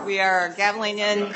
We are gaveling in.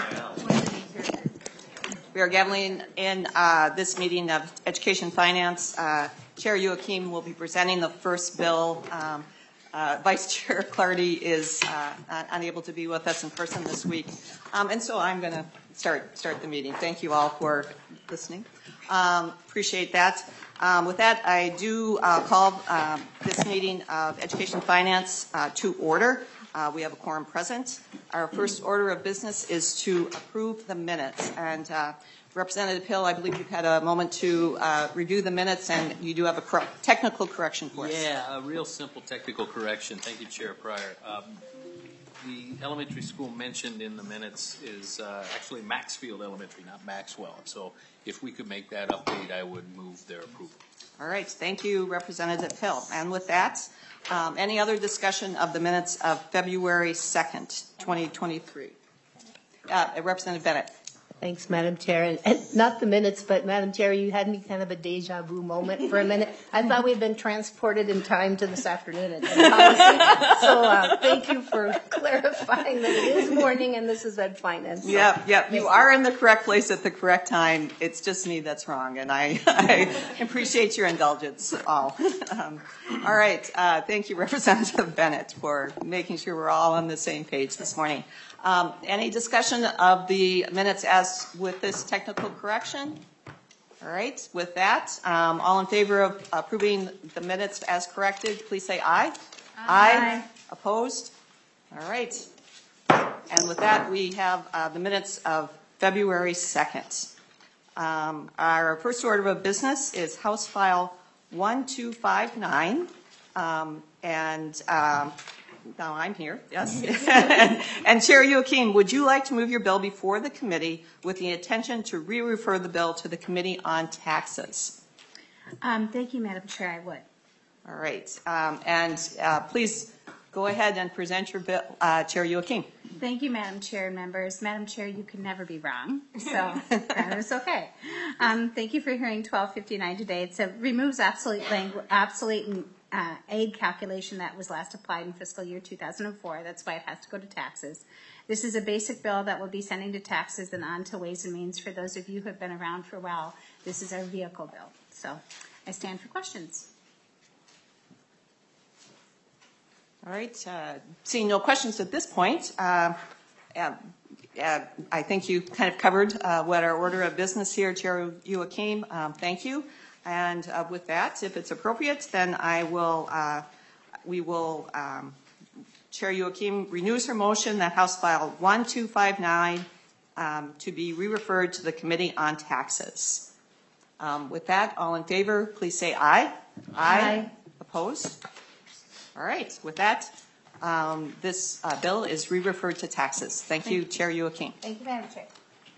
We are gaveling in this meeting of Education Finance. Chair Youakim will be presenting the first bill. Vice Chair Clardy is unable to be with us in person this week, and so I'm going to start the meeting. Thank you all for listening. Appreciate that. With that, I do call this meeting of Education Finance to order. We have a quorum present. Our first order of business is to approve the minutes. And Representative Hill, I believe you've had a moment to review the minutes, and you do have a technical correction for us. Yeah, a real simple technical correction. Thank you, Chair Pryor. The elementary school mentioned in the minutes is actually Maxfield Elementary, not Maxwell. So if we could make that update, I would move their approval. All right. Thank you, Representative Hill. And with that, any other discussion of the minutes of February 2nd, 2023? Representative Bennett. Thanks, Madam Chair. And not the minutes, but Madam Chair, you had me kind of a deja vu moment for a minute. I thought we'd been transported in time to this afternoon. So thank you for clarifying that it is morning and this is Ed Finance. So yeah. You are in the correct place at the correct time. It's just me that's wrong, and I appreciate your indulgence, all. All right. Thank you, Representative Bennett, for making sure we're all on the same page this morning. Any discussion of the minutes as with this technical correction? All right. With that, all in favor of approving the minutes as corrected, please say aye. Aye. Opposed? All right. And with that, we have the minutes of February 2nd. Our first order of business is House File 1259. Now I'm here, yes. And Chair Youakim, would you like to move your bill before the committee with the intention to re-refer the bill to the Committee on Taxes? Thank you, Madam Chair, I would. All right. Please go ahead and present your bill, Chair Youakim. Thank you, Madam Chair and members. Madam Chair, you can never be wrong, so that is okay. Thank you for hearing 1259 today. It removes obsolete aid calculation that was last applied in fiscal year 2004. That's why it has to go to taxes. This is a basic bill that will be sending to taxes and on to Ways and Means. For those of you who have been around for a while, this is our vehicle bill. So I stand for questions. All right. Seeing no questions at this point, I think you kind of covered what our order of business here, Chair Youakim. Thank you. And with that, if it's appropriate, then Chair Youakim renews her motion that House File 1259 to be re-referred to the Committee on Taxes. With that, all in favor, please say aye. Aye. Opposed? All right. With that, this bill is re-referred to taxes. Thank you, Chair Youakim. Thank you, Madam Chair.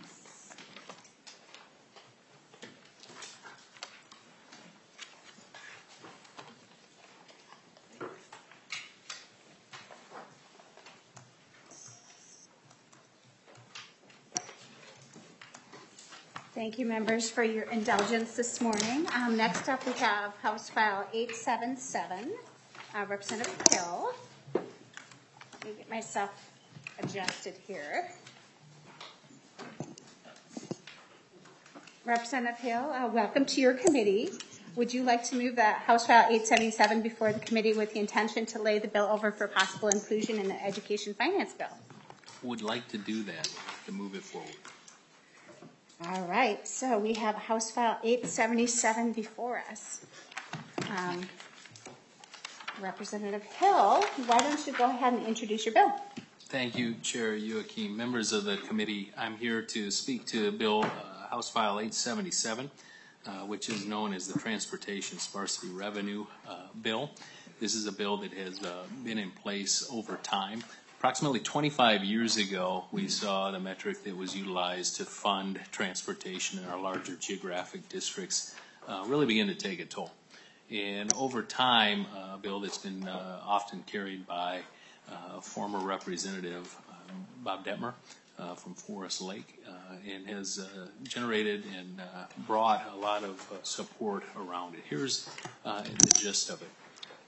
Thank you, members, for your indulgence this morning. Next up, we have House File 877, Representative Hill. Let me get myself adjusted here. Representative Hill, welcome to your committee. Would you like to move that House File 877 before the committee with the intention to lay the bill over for possible inclusion in the Education Finance Bill? Would like to do that, to move it forward. All right, so we have House File 877 before us. Representative Hill, why don't you go ahead and introduce your bill? Thank you, Chair Youakim. Members of the committee, I'm here to speak to Bill House File 877, which is known as the Transportation Sparsity Revenue Bill. This is a bill that has been in place over time. Approximately 25 years ago, we saw the metric that was utilized to fund transportation in our larger geographic districts really begin to take a toll. And over time, a bill that's been often carried by former Representative Bob Detmer from Forest Lake and has generated and brought a lot of support around it. Here's the gist of it.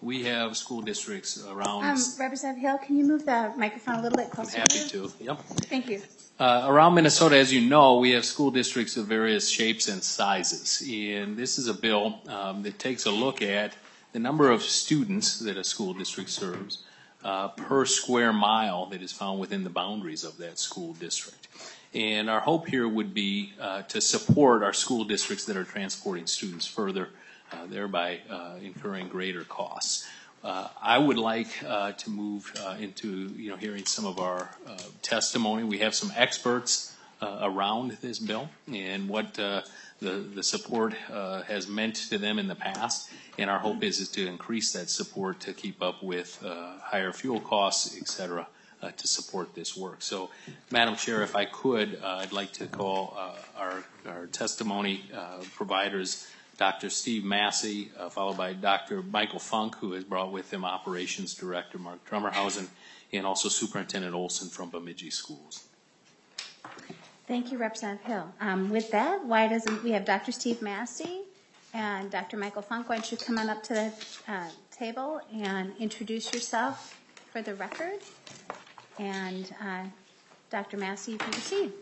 We have school districts around. Representative Hill, can you move the microphone a little bit I'm closer? happy to. Yep. Thank you. Around Minnesota, as you know, we have school districts of various shapes and sizes. And this is a bill that takes a look at the number of students that a school district serves per square mile that is found within the boundaries of that school district. And our hope here would be to support our school districts that are transporting students further, thereby incurring greater costs. I would like to move into hearing some of our testimony. We have some experts around this bill and what the support has meant to them in the past, and our hope is to increase that support to keep up with higher fuel costs, et cetera, to support this work. So, Madam Chair, if I could, I'd like to call our testimony providers, Dr. Steve Massey, followed by Dr. Michael Funk, who has brought with him Operations Director Mark Drummerhausen, and also Superintendent Olson from Bemidji Schools. Thank you, Representative Hill. With that, why doesn't we have Dr. Steve Massey and Dr. Michael Funk? Why don't you come on up to the table and introduce yourself for the record? And Dr. Massey, you can proceed.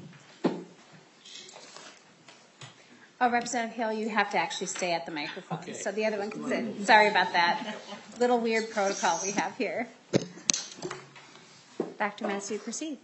Oh, Representative Hill, you have to actually stay at the microphone, okay, so the other one can sit. Sorry about that. Little weird protocol we have here. Dr. Massey, proceed.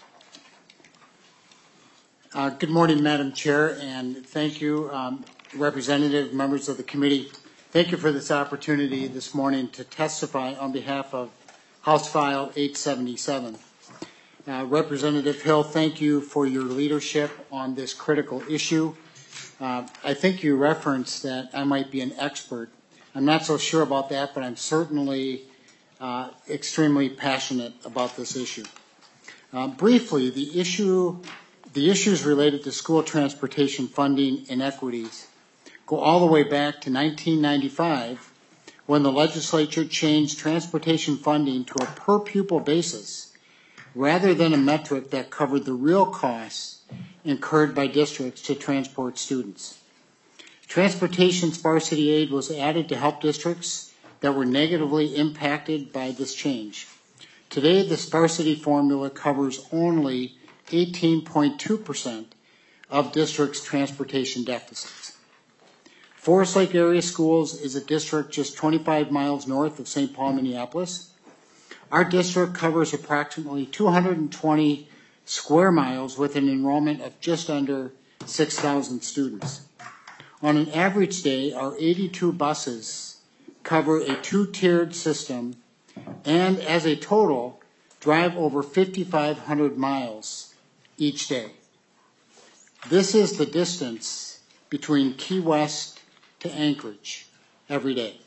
Good morning, Madam Chair, and thank you, representative members of the committee. Thank you for this opportunity this morning to testify on behalf of House File 877. Representative Hill, thank you for your leadership on this critical issue. I think you referenced that I might be an expert. I'm not so sure about that, but I'm certainly extremely passionate about this issue. Briefly, the issues related to school transportation funding inequities go all the way back to 1995, when the legislature changed transportation funding to a per pupil basis rather than a metric that covered the real costs incurred by districts to transport students. Transportation sparsity aid was added to help districts that were negatively impacted by this change. Today, the sparsity formula covers only 18.2% of districts' transportation deficits. Forest Lake Area Schools is a district just 25 miles north of St. Paul, Minneapolis. Our district covers approximately 220 square miles with an enrollment of just under 6,000 students. On an average day, our 82 buses cover a two-tiered system and as a total drive over 5,500 miles each day. This is the distance between Key West to Anchorage every day.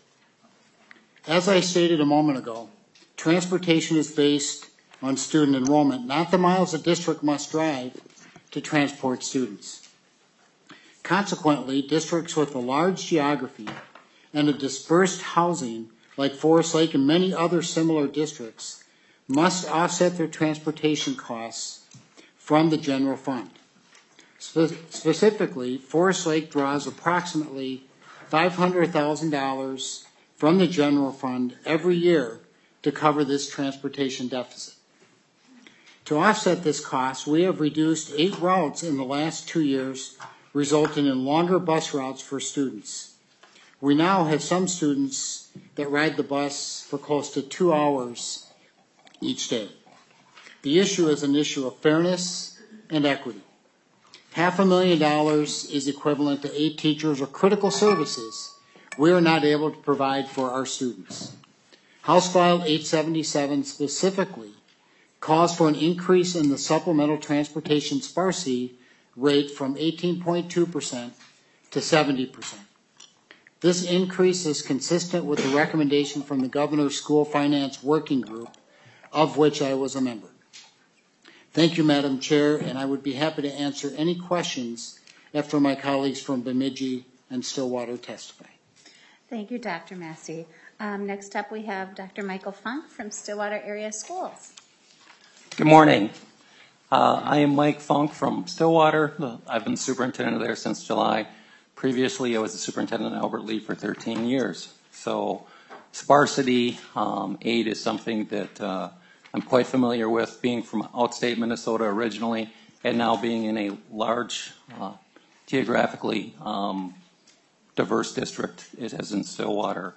As I stated a moment ago, transportation is based on student enrollment, not the miles a district must drive to transport students. Consequently, districts with a large geography and a dispersed housing like Forest Lake and many other similar districts must offset their transportation costs from the general fund. Specifically, Forest Lake draws approximately $500,000 from the general fund every year to cover this transportation deficit. To offset this cost, we have reduced 8 routes in the last 2 years, resulting in longer bus routes for students. We now have some students that ride the bus for close to 2 hours each day. The issue is an issue of fairness and equity. $500,000 is equivalent to 8 teachers or critical services we are not able to provide for our students. House File 877 specifically calls for an increase in the supplemental transportation sparsity rate from 18.2% to 70%. This increase is consistent with the recommendation from the Governor's School Finance Working Group, of which I was a member. Thank you, Madam Chair, and I would be happy to answer any questions after my colleagues from Bemidji and Stillwater testify. Thank you, Dr. Massey. Next up, we have Dr. Michael Funk from Stillwater Area Schools. Good morning. I am Mike Funk from Stillwater. I've been superintendent there since July. Previously, I was the superintendent at Albert Lea for 13 years. So Sparsity aid is something that I'm quite familiar with, being from outstate Minnesota originally, and now being in a large, geographically diverse district, it is in Stillwater.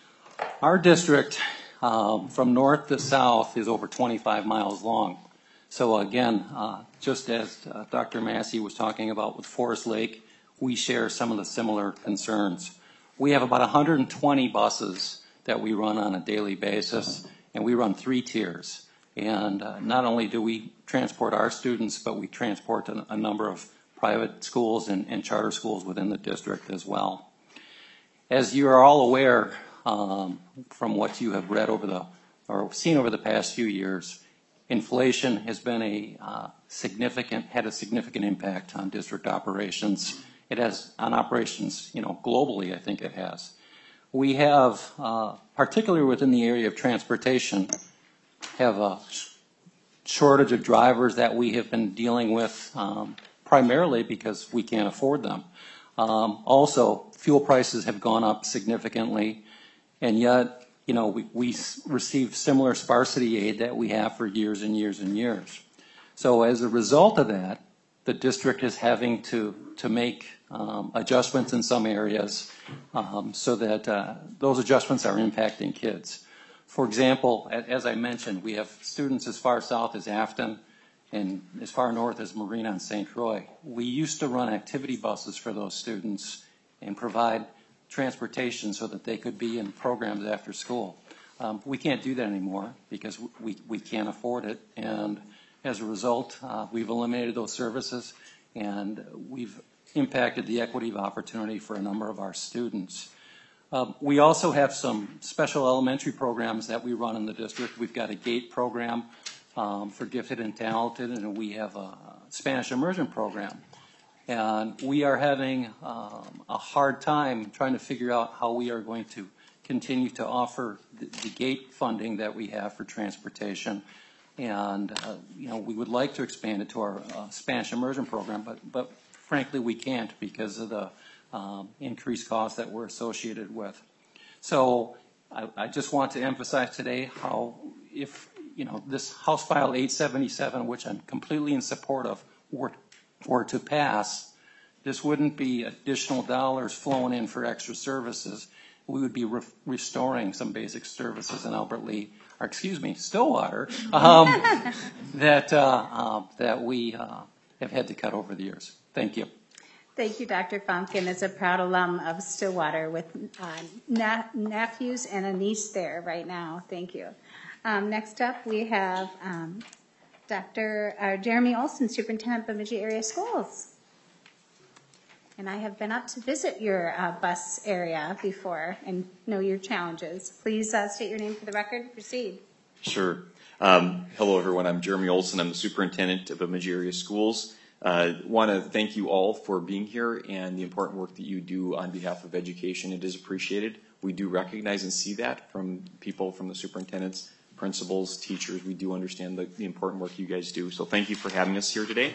Our district, from north to south, is over 25 miles long. So again, just as Dr. Massey was talking about with Forest Lake, we share some of the similar concerns. We have about 120 buses that we run on a daily basis, and we run 3 tiers. And not only do we transport our students, but we transport a number of private schools and charter schools within the district as well. As you are all aware, from what you have read or seen over the past few years, inflation has been had a significant impact on district operations. It has on operations, globally, I think it has. We have, particularly within the area of transportation, have a shortage of drivers that we have been dealing with primarily because we can't afford them. Also, fuel prices have gone up significantly, and yet, we receive similar sparsity aid that we have for years and years and years. So as a result of that, the district is having to make adjustments in some areas so that those adjustments are impacting kids. For example, as I mentioned, we have students as far south as Afton and as far north as Marina and St. Croix. We used to run activity buses for those students and provide transportation so that they could be in programs after school. We can't do that anymore because we can't afford it, and as a result, we've eliminated those services, and we've impacted the equity of opportunity for a number of our students. We also have some special elementary programs that we run in the district. We've got a GATE program for gifted and talented, and we have a Spanish immersion program. And we are having a hard time trying to figure out how we are going to continue to offer the GATE funding that we have for transportation. And, we would like to expand it to our Spanish immersion program, but frankly we can't because of the increased costs that we're associated with. So I just want to emphasize today how if, this House File 877, which I'm completely in support of, were to pass, this wouldn't be additional dollars flowing in for extra services. We would be restoring some basic services in Stillwater, that we have had to cut over the years. Thank you. Thank you, Dr. Funk, and as a proud alum of Stillwater with nephews and a niece there right now. Thank you. Next up, we have Dr. Jeremy Olson, Superintendent of Bemidji Area Schools. And I have been up to visit your bus area before and know your challenges. Please state your name for the record. Proceed. Sure. Hello, everyone. I'm Jeremy Olson. I'm the Superintendent of Bemidji Area Schools. Want to thank you all for being here and the important work that you do on behalf of education. It is appreciated. We do recognize and see that from people, from the superintendents, principals, teachers. We do understand the important work you guys do. So thank you for having us here today.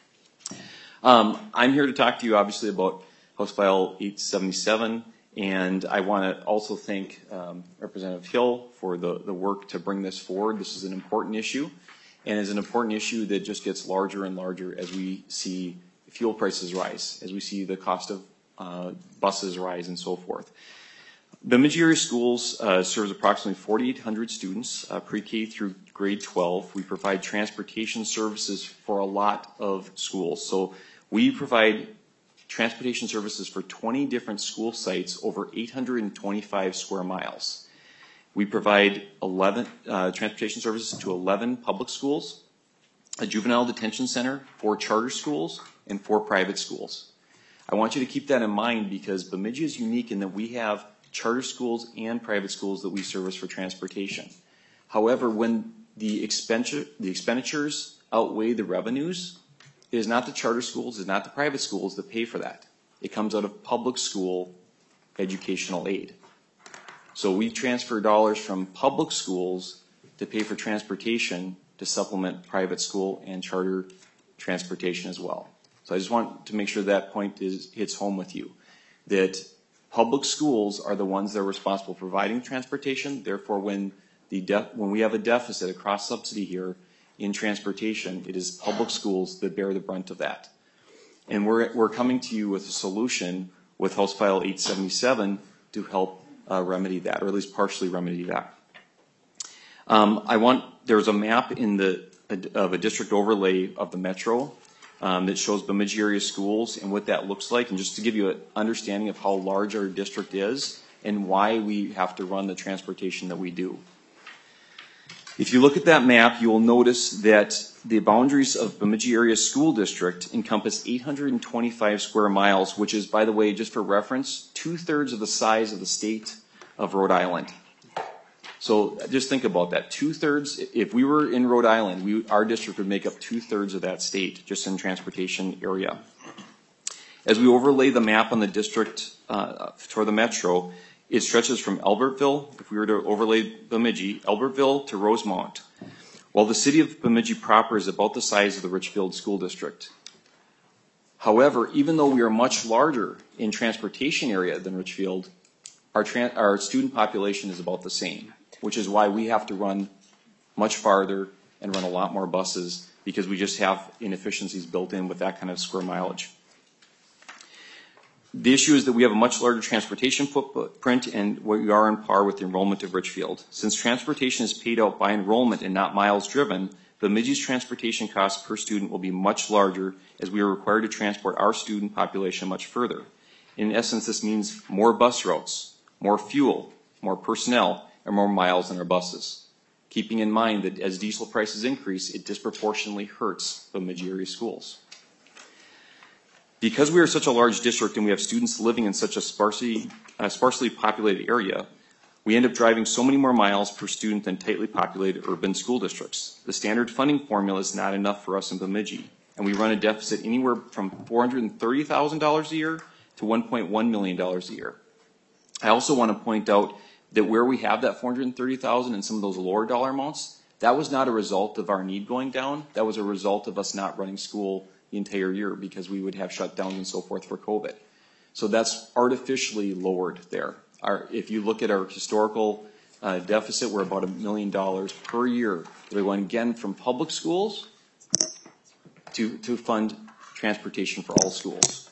I'm here to talk to you obviously about House File 877, and I want to also thank Representative Hill for the work to bring this forward. This is an important issue, and is an important issue that just gets larger and larger as we see fuel prices rise, as we see the cost of buses rise and so forth. Bemidji Area Schools serves approximately 4,800 students, pre-K through grade 12. We provide transportation services for a lot of schools. So we provide transportation services for 20 different school sites over 825 square miles. We provide 11 transportation services to 11 public schools, a juvenile detention center, 4 charter schools, and 4 private schools. I want you to keep that in mind because Bemidji is unique in that we have charter schools and private schools that we service for transportation. However, when the expenditures outweigh the revenues, it is not the charter schools, it is not the private schools that pay for that. It comes out of public school educational aid. So we transfer dollars from public schools to pay for transportation to supplement private school and charter transportation as well. So I just want to make sure that point hits home with you, that Public schools are the ones that are responsible for providing transportation. Therefore, when we have a deficit across subsidy here in transportation, it is public schools that bear the brunt of that. And we're coming to you with a solution with House File 877 to help remedy that, or at least partially remedy that. There's a map of a district overlay of the metro that shows Bemidji area schools and what that looks like, and just to give you an understanding of how large our district is and why we have to run the transportation that we do. If you look at that map, you will notice that the boundaries of Bemidji area school district encompass 825 square miles, which is, by the way, just for reference, 2/3 of the size of the state of Rhode Island. So just think about that. 2/3, if we were in Rhode Island, our district would make up 2/3 of that state, just in transportation area. As we overlay the map on the district for the metro, it stretches from Albertville, if we were to overlay Bemidji, Albertville to Rosemount. While the city of Bemidji proper is about the size of the Richfield School District. However, even though we are much larger in transportation area than Richfield, our student population is about the same, which is why we have to run much farther and run a lot more buses, because we just have inefficiencies built in with that kind of square mileage. The issue is that we have a much larger transportation footprint, and we are on par with the enrollment of Richfield. Since transportation is paid out by enrollment and not miles driven, Bemidji's transportation costs per student will be much larger, as we are required to transport our student population much further. In essence, this means more bus routes, more fuel, more personnel, and more miles on our buses. Keeping in mind that as diesel prices increase, it disproportionately hurts Bemidji area schools. Because we are such a large district and we have students living in such a sparsely populated area, we end up driving so many more miles per student than tightly populated urban school districts. The standard funding formula is not enough for us in Bemidji, and we run a deficit anywhere from $430,000 a year to $1.1 million a year. I also want to point out that where we have that $430,000 and some of those lower dollar amounts, that was not a result of our need going down. That was a result of us not running school the entire year, because we would have shutdowns and so forth for COVID. So that's artificially lowered there. If you look at our historical deficit, we're about $1 million per year. We're going again from public schools to fund transportation for all schools.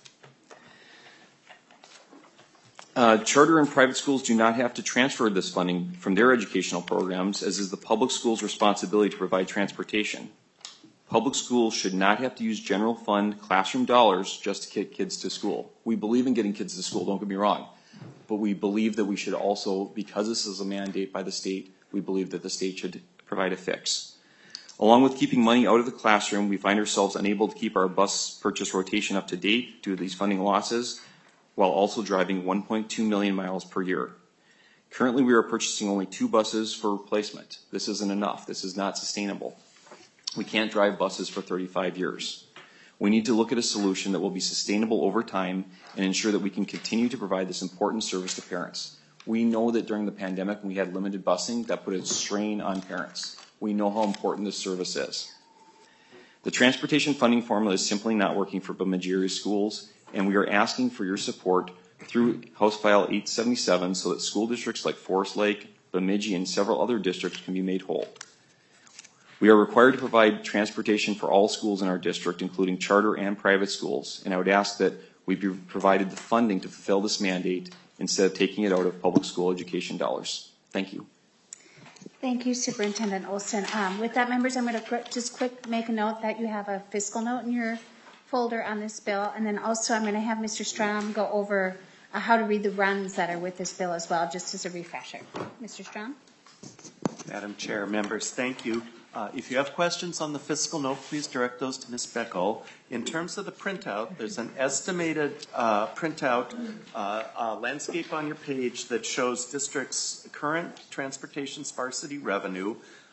Charter and private schools do not have to transfer this funding from their educational programs, as is the public school's responsibility to provide transportation. Public schools should not have to use general fund classroom dollars just to get kids to school. We believe in getting kids to school, don't get me wrong. But we believe that we should also, because this is a mandate by the state, we believe that the state should provide a fix. Along with keeping money out of the classroom, we find ourselves unable to keep our bus purchase rotation up to date due to these funding losses, while also driving 1.2 million miles per year. Currently, we are purchasing only 2 buses for replacement. This isn't enough. This is not sustainable. We can't drive buses for 35 years. We need to look at a solution that will be sustainable over time and ensure that we can continue to provide this important service to parents. We know that during the pandemic, when we had limited busing, that put a strain on parents. We know how important this service is. The transportation funding formula is simply not working for Bemidji area schools, and we are asking for your support through House File 877 so that school districts like Forest Lake, Bemidji, and several other districts can be made whole. We are required to provide transportation for all schools in our district, including charter and private schools, and I would ask that we be provided the funding to fulfill this mandate instead of taking it out of public school education dollars. Thank you. Thank you, Superintendent Olson. With that, members, I'm going to just make a note that you have a fiscal note in your folder on this bill, and then also I'm going to have Mr. Strom go over how to read the runs that are with this bill as well, just as a refresher. Mr. Strom? Madam Chair, members, thank you. If you have questions on the fiscal note, please direct those to Ms. Beckel. In terms of the printout, there's an estimated printout landscape on your page that shows district's current transportation sparsity revenue.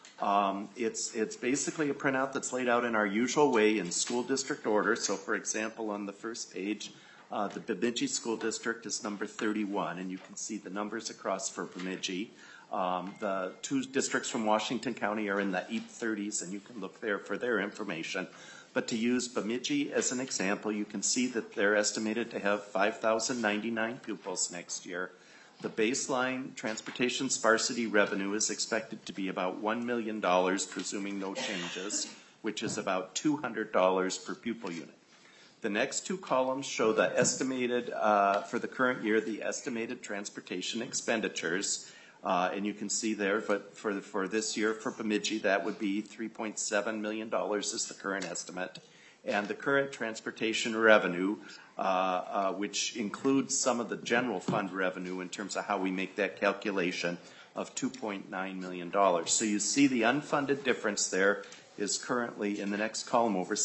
It's basically a printout that's laid out in our usual way in school district order. So, for example, on the first page, the Bemidji School District is number 31, and you can see the numbers across for Bemidji. The two districts from Washington County are in the 830s, and you can look there for their information. But to use Bemidji as an example, you can see that they're estimated to have 5,099 pupils next year. The baseline transportation sparsity revenue is expected to be about $1 million, presuming no changes, which is about $200 per pupil unit. The next two columns show the estimated, for the current year, the estimated transportation expenditures. And you can see there, but for this year for Bemidji, that would be $3.7 million is the current estimate. And the current transportation revenue, which includes some of the general fund revenue in terms of how we make that calculation, of $2.9 million. So you see the unfunded difference there is currently in the next column over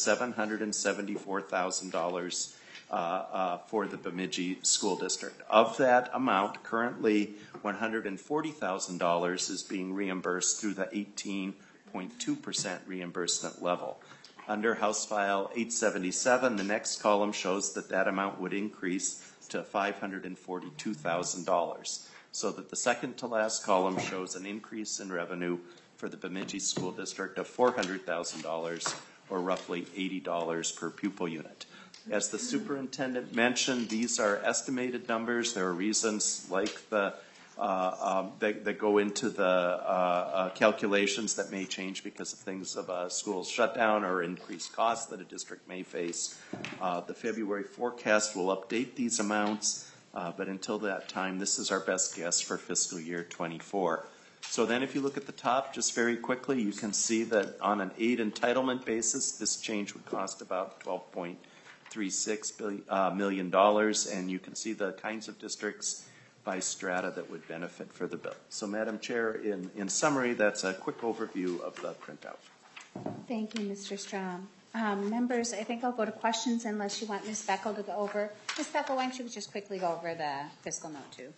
$774,000 for the Bemidji School District. Of that amount, currently $140,000 is being reimbursed through the 18.2% reimbursement level. Under House File 877, the next column shows that that amount would increase to $542,000. So that the second to last column shows an increase in revenue for the Bemidji School District of $400,000, or roughly $80 per pupil unit. As the superintendent mentioned, these are estimated numbers. There are reasons like the that go into the calculations that may change because of things of a school shutdown or increased costs that a district may face. The February forecast will update these amounts, but until that time, this is our best guess for fiscal year 24. So then if you look at the top, just very quickly, you can see that on an aid entitlement basis, this change would cost about $12.36 million, and you can see the kinds of districts by strata that would benefit for the bill. So Madam Chair, in summary, that's a quick overview of the printout. Thank you, Mr. Strom. Members, I think I'll go to questions unless you want Ms. Beckel to go over. Ms. Beckel, why don't you just quickly go over the fiscal note too?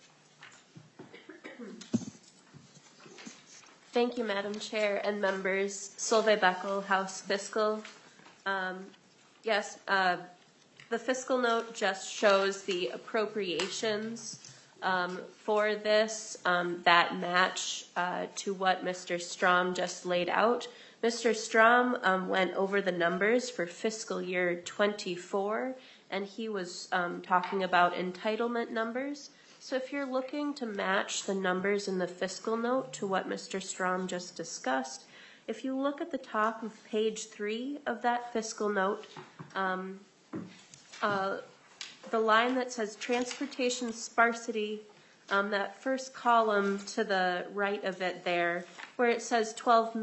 Thank you, Madam Chair and members. Solveig Beckel, House Fiscal. Yes, the fiscal note just shows the appropriations for this that match to what Mr. Strom just laid out. Mr. Strom went over the numbers for fiscal year 24, and he was talking about entitlement numbers. So if you're looking to match the numbers in the fiscal note to what Mr. Strom just discussed, if you look at the top of page 3 of that fiscal note, the line that says transportation sparsity, that first column to the right of it there, where it says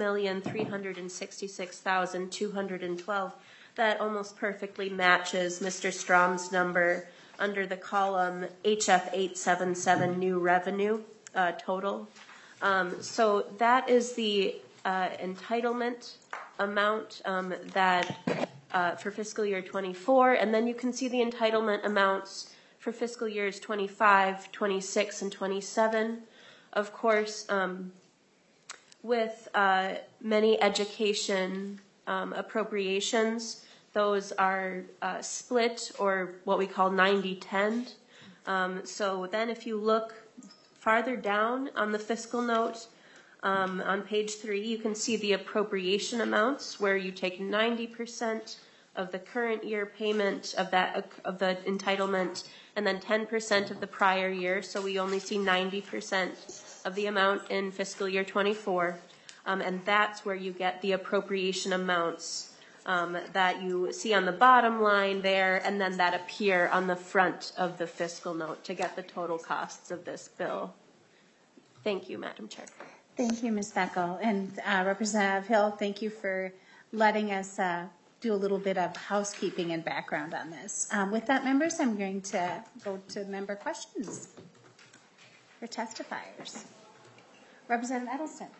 12,366,212, that almost perfectly matches Mr. Strom's number under the column HF 877 new revenue total. So that is the entitlement amount that for fiscal year 24, and then you can see the entitlement amounts for fiscal years 25, 26, and 27. Of course, with many education appropriations, those are split, or what we call 90-10. So then if you look farther down on the fiscal note, on page 3, you can see the appropriation amounts, where you take 90% of the current year payment of the entitlement, and then 10% of the prior year. So we only see 90% of the amount in fiscal year 24, and that's where you get the appropriation amounts that you see on the bottom line there, and then that appear on the front of the fiscal note to get the total costs of this bill. Thank you, Madam Chair. Thank you, Ms. Beckel. And Representative Hill, thank you for letting us do a little bit of housekeeping and background on this. With that, members, I'm going to go to member questions for testifiers. Representative Edelson.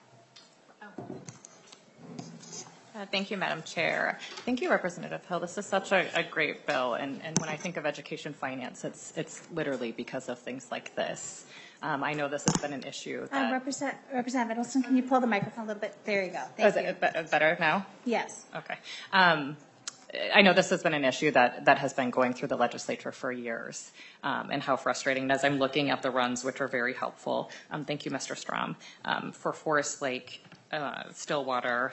Thank you, Madam Chair. Thank you, Representative Hill. This is such a great bill, and when I think of education finance, it's literally because of things like this. I know this has been an issue. Representative Edelson, can you pull the microphone a little bit? There you go. Thank you. Is it better now? Yes. Okay. I know this has been an issue that has been going through the legislature for years, and how frustrating it is. I'm looking at the runs, which are very helpful. Thank you, Mr. Strom. For Forest Lake, Stillwater,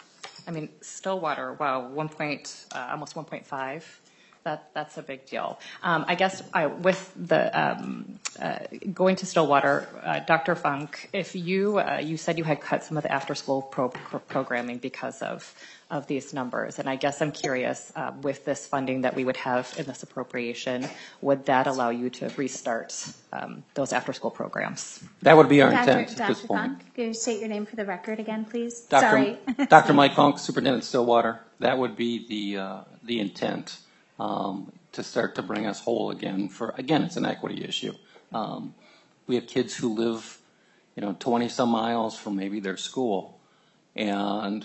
wow, almost 1.5. That's a big deal. I guess with the going to Stillwater, Dr. Funk, if you said you had cut some of the after-school programming because of these numbers, and I guess I'm curious, with this funding that we would have in this appropriation, would that allow you to restart those after-school programs? That would be our intent at this Dr. point. Funk, could you state your name for the record again, please? Dr. Sorry. Dr. Mike Funk, Superintendent Stillwater. That would be the intent, to start to bring us whole again. Again, it's an equity issue. We have kids who live, 20 some miles from maybe their school, and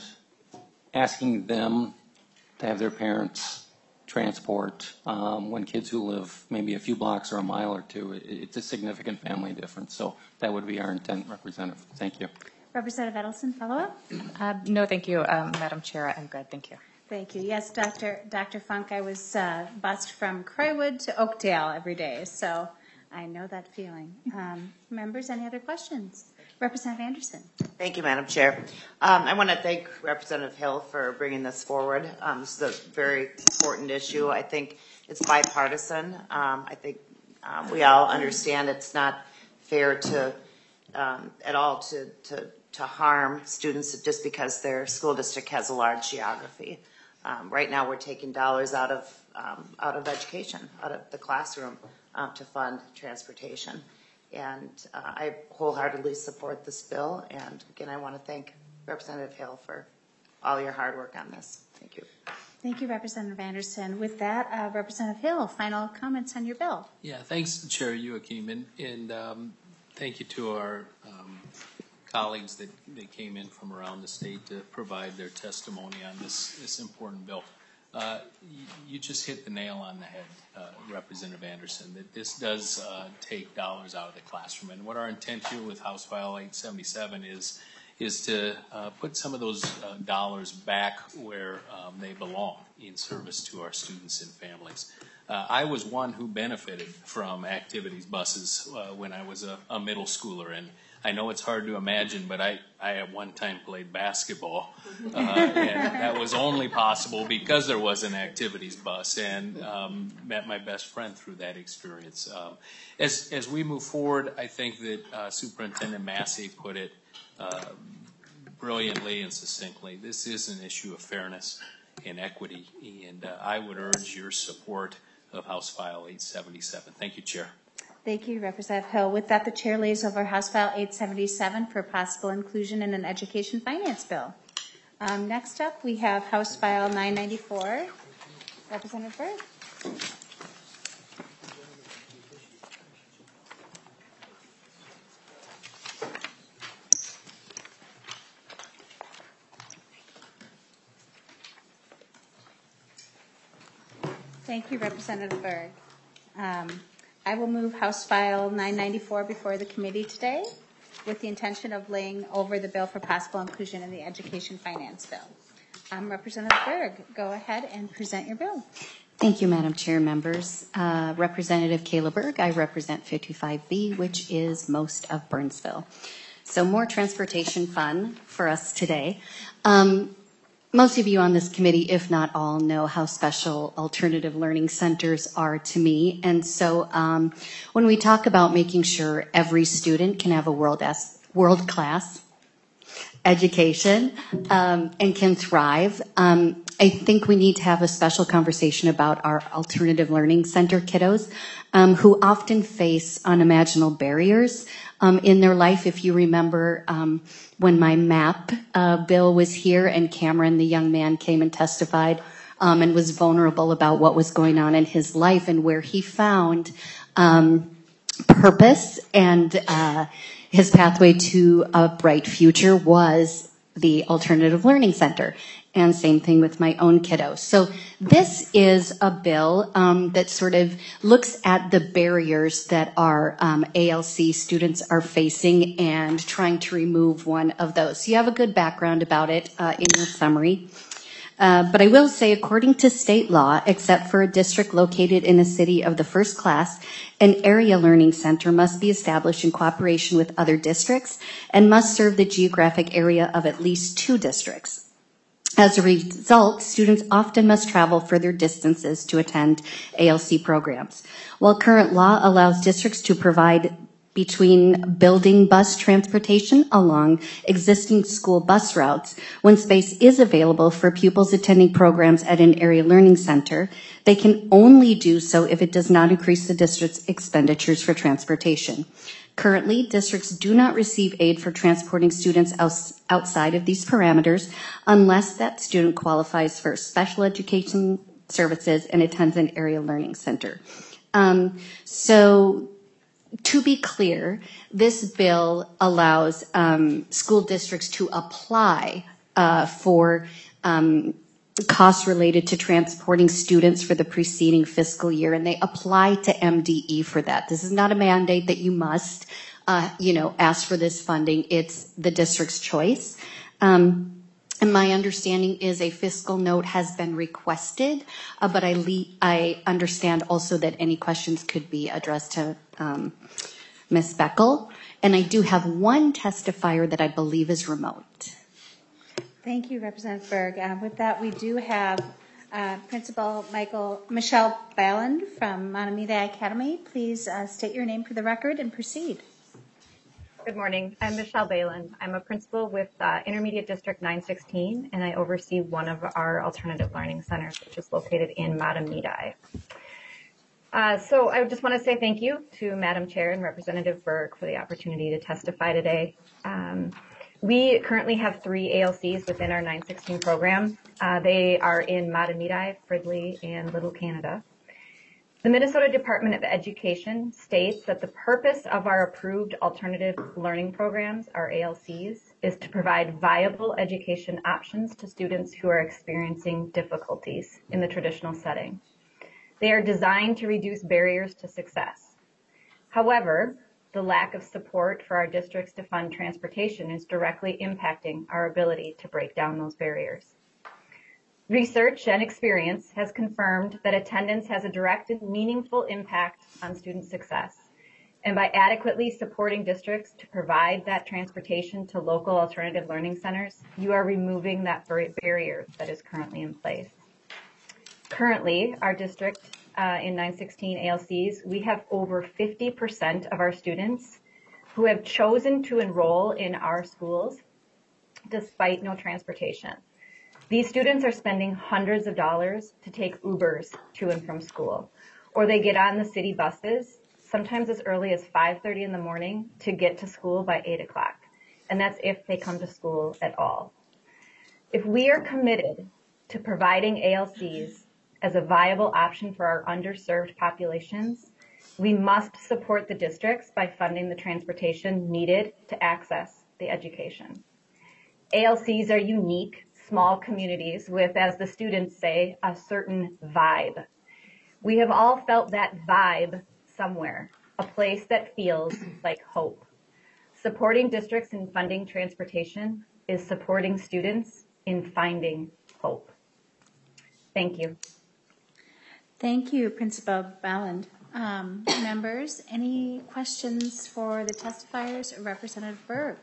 asking them to have their parents transport when kids who live maybe a few blocks or a mile or two, it's a significant family difference. So that would be our intent, Representative. Thank you. Representative Edelson, follow-up? No, thank you, Madam Chair. I'm good. Thank you. Thank you. Yes, Dr. Funk, I was bused from Croywood to Oakdale every day, so I know that feeling. Members, any other questions? Representative Anderson. Thank you, Madam Chair. I want to thank Representative Hill for bringing this forward. This is a very important issue. I think it's bipartisan. I think we all understand it's not fair to at all to harm students just because their school district has a large geography. Right now, we're taking dollars out of education, out of the classroom, to fund transportation. And I wholeheartedly support this bill. And again, I want to thank Representative Hill for all your hard work on this. Thank you. Thank you, Representative Anderson. With that, Representative Hill, final comments on your bill. Yeah, thanks, Chair Joachim, and thank you to our colleagues that came in from around the state to provide their testimony on this important bill. You just hit the nail on the head, Representative Anderson, that this does take dollars out of the classroom. And what our intent here with House File 877 is to put some of those dollars back where they belong in service to our students and families. I was one who benefited from activities buses when I was a middle schooler, and I know it's hard to imagine, but I at one time played basketball, and that was only possible because there was an activities bus, and met my best friend through that experience. As we move forward, I think that Superintendent Massey put it brilliantly and succinctly. This is an issue of fairness and equity, and I would urge your support of House File 877. Thank you, Chair. Thank you, Representative Hill. With that, the chair lays over House File 877 for possible inclusion in an education finance bill. Next up, we have House File 994. Representative Berg. Thank you, Representative Berg. I will move House File 994 before the committee today with the intention of laying over the bill for possible inclusion in the education finance bill. Representative Berg, go ahead and present your bill. Thank you, Madam Chair, members. Representative Kayla Berg, I represent 55B, which is most of Burnsville. So more transportation fun for us today. Most of you on this committee, if not all, know how special alternative learning centers are to me. And so when we talk about making sure every student can have a world-class education and can thrive, I think we need to have a special conversation about our alternative learning center kiddos who often face unimaginable barriers in their life. If you remember when my MAP bill was here and Cameron, the young man, came and testified and was vulnerable about what was going on in his life and where he found purpose and his pathway to a bright future was the Alternative Learning Center. And same thing with my own kiddo. So this is a bill that sort of looks at the barriers that our ALC students are facing and trying to remove one of those. So you have a good background about it in your summary. But I will say, according to state law, except for a district located in a city of the first class, an area learning center must be established in cooperation with other districts and must serve the geographic area of at least 2 districts. As a result, students often must travel further distances to attend ALC programs. While current law allows districts to provide between building bus transportation along existing school bus routes, when space is available for pupils attending programs at an area learning center, they can only do so if it does not increase the district's expenditures for transportation. Currently, districts do not receive aid for transporting students outside of these parameters unless that student qualifies for special education services and attends an area learning center. So to be clear, this bill allows school districts to apply for costs related to transporting students for the preceding fiscal year, and they apply to MDE for that. This is not a mandate that you must, ask for this funding. It's the district's choice. And my understanding is a fiscal note has been requested, but I understand also that any questions could be addressed to Ms. Beckel. And I do have one testifier that I believe is remote. Thank you, Representative Berg. With that, we do have Principal Michelle Bailand from Mahtomedi Academy. Please state your name for the record and proceed. Good morning. I'm Michelle Bailand. I'm a principal with Intermediate District 916, and I oversee one of our alternative learning centers, which is located in Mahtomedi. So I just want to say thank you to Madam Chair and Representative Berg for the opportunity to testify today. We currently have 3 ALCs within our 916 program. They are in Mahtomedi, Fridley, and Little Canada. The Minnesota Department of Education states that the purpose of our approved alternative learning programs, our ALCs, is to provide viable education options to students who are experiencing difficulties in the traditional setting. They are designed to reduce barriers to success. However, the lack of support for our districts to fund transportation is directly impacting our ability to break down those barriers. Research and experience has confirmed that attendance has a direct and meaningful impact on student success. And by adequately supporting districts to provide that transportation to local alternative learning centers, you are removing that barrier that is currently in place. Currently, our district in 916 ALCs, we have over 50% of our students who have chosen to enroll in our schools despite no transportation. These students are spending hundreds of dollars to take Ubers to and from school, or they get on the city buses, sometimes as early as 5:30 in the morning to get to school by 8 o'clock. And that's if they come to school at all. If we are committed to providing ALCs as a viable option for our underserved populations, we must support the districts by funding the transportation needed to access the education. ALCs are unique, small communities with, as the students say, a certain vibe. We have all felt that vibe somewhere, a place that feels like hope. Supporting districts in funding transportation is supporting students in finding hope. Thank you. Thank you, Principal Bailand. Members, any questions for the testifiers or Representative Berg?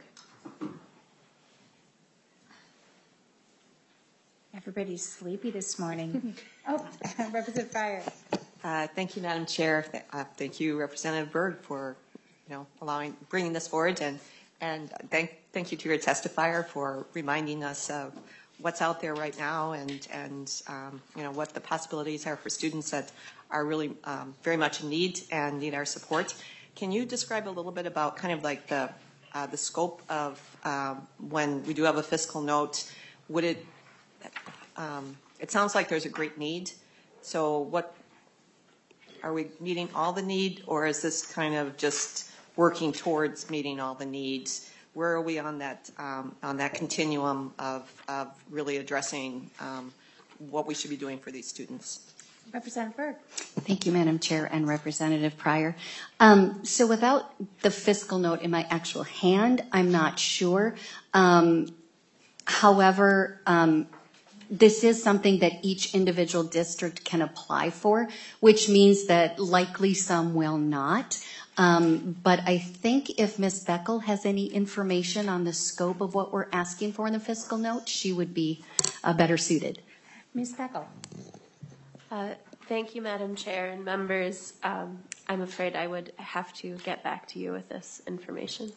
Everybody's sleepy this morning. Oh, Representative Fryer. Thank you, Madam Chair. Thank you, Representative Berg, for bringing this forward, and thank you to your testifier for reminding us of what's out there right now and what the possibilities are for students that are really very much in need and need our support. Can you describe a little bit about kind of like the scope of when we do have a fiscal note? Would it? It sounds like there's a great need. So what are we meeting all the need, or is this kind of just working towards meeting all the needs? Where are we on that continuum of really addressing what we should be doing for these students? Representative Berg. Thank you, Madam Chair and Representative Pryor. So without the fiscal note in my actual hand, I'm not sure. However, This is something that each individual district can apply for, which means that likely some will not. But I think if Ms. Beckel has any information on the scope of what we're asking for in the fiscal note, she would be better suited. Ms. Beckel. Thank you, Madam Chair and members. I'm afraid I would have to get back to you with this information.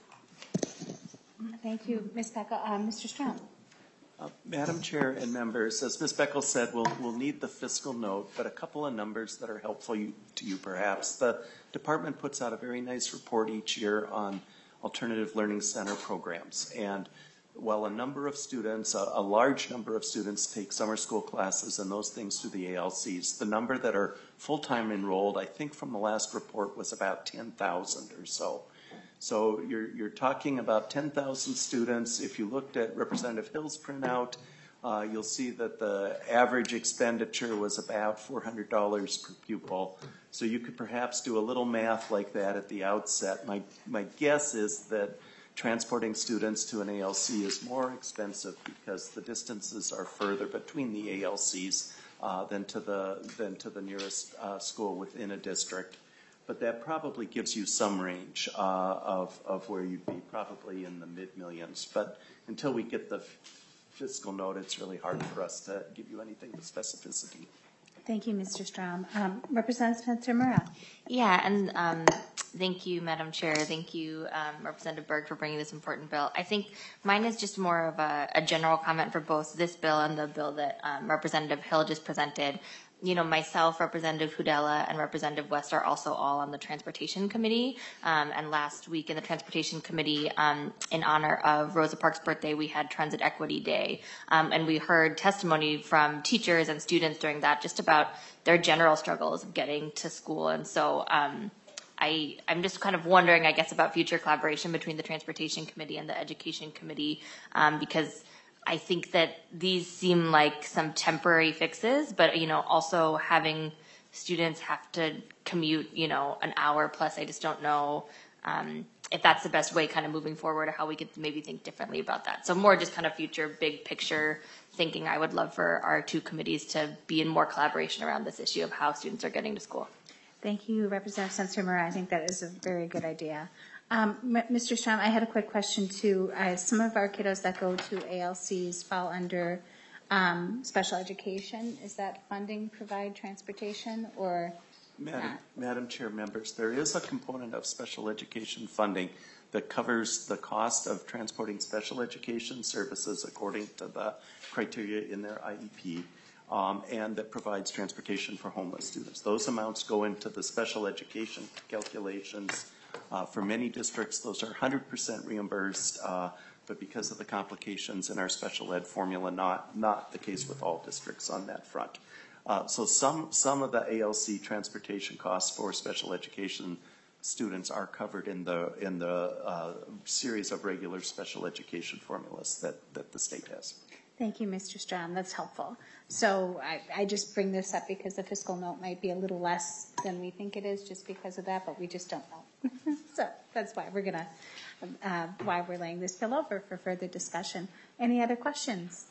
Thank you, Ms. Beckel. Mr. Strom. Madam Chair and members, as Ms. Beckel said, we'll need the fiscal note, but a couple of numbers that are helpful to you perhaps. The department puts out a very nice report each year on alternative learning center programs. And while a number of students, a large number of students take summer school classes and those things through the ALCs, the number that are full-time enrolled, I think from the last report was about 10,000 or so. So you're talking about 10,000 students. If you looked at Representative Hill's printout, you'll see that the average expenditure was about $400 per pupil. So you could perhaps do a little math like that at the outset. My guess is that transporting students to an ALC is more expensive because the distances are further between the ALCs than to the nearest school within a district. But that probably gives you some range of where you'd be, probably in the mid-millions. But until we get the fiscal note, it's really hard for us to give you anything with specificity. Thank you, Mr. Strom. Representative Spencer-Murrell. Yeah, and thank you, Madam Chair. Thank you, Representative Berg, for bringing this important bill. I think mine is just more of a general comment for both this bill and the bill that Representative Hill just presented. You know, myself, Representative Hudella, and Representative West are also all on the Transportation Committee. And last week in the Transportation Committee, in honor of Rosa Parks' birthday, we had Transit Equity Day. And we heard testimony from teachers and students during that just about their general struggles of getting to school. And so I'm just kind of wondering, I guess, about future collaboration between the Transportation Committee and the Education Committee, because I think that these seem like some temporary fixes, but, you know, also having students have to commute, you know, an hour plus, I just don't know if that's the best way kind of moving forward or how we could maybe think differently about that. So more just kind of future big picture thinking. I would love for our two committees to be in more collaboration around this issue of how students are getting to school. Thank you, Representative Spencer-Murrell. I think that is a very good idea. Mr. Strom, I had a quick question too. Some of our kiddos that go to ALCs fall under special education. Is that funding provide transportation or not? Madam Chair, members, there is a component of special education funding that covers the cost of transporting special education services according to the criteria in their IEP. And that provides transportation for homeless students. Those amounts go into the special education calculations. For many districts, those are 100% reimbursed, but because of the complications in our special ed formula, not the case with all districts on that front. So some of the ALC transportation costs for special education students are covered in the series of regular special education formulas that the state has. Thank you, Mr. Strom. That's helpful. So I just bring this up because the fiscal note might be a little less than we think it is just because of that, but we just don't know. So that's why we're gonna, why we're laying this bill over for further discussion. Any other questions?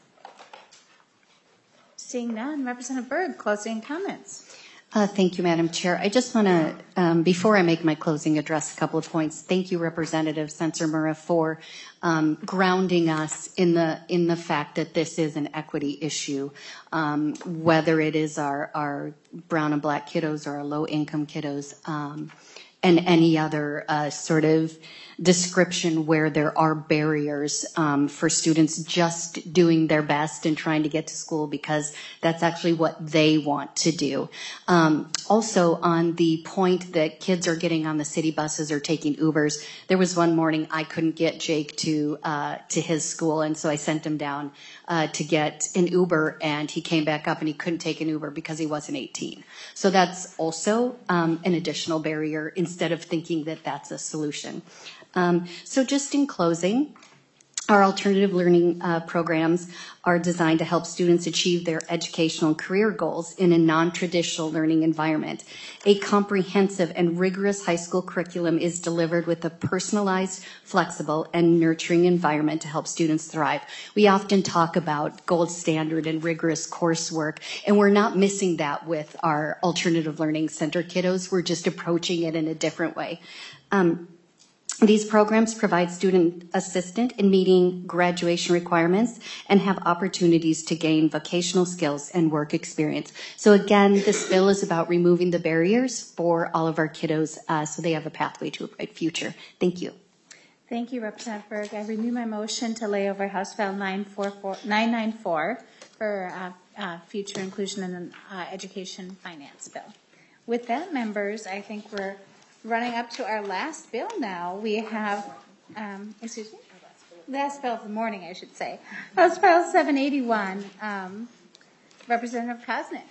Seeing none, Representative Berg, closing comments. Thank you, Madam Chair. I just want to, before I make my closing address, a couple of points. Thank you, Representative Spencer-Murrell, for grounding us in the fact that this is an equity issue, whether it is our brown and black kiddos or our low-income kiddos, and any other sort of description where there are barriers for students just doing their best and trying to get to school because that's actually what they want to do. Also, on the point that kids are getting on the city buses or taking Ubers, there was one morning I couldn't get Jake to his school, and so I sent him down to get an Uber, and he came back up and he couldn't take an Uber because he wasn't 18. So that's also an additional barrier instead of thinking that that's a solution. So just in closing, Our alternative learning programs are designed to help students achieve their educational and career goals in a non-traditional learning environment. A comprehensive and rigorous high school curriculum is delivered with a personalized, flexible, and nurturing environment to help students thrive. We often talk about gold standard and rigorous coursework, and we're not missing that with our alternative learning center kiddos. We're just approaching it in a different way. These programs provide student assistance in meeting graduation requirements and have opportunities to gain vocational skills and work experience. So again, this bill is about removing the barriers for all of our kiddos so they have a pathway to a bright future. Thank you. Thank you, Representative Berg. I renew my motion to lay over House File 994 for future inclusion in the education finance bill. With that, members, I think we're running up to our last bill now. We have, last bill of the morning, I should say. House File 781, Representative Koznick.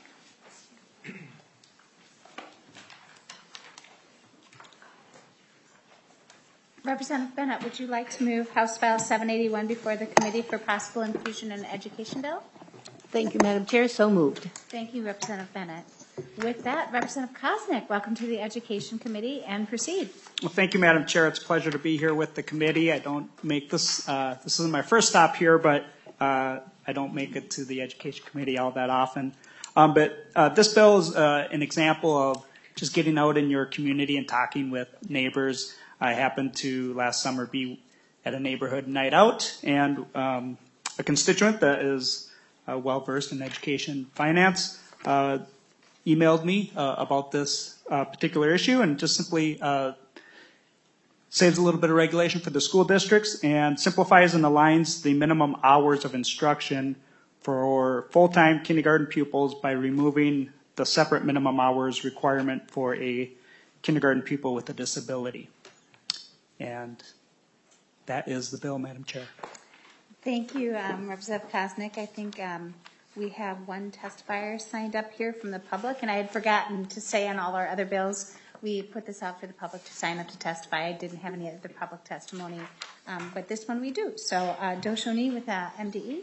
Representative Bennett, would you like to move House File 781 before the Committee for Possible Inclusion in Education Bill? Thank you, Madam Chair. So moved. Thank you, Representative Bennett. With that, Representative Koznick, welcome to the Education Committee, and proceed. Well, thank you, Madam Chair. It's a pleasure to be here with the committee. I don't make this, this isn't my first stop here, but I don't make it to the Education Committee all that often. But this bill is an example of just getting out in your community and talking with neighbors. I happened to last summer be at a neighborhood night out, and a constituent that is well-versed in education finance emailed me about this particular issue, and just simply saves a little bit of regulation for the school districts and simplifies and aligns the minimum hours of instruction for full-time kindergarten pupils by removing the separate minimum hours requirement for a kindergarten pupil with a disability. And that is the bill, Madam Chair. Thank you, Representative Koznick. I think we have one testifier signed up here from the public, and I had forgotten to say on all our other bills, we put this out for the public to sign up to testify. I didn't have any other public testimony, but this one we do. So Doshoni with MDE.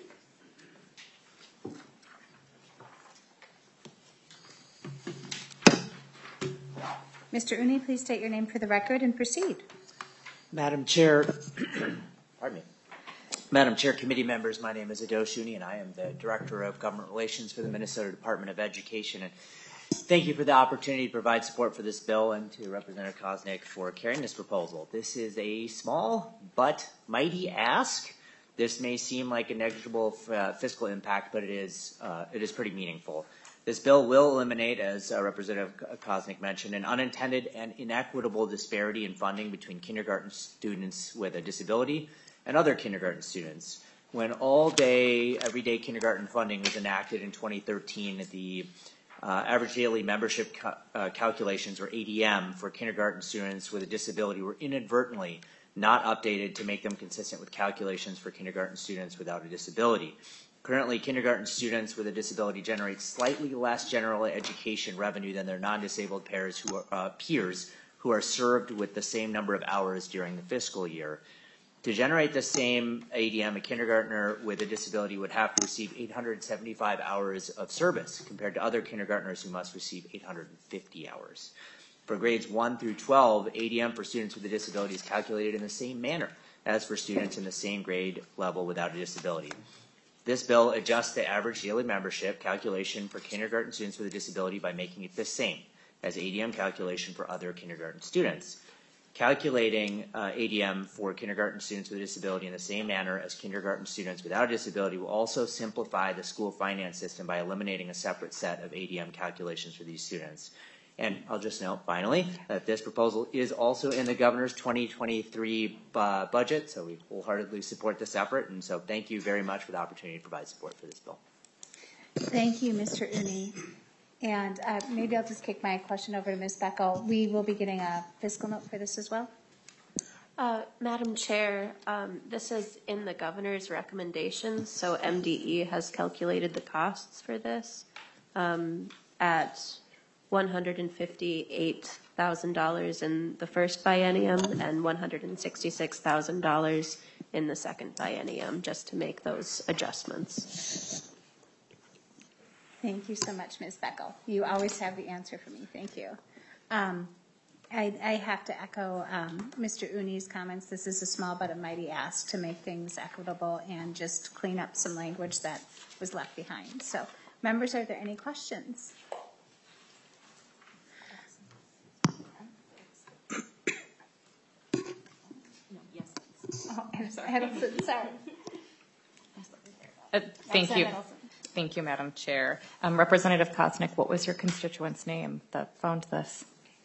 Mr. Uni, please state your name for the record and proceed. Madam Chair, pardon me. Madam Chair, committee members, my name is Adosh Uni, and I am the Director of Government Relations for the Minnesota Department of Education. And thank you for the opportunity to provide support for this bill and to Representative Koznick for carrying this proposal. This is a small but mighty ask. This may seem like a negligible fiscal impact, but it is pretty meaningful. This bill will eliminate, as Representative Koznick mentioned, an unintended and inequitable disparity in funding between kindergarten students with a disability and other kindergarten students. When all-day, everyday kindergarten funding was enacted in 2013, the average daily membership calculations, or ADM, for kindergarten students with a disability were inadvertently not updated to make them consistent with calculations for kindergarten students without a disability. Currently, kindergarten students with a disability generate slightly less general education revenue than their non-disabled peers who are served with the same number of hours during the fiscal year. To generate the same ADM, a kindergartner with a disability would have to receive 875 hours of service compared to other kindergartners who must receive 850 hours. For grades 1 through 12, ADM for students with a disability is calculated in the same manner as for students in the same grade level without a disability. This bill adjusts the average daily membership calculation for kindergarten students with a disability by making it the same as ADM calculation for other kindergarten students. Calculating ADM for kindergarten students with a disability in the same manner as kindergarten students without a disability will also simplify the school finance system by eliminating a separate set of ADM calculations for these students. And I'll just note, finally, that this proposal is also in the governor's 2023 budget, so we wholeheartedly support this effort. And so thank you very much for the opportunity to provide support for this bill. Thank you, Mr. Uni. And maybe I'll just kick my question over to Ms. Beckel. We will be getting a fiscal note for this as well. Madam Chair, this is in the governor's recommendations, so MDE has calculated the costs for this at $158,000 in the first biennium and $166,000 in the second biennium, just to make those adjustments. Thank you so much, Ms. Beckel. You always have the answer for me. Thank you. I have to echo Mr. Uni's comments. This is a small but a mighty ask to make things equitable and just clean up some language that was left behind. So, members, are there any questions? Oh, Edelson, sorry. Thank you. Thank you, Madam Chair. Representative Koznick, what was your constituent's name that found this?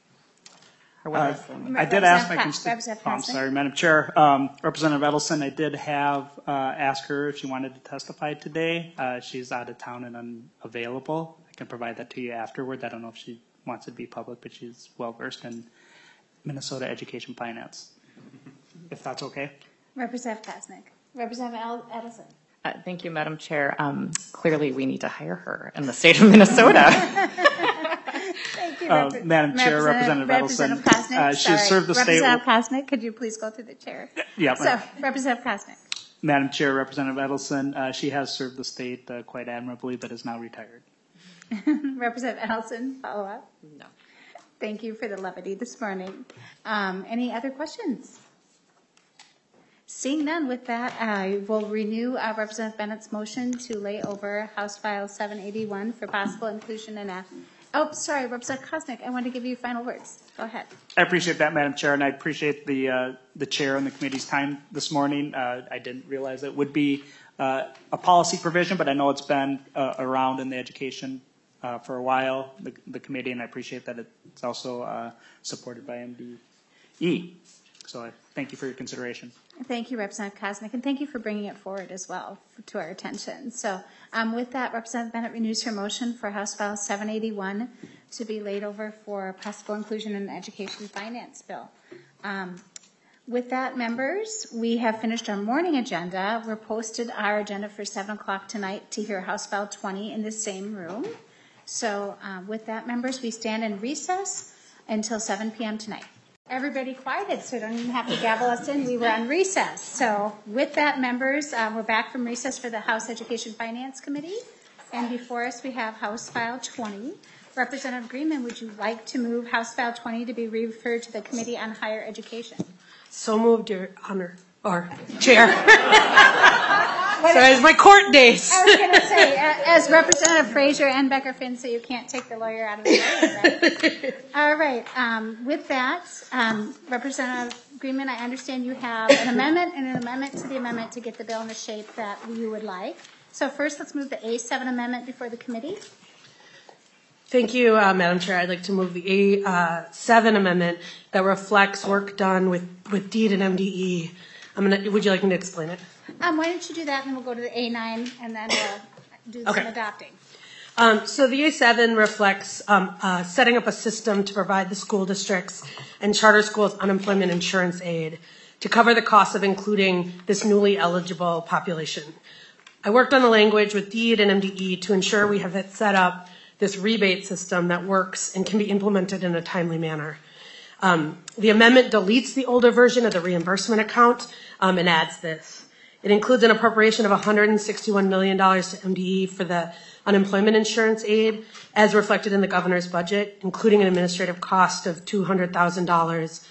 Or what is the name? I did ask my constituent. I'm sorry, Madam Chair. Representative Edelson, I did have ask her if she wanted to testify today. She's out of town and unavailable. I can provide that to you afterward. I don't know if she wants it to be public, but she's well versed in Minnesota education finance. If that's okay. Representative Koznick. Representative Edelson. Thank you, Madam Chair. Clearly, we need to hire her in the state of Minnesota. Thank you, Madam Chair, Representative Edelson. Koznick. She has served the state. Representative Koznick, could you please go through the chair? Yeah. So, Representative Koznick. Madam Chair, Representative Edelson, she has served the state quite admirably, but is now retired. Representative Edelson, follow up? No. Thank you for the levity this morning. Any other questions? Seeing none, with that, I will renew Representative Bennett's motion to lay over House File 781 for possible inclusion in a... Oh, sorry, Representative Koznick, I want to give you final words. Go ahead. I appreciate that, Madam Chair, and I appreciate the chair and the committee's time this morning. I didn't realize it would be a policy provision, but I know it's been around in the education for a while, the committee, and I appreciate that it's also supported by MDE. So I thank you for your consideration. Thank you, Representative Koznick, and thank you for bringing it forward as well to our attention. So with that, Representative Bennett renews her motion for House File 781 to be laid over for possible inclusion in the education finance bill. With that, members, we have finished our morning agenda. We're posted our agenda for 7 o'clock tonight to hear House File 20 in the same room. So with that, members, we stand in recess until 7 p.m. tonight. Everybody quieted, so you don't even have to gavel us in. We were on recess. So with that, members, we're back from recess for the House Education Finance Committee. And before us, we have House File 20. Representative Greenman, would you like to move House File 20 to be referred to the Committee on Higher Education? So moved, Your Honor, or Chair. Sorry, it's my court days. I was going to say, as Representative Frazier and Becker Finn say, you can't take the lawyer out of the way, right? All right. With that, Representative Greenman, I understand you have an amendment and an amendment to the amendment to get the bill in the shape that you would like. So first, let's move the A7 amendment before the committee. Thank you, Madam Chair. I'd like to move the A7 amendment that reflects work done with DEED and MDE. Would you like me to explain it? Why don't you do that, and then we'll go to the A9, and then we'll do some adopting. So the A7 reflects setting up a system to provide the school districts and charter schools unemployment insurance aid to cover the cost of including this newly eligible population. I worked on the language with DEED and MDE to ensure we have it set up this rebate system that works and can be implemented in a timely manner. The amendment deletes the older version of the reimbursement account and adds this. It includes an appropriation of $161 million to MDE for the unemployment insurance aid, as reflected in the governor's budget, including an administrative cost of $200,000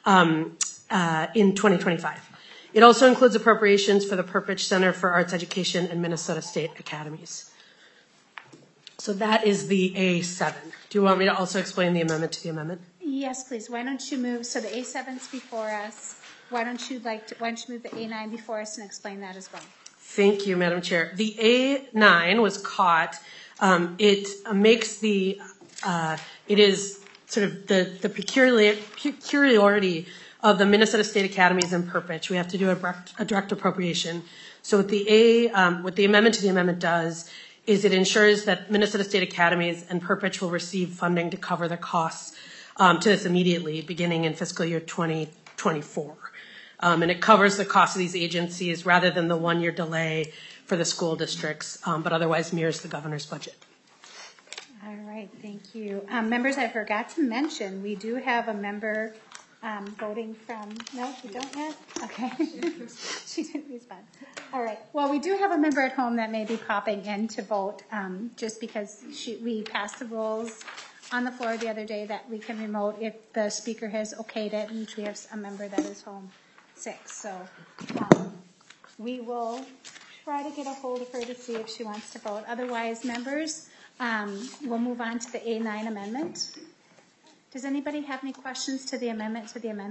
in 2025. It also includes appropriations for the Perpich Center for Arts Education and Minnesota State Academies. So that is the A7. Do you want me to also explain the amendment to the amendment? Yes, please. Why don't you move? So the A7's before us. Why don't you move the A9 before us and explain that as well? Thank you, Madam Chair. The A9 was caught. It makes it is sort of the peculiarity of the Minnesota State Academies and Perpich. We have to do a direct appropriation. So what the amendment to the amendment does is it ensures that Minnesota State Academies and Perpich will receive funding to cover the costs to this immediately, beginning in fiscal year 2024. And it covers the cost of these agencies rather than the 1-year delay for the school districts, but otherwise mirrors the governor's budget. All right, thank you. Members, I forgot to mention, we do have a member voting from, no, you don't yet? Okay. She didn't respond. All right. Well, we do have a member at home that may be popping in to vote, just because we passed the rules on the floor the other day that we can remote if the speaker has okayed it, and we have a member that is home sick. So we will try to get a hold of her to see if she wants to vote. Otherwise, members, we'll move on to the A9 amendment. Does anybody have any questions to the amendment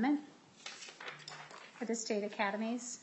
for the state academies?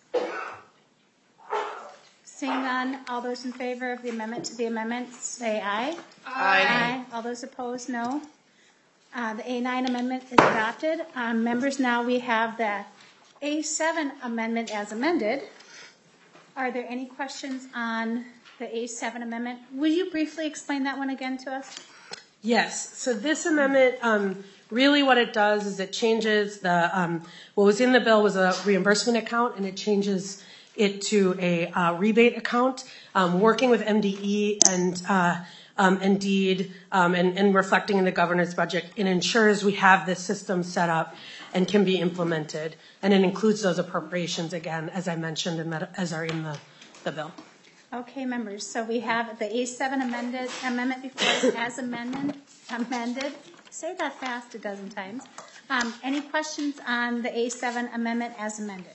Seeing none, all those in favor of the amendment to the amendment say aye. Aye. All those opposed, no. The A9 amendment is adopted. Members, now we have the A7 amendment as amended. Are there any questions on the A7 amendment? Will you briefly explain that one again to us? Yes. So this amendment, really what it does is it changes the, what was in the bill was a reimbursement account, and it changes it to a rebate account. Working with MDE and Indeed, and reflecting in the governor's budget, it ensures we have this system set up and can be implemented. And it includes those appropriations again, as I mentioned, as are in the bill. Okay, members, so we have the A7 amendment before us as amended. Say that fast a dozen times. Any questions on the A7 amendment as amended?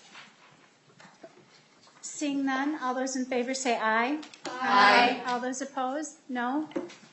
Seeing none, all those in favor say aye. Aye. All those opposed, no.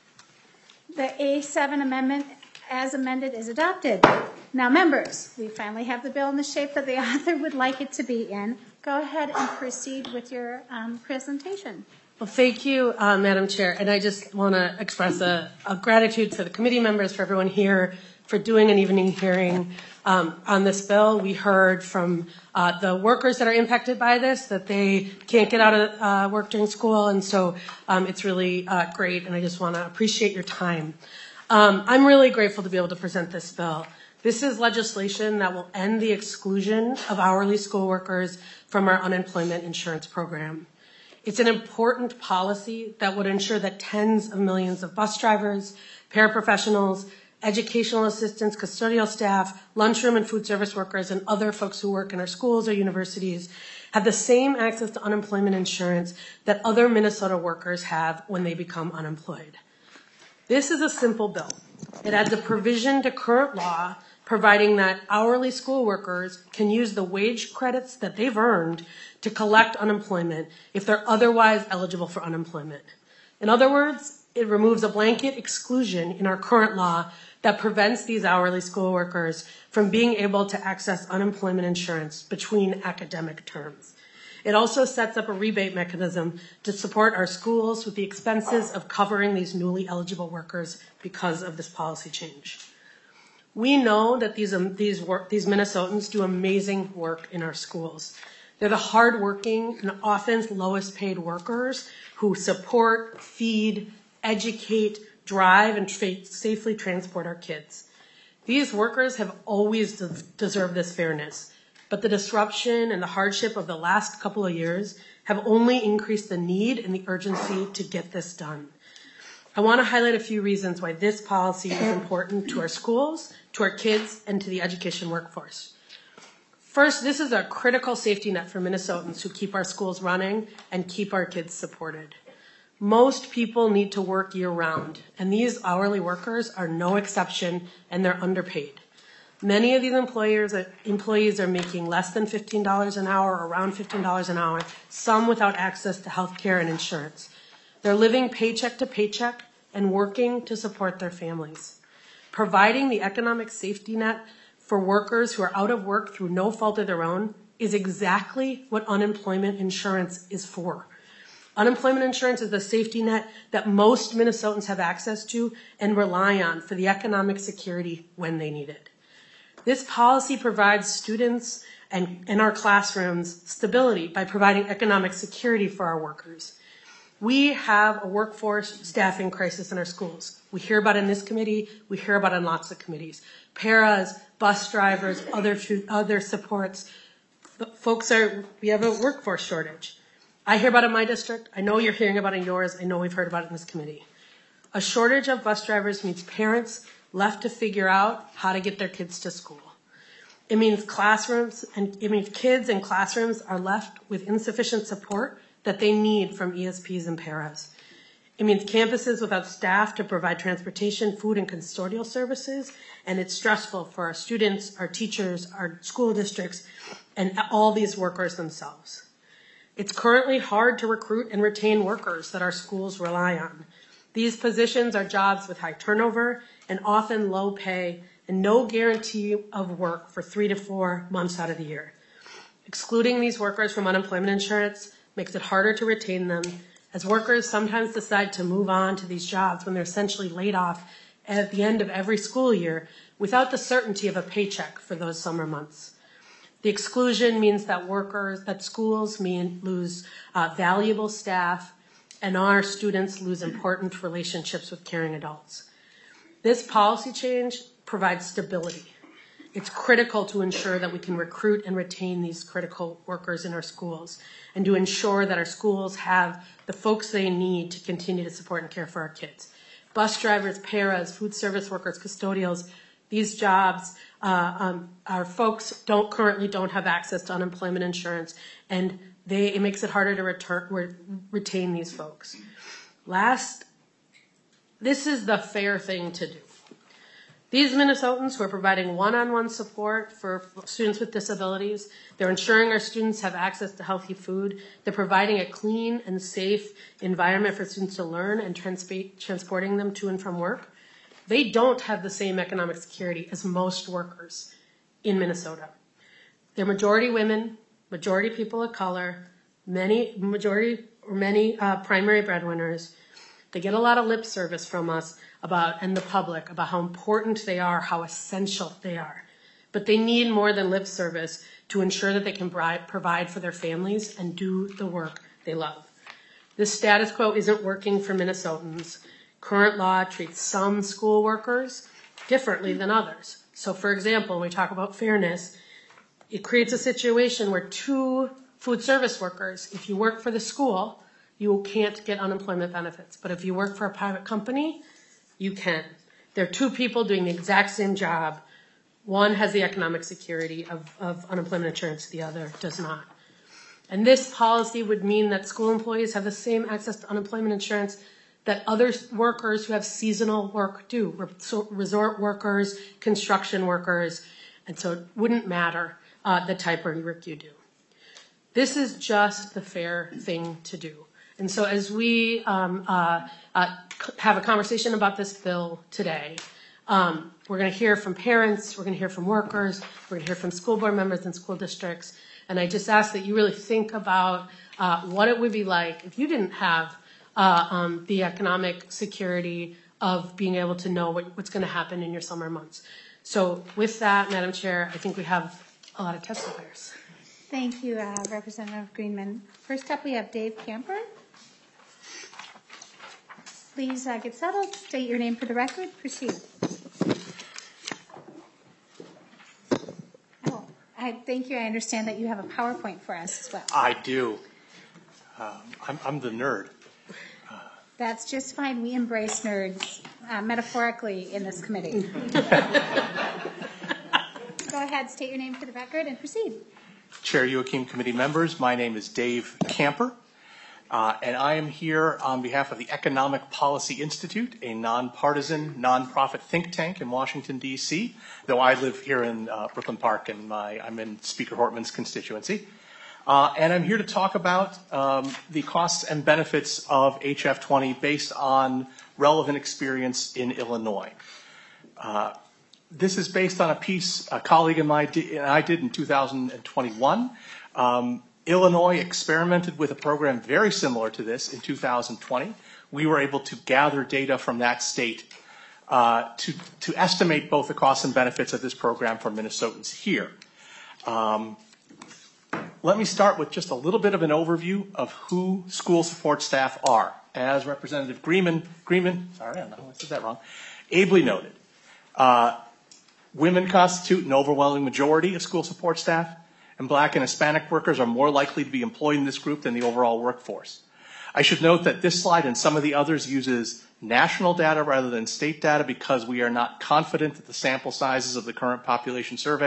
The A7 amendment as amended is adopted. Now, members, we finally have the bill in the shape that the author would like it to be in. Go ahead and proceed with your presentation. Well, thank you, Madam Chair. And I just want to express a gratitude to the committee members, for everyone here, for doing an evening hearing on this bill. We heard from the workers that are impacted by this that they can't get out of work during school. And so it's really great. And I just want to appreciate your time. I'm really grateful to be able to present this bill. This is legislation that will end the exclusion of hourly school workers from our unemployment insurance program. It's an important policy that would ensure that tens of millions of bus drivers, paraprofessionals, educational assistants, custodial staff, lunchroom and food service workers, and other folks who work in our schools or universities have the same access to unemployment insurance that other Minnesota workers have when they become unemployed. This is a simple bill. It adds a provision to current law providing that hourly school workers can use the wage credits that they've earned to collect unemployment if they're otherwise eligible for unemployment. In other words, it removes a blanket exclusion in our current law that prevents these hourly school workers from being able to access unemployment insurance between academic terms. It also sets up a rebate mechanism to support our schools with the expenses of covering these newly eligible workers because of this policy change. We know that these Minnesotans do amazing work in our schools. They're the hardworking and often lowest paid workers who support, feed, educate, drive, and safely transport our kids. These workers have always deserved this fairness, but the disruption and the hardship of the last couple of years have only increased the need and the urgency to get this done. I want to highlight a few reasons why this policy is important to our schools, to our kids, and to the education workforce. First, this is a critical safety net for Minnesotans who keep our schools running and keep our kids supported. Most people need to work year-round, and these hourly workers are no exception, and they're underpaid. Many of these employees are making less than $15 an hour, or around $15 an hour, some without access to health care and insurance. They're living paycheck to paycheck and working to support their families. Providing the economic safety net for workers who are out of work through no fault of their own is exactly what unemployment insurance is for. Unemployment insurance is the safety net that most Minnesotans have access to and rely on for the economic security when they need it. This policy provides students and in our classrooms stability by providing economic security for our workers. We have a workforce staffing crisis in our schools. We hear about it in this committee. We hear about it in lots of committees. Paras, bus drivers, other supports. We have a workforce shortage. I hear about it in my district. I know you're hearing about it in yours. I know we've heard about it in this committee. A shortage of bus drivers means parents left to figure out how to get their kids to school. It means kids in classrooms are left with insufficient support that they need from ESPs and paras. It means campuses without staff to provide transportation, food, and custodial services, and it's stressful for our students, our teachers, our school districts, and all these workers themselves. It's currently hard to recruit and retain workers that our schools rely on. These positions are jobs with high turnover and often low pay and no guarantee of work for 3 to 4 months out of the year. Excluding these workers from unemployment insurance makes it harder to retain them, as workers sometimes decide to move on to these jobs when they're essentially laid off at the end of every school year without the certainty of a paycheck for those summer months. The exclusion means that schools lose valuable staff and our students lose important relationships with caring adults. This policy change provides stability. It's critical to ensure that we can recruit and retain these critical workers in our schools and to ensure that our schools have the folks they need to continue to support and care for our kids. Bus drivers, paras, food service workers, custodials, these jobs, our folks currently don't have access to unemployment insurance, and it makes it harder to retain these folks. This is the fair thing to do. These Minnesotans who are providing one-on-one support for students with disabilities, they're ensuring our students have access to healthy food, they're providing a clean and safe environment for students to learn and transporting them to and from work. They don't have the same economic security as most workers in Minnesota. They're majority women, majority people of color, many primary breadwinners. They get a lot of lip service from us and the public about how important they are, how essential they are. But they need more than lip service to ensure that they can provide for their families and do the work they love. This status quo isn't working for Minnesotans. Current law treats some school workers differently than others. So, for example, when we talk about fairness, it creates a situation where 2 food service workers, if you work for the school, you can't get unemployment benefits. But if you work for a private company, you can. There are 2 people doing the exact same job. One has the economic security of unemployment insurance, the other does not. And this policy would mean that school employees have the same access to unemployment insurance that other workers who have seasonal work do, resort workers, construction workers, and so it wouldn't matter the type of work you do. This is just the fair thing to do. And so as we have a conversation about this bill today, we're going to hear from parents, we're going to hear from workers, we're going to hear from school board members and school districts. And I just ask that you really think about what it would be like if you didn't have the economic security of being able to know what's going to happen in your summer months. So with that, Madam Chair, I think we have a lot of testifiers. Thank you, Representative Greenman. First up, we have Dave Camper. Please get settled. State your name for the record. Proceed. Oh, thank you. I understand that you have a PowerPoint for us as well. I do. I'm the nerd. That's just fine. We embrace nerds metaphorically in this committee. Go ahead, state your name for the record and proceed. Chair Youakim, committee members, my name is Dave Camper, and I am here on behalf of the Economic Policy Institute, a nonpartisan, nonprofit think tank in Washington, D.C., though I live here in Brooklyn Park, and I'm in Speaker Hortman's constituency. And I'm here to talk about the costs and benefits of HF 20 based on relevant experience in Illinois. This is based on a piece a colleague and I did in 2021. Illinois experimented with a program very similar to this in 2020. We were able to gather data from that state to estimate both the costs and benefits of this program for Minnesotans here. Let me start with just a little bit of an overview of who school support staff are. As Representative Greenman, sorry, I know I said that wrong, ably noted, women constitute an overwhelming majority of school support staff, and Black and Hispanic workers are more likely to be employed in this group than the overall workforce. I should note that this slide and some of the others uses national data rather than state data because we are not confident that the sample sizes of the current population survey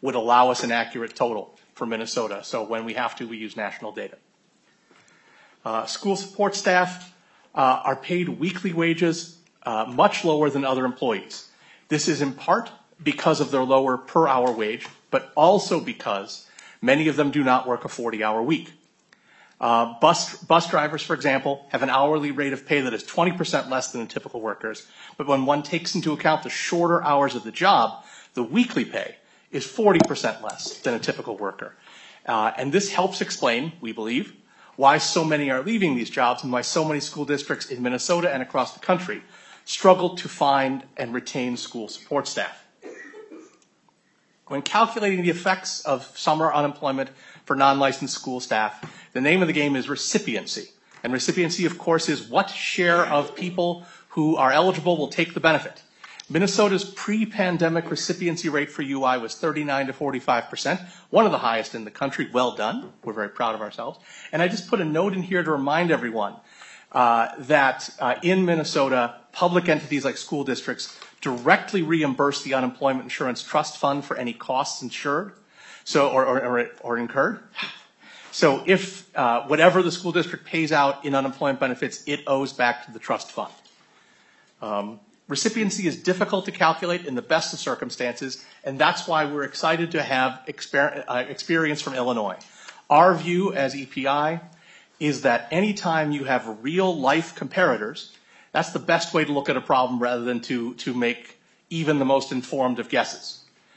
would allow us an accurate total for Minnesota. So when we have to, we use national data. School support staff are paid weekly wages much lower than other employees. This is in part because of their lower per hour wage, but also because many of them do not work a 40-hour week. Bus drivers, for example, have an hourly rate of pay that is 20% less than typical workers, but when one takes into account the shorter hours of the job, the weekly pay is 40% less than a typical worker. And this helps explain, we believe, why so many are leaving these jobs and why so many school districts in Minnesota and across the country struggle to find and retain school support staff. When calculating the effects of summer unemployment for non-licensed school staff, the name of the game is recipiency. And recipiency, of course, is what share of people who are eligible will take the benefit. Minnesota's pre-pandemic recipiency rate for UI was 39 to 45%, one of the highest in the country. Well done. We're very proud of ourselves. And I just put a note in here to remind everyone that in Minnesota, public entities like school districts directly reimburse the unemployment insurance trust fund for any costs insured, or incurred. So if whatever the school district pays out in unemployment benefits, it owes back to the trust fund. Recipiency is difficult to calculate in the best of circumstances, and that's why we're excited to have experience from Illinois. Our view as EPI is that anytime you have real life comparators, that's the best way to look at a problem rather than to make even the most informed of guesses.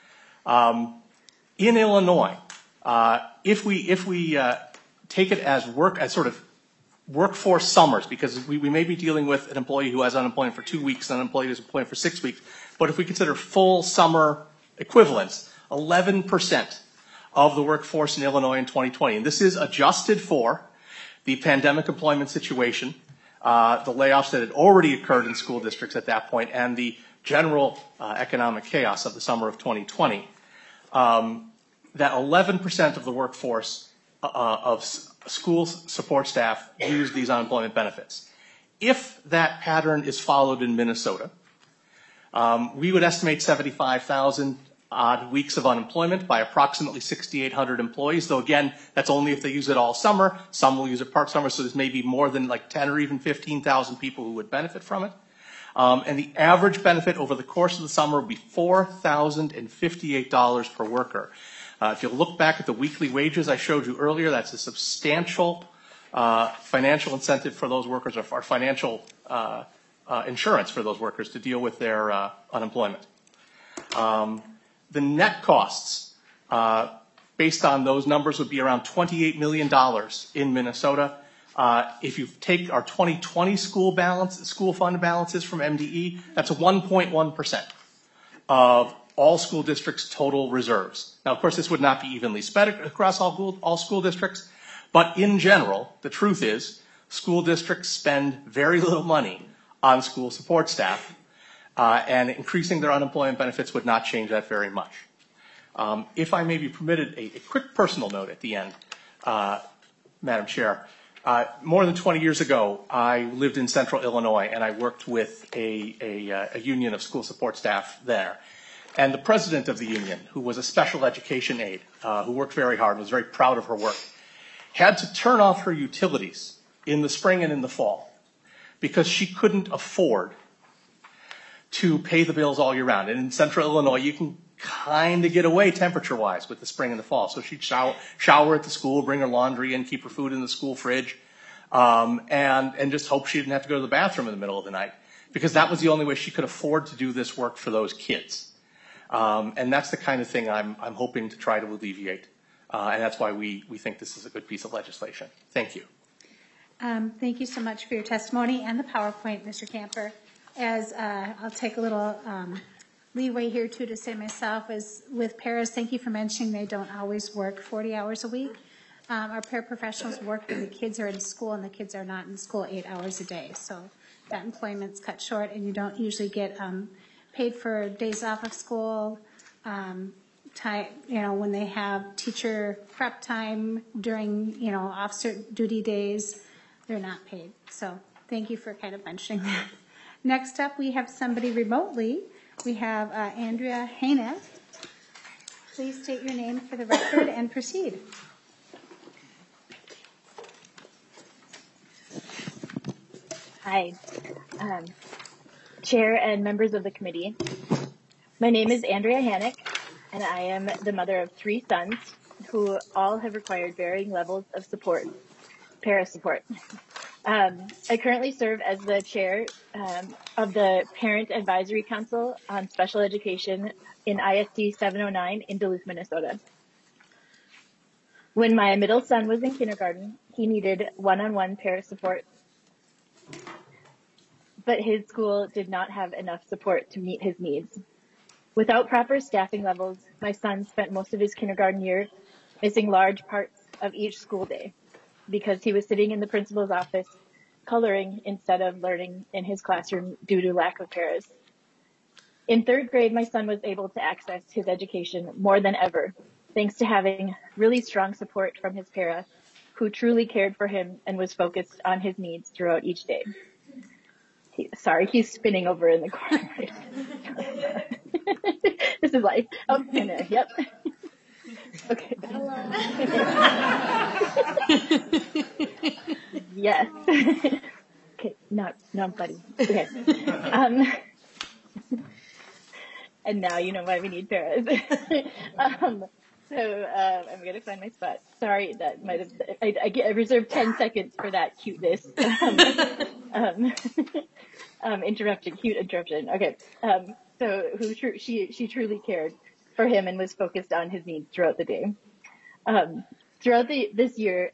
In Illinois, if we take it as sort of workforce summers, because we may be dealing with an employee who has unemployment for 2 weeks and an employee who's employed for 6 weeks, but if we consider full summer equivalents, 11% of the workforce in Illinois in 2020, and this is adjusted for the pandemic employment situation, the layoffs that had already occurred in school districts at that point, and the general economic chaos of the summer of 2020, that 11% of the workforce of school support staff use these unemployment benefits. If that pattern is followed in Minnesota, we would estimate 75,000 odd weeks of unemployment by approximately 6,800 employees, though again, that's only if they use it all summer. Some will use it part summer, so there's maybe more than like 10 or even 15,000 people who would benefit from it. And the average benefit over the course of the summer would be $4,058 per worker. If you look back at the weekly wages I showed you earlier, that's a substantial financial incentive for those workers, or financial insurance for those workers to deal with their unemployment. The net costs, based on those numbers, would be around $28 million in Minnesota. If you take our 2020 school fund balances from MDE, that's 1.1% of all school districts' total reserves. Now, of course, this would not be evenly spread across all school districts, but in general, the truth is school districts spend very little money on school support staff, and increasing their unemployment benefits would not change that very much. If I may be permitted a quick personal note at the end, Madam Chair. More than 20 years ago, I lived in central Illinois, and I worked with a union of school support staff there. And the president of the union, who was a special education aide, who worked very hard, was very proud of her work, had to turn off her utilities in the spring and in the fall because she couldn't afford to pay the bills all year round. And in central Illinois, you can kind of get away temperature-wise with the spring and the fall. So she'd shower at the school, bring her laundry in, keep her food in the school fridge, and just hope she didn't have to go to the bathroom in the middle of the night, because that was the only way she could afford to do this work for those kids. And that's the kind of thing I'm hoping to try to alleviate. And that's why we think this is a good piece of legislation. Thank you. Thank you so much for your testimony and the PowerPoint, Mr. Camper. As I'll take a little leeway here too to say myself, as with paras, thank you for mentioning they don't always work 40 hours a week. Our paraprofessionals work when the kids are in school and the kids are not in school 8 hours a day. So that employment's cut short, and you don't usually get paid for days off of school, time, when they have teacher prep time during, officer duty days, they're not paid. So thank you for kind of mentioning that. Next up, we have somebody remotely. We have Andrea Haineth. Please state your name for the record and proceed. Hi, Chair and members of the committee. My name is Andrea Hannick, and I am the mother of 3 sons who all have required varying levels of support, para support. I currently serve as the chair of the Parent Advisory Council on Special Education in ISD 709 in Duluth, Minnesota. When my middle son was in kindergarten, he needed one-on-one para support, but his school did not have enough support to meet his needs. Without proper staffing levels, my son spent most of his kindergarten year missing large parts of each school day because he was sitting in the principal's office coloring instead of learning in his classroom due to lack of paras. In 3rd grade, my son was able to access his education more than ever, thanks to having really strong support from his para, who truly cared for him and was focused on his needs throughout each day. He's spinning over in the corner. This is life. Oh, and there, yep. Okay. Yes. Okay, not buddy. Okay. And now you know why we need paras. I'm gonna find my spot. Sorry, that might have. I reserved 10 seconds for that cuteness. Cute interruption. Okay. She truly cared for him and was focused on his needs throughout the day. Throughout this year,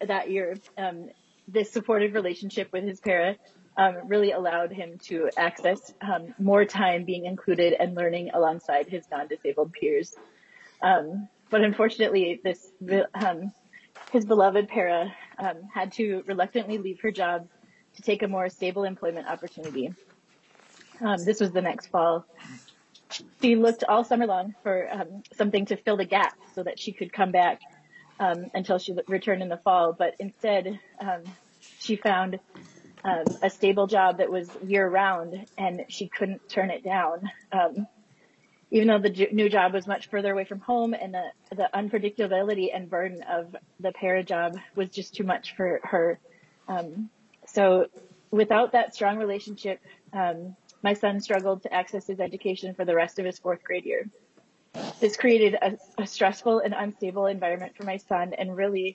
this supportive relationship with his para really allowed him to access more time being included and learning alongside his non-disabled peers. But unfortunately, his beloved para had to reluctantly leave her job to take a more stable employment opportunity. This was the next fall. She looked all summer long for something to fill the gap so that she could come back until she returned in the fall. But instead, she found a stable job that was year-round, and she couldn't turn it down. Even though the new job was much further away from home, and the unpredictability and burden of the para job was just too much for her. So without that strong relationship, my son struggled to access his education for the rest of his 4th grade year. This created a stressful and unstable environment for my son, and really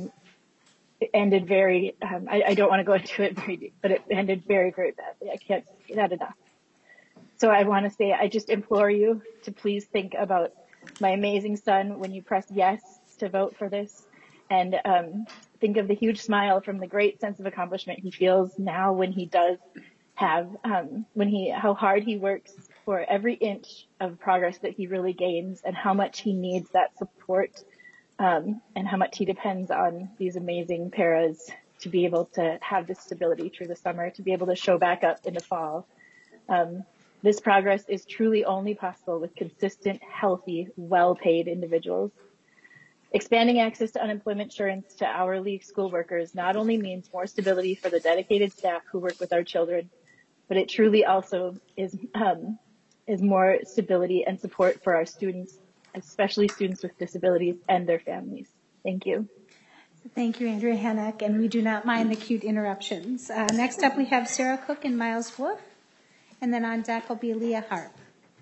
ended very, I don't want to go into it very deep, but it ended very, very badly. I can't say that enough. So I want to say, I just implore you to please think about my amazing son when you press yes to vote for this, and think of the huge smile from the great sense of accomplishment he feels now when he does have, how hard he works for every inch of progress that he really gains, and how much he needs that support, and how much he depends on these amazing paras to be able to have this stability through the summer, to be able to show back up in the fall. This progress is truly only possible with consistent, healthy, well-paid individuals. Expanding access to unemployment insurance to hourly school workers not only means more stability for the dedicated staff who work with our children, but it truly also is more stability and support for our students, especially students with disabilities and their families. Thank you. Thank you, Andrea Hannick, and we do not mind the cute interruptions. Next up, we have Sarah Cook and Miles Wolf, and then on deck will be Leah Harp.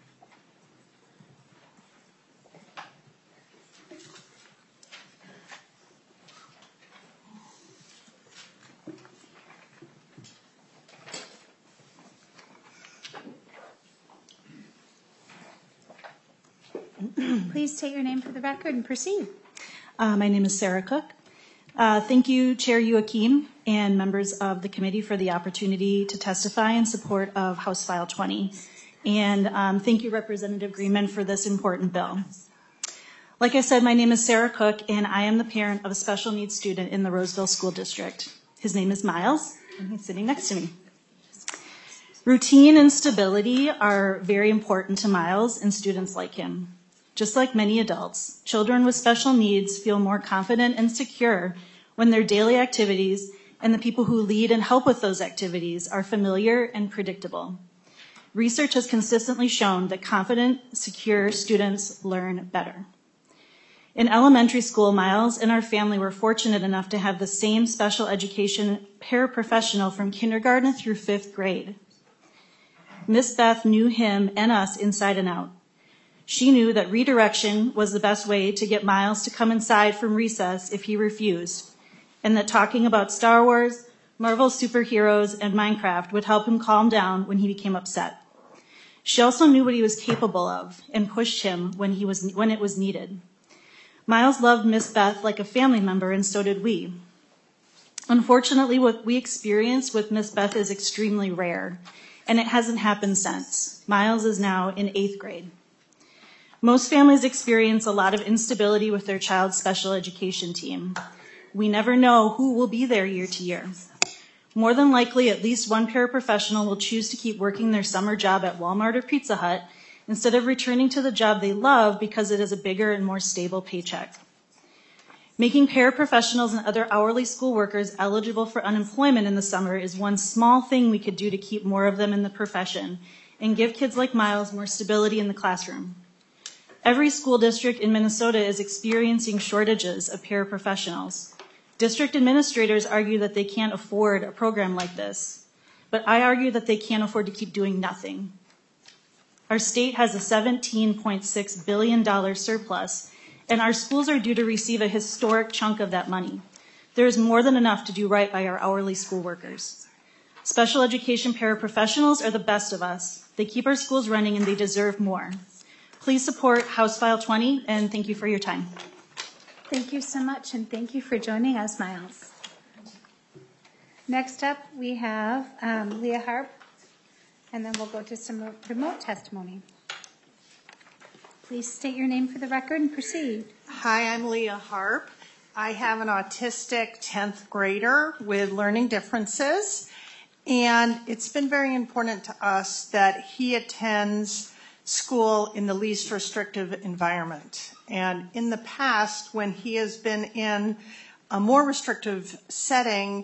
Please state your name for the record and proceed. My name is Sarah Cook. Thank you, Chair Joachim, and members of the committee for the opportunity to testify in support of House File 20. And thank you, Representative Greenman, for this important bill. Like I said, my name is Sarah Cook, and I am the parent of a special needs student in the Roseville School District. His name is Miles, and he's sitting next to me. Routine and stability are very important to Miles and students like him. Just like many adults, children with special needs feel more confident and secure when their daily activities and the people who lead and help with those activities are familiar and predictable. Research has consistently shown that confident, secure students learn better. In elementary school, Miles and our family were fortunate enough to have the same special education paraprofessional from kindergarten through 5th grade. Miss Beth knew him and us inside and out. She knew that redirection was the best way to get Miles to come inside from recess if he refused, and that talking about Star Wars, Marvel superheroes, and Minecraft would help him calm down when he became upset. She also knew what he was capable of and pushed him when it was needed. Miles loved Miss Beth like a family member, and so did we. Unfortunately, what we experienced with Miss Beth is extremely rare, and it hasn't happened since. Miles is now in 8th grade. Most families experience a lot of instability with their child's special education team. We never know who will be there year to year. More than likely, at least one paraprofessional will choose to keep working their summer job at Walmart or Pizza Hut instead of returning to the job they love because it is a bigger and more stable paycheck. Making paraprofessionals and other hourly school workers eligible for unemployment in the summer is one small thing we could do to keep more of them in the profession and give kids like Miles more stability in the classroom. Every school district in Minnesota is experiencing shortages of paraprofessionals. District administrators argue that they can't afford a program like this, but I argue that they can't afford to keep doing nothing. Our state has a $17.6 billion surplus, and our schools are due to receive a historic chunk of that money. There is more than enough to do right by our hourly school workers. Special education paraprofessionals are the best of us. They keep our schools running, and they deserve more. Please support House File 20, and thank you for your time. Thank you so much, and thank you for joining us, Miles. Next up, we have Leah Harp, and then we'll go to some remote testimony. Please state your name for the record and proceed. Hi, I'm Leah Harp. I have an autistic 10th grader with learning differences, and it's been very important to us that he attends school in the least restrictive environment. And in the past, when he has been in a more restrictive setting,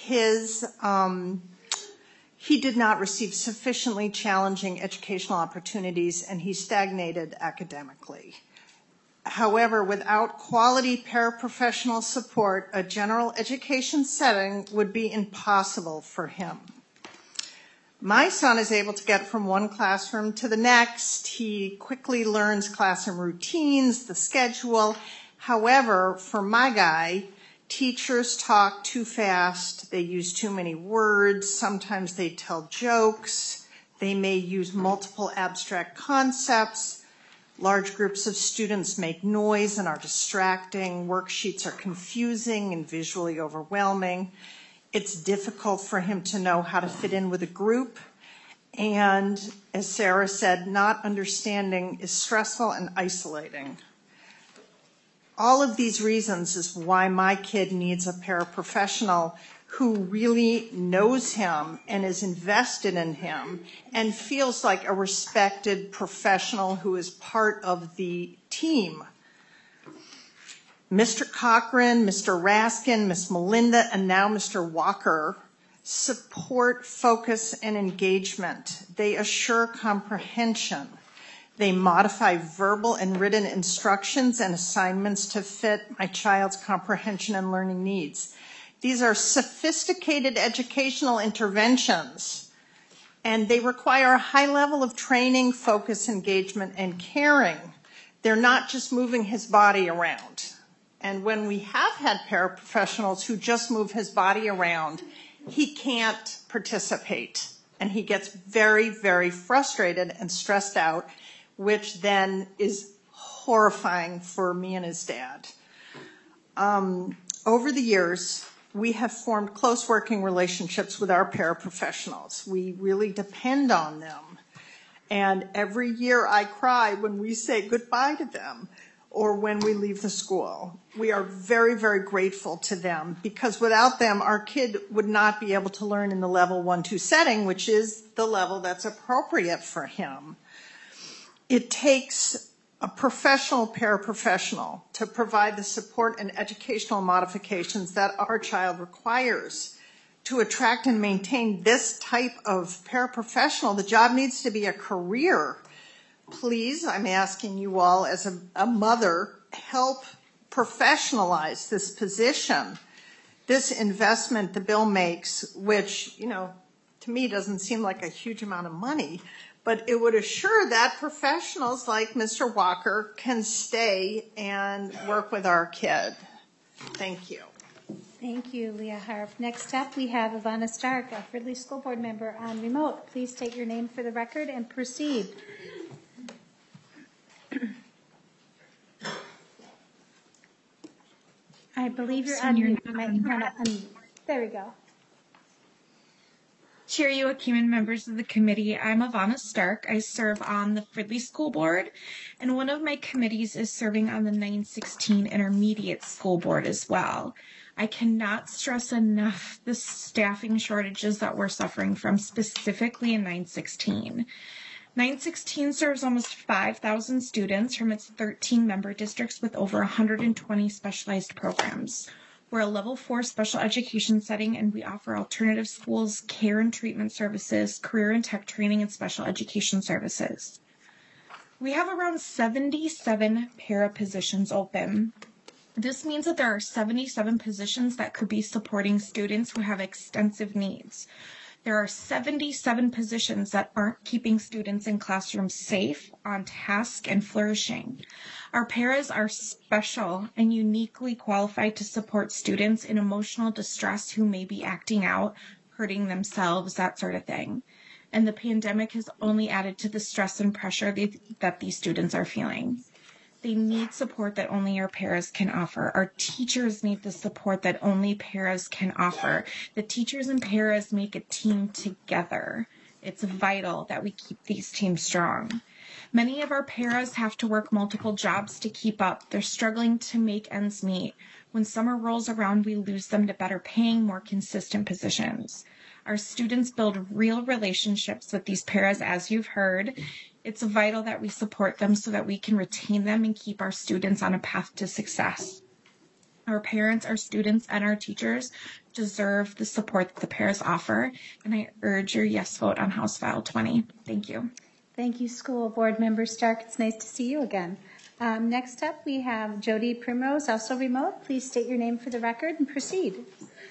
he did not receive sufficiently challenging educational opportunities, and he stagnated academically. However, without quality paraprofessional support, a general education setting would be impossible for him. My son is able to get from one classroom to the next. He quickly learns classroom routines, the schedule. However, for my guy, teachers talk too fast. They use too many words. Sometimes they tell jokes. They may use multiple abstract concepts. Large groups of students make noise and are distracting. Worksheets are confusing and visually overwhelming. It's difficult for him to know how to fit in with a group. And as Sarah said, not understanding is stressful and isolating. All of these reasons is why my kid needs a paraprofessional who really knows him and is invested in him and feels like a respected professional who is part of the team. Mr. Cochran, Mr. Raskin, Miss Melinda, and now Mr. Walker support focus and engagement. They assure comprehension. They modify verbal and written instructions and assignments to fit my child's comprehension and learning needs. These are sophisticated educational interventions, and they require a high level of training, focus, engagement, and caring. They're not just moving his body around. And when we have had paraprofessionals who just move his body around, he can't participate. And he gets very, very frustrated and stressed out, which then is horrifying for me and his dad. Over the years, we have formed close working relationships with our paraprofessionals. We really depend on them. And every year I cry when we say goodbye to them or when we leave the school. We are very, very grateful to them because without them, our kid would not be able to learn in the level 1-2 setting, which is the level that's appropriate for him. It takes a professional paraprofessional to provide the support and educational modifications that our child requires. To attract and maintain this type of paraprofessional, the job needs to be a career. Please, I'm asking you all as a mother, help professionalize this position, this investment the bill makes, which, to me doesn't seem like a huge amount of money, but it would assure that professionals like Mr. Walker can stay and work with our kid. Thank you. Thank you, Leah Harp. Next up, we have Ivana Stark, a Fridley School Board member on remote. Please state your name for the record and proceed. I believe you're on your there we go. Chair Joachim and members of the committee, I'm Ivana Stark. I serve on the Fridley School Board, and one of my committees is serving on the 916 Intermediate School Board as well. I cannot stress enough the staffing shortages that we're suffering from, specifically in 916. 916 serves almost 5,000 students from its 13 member districts with over 120 specialized programs. We're a level 4 special education setting, and we offer alternative schools, care and treatment services, career and tech training, and special education services. We have around 77 para positions open. This means that there are 77 positions that could be supporting students who have extensive needs. There are 77 positions that aren't keeping students in classrooms safe, on task, and flourishing. Our paras are special and uniquely qualified to support students in emotional distress who may be acting out, hurting themselves, that sort of thing. And the pandemic has only added to the stress and pressure that these students are feeling. They need support that only our paras can offer. Our teachers need the support that only paras can offer. The teachers and paras make a team together. It's vital that we keep these teams strong. Many of our paras have to work multiple jobs to keep up. They're struggling to make ends meet. When summer rolls around, we lose them to better paying, more consistent positions. Our students build real relationships with these paras, as you've heard. It's vital that we support them so that we can retain them and keep our students on a path to success. Our parents, our students, and our teachers deserve the support that the paras offer, and I urge your yes vote on House File 20. Thank you. Thank you, School Board Member Stark. It's nice to see you again. Next up, we have Jody Primrose, also remote. Please state your name for the record and proceed.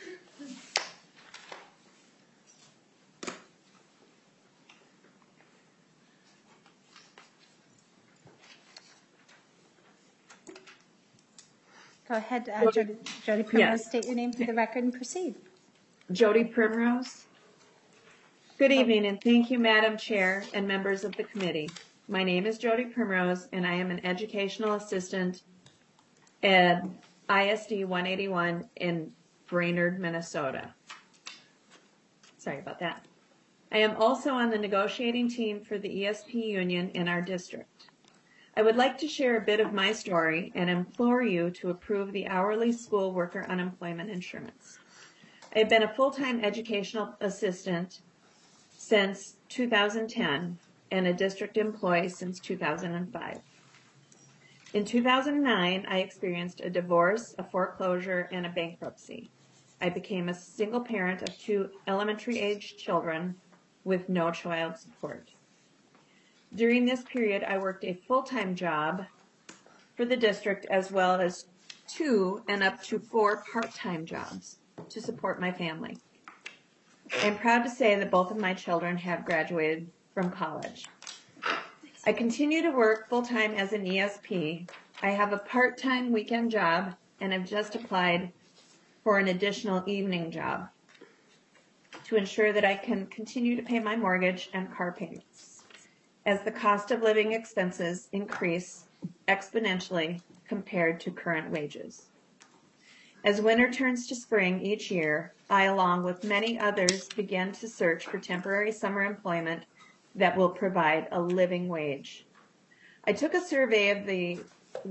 Go ahead, Jody Primrose, Yes. State your name for the record and proceed. Jody Primrose. Good evening, and thank you, Madam Chair and members of the committee. My name is Jody Primrose, and I am an educational assistant at ISD 181 in Brainerd, Minnesota. Sorry about that. I am also on the negotiating team for the ESP union in our district. I would like to share a bit of my story and implore you to approve the hourly school worker unemployment insurance. I have been a full-time educational assistant since 2010 and a district employee since 2005. In 2009, I experienced a divorce, a foreclosure, and a bankruptcy. I became a single parent of 2 elementary-age children with no child support. During this period, I worked a full-time job for the district as well as 2 and up to 4 part-time jobs to support my family. I'm proud to say that both of my children have graduated from college. I continue to work full-time as an ESP. I have a part-time weekend job and have just applied for an additional evening job to ensure that I can continue to pay my mortgage and car payments as the cost of living expenses increase exponentially compared to current wages. As winter turns to spring each year, I, along with many others, begin to search for temporary summer employment that will provide a living wage. I took a survey of the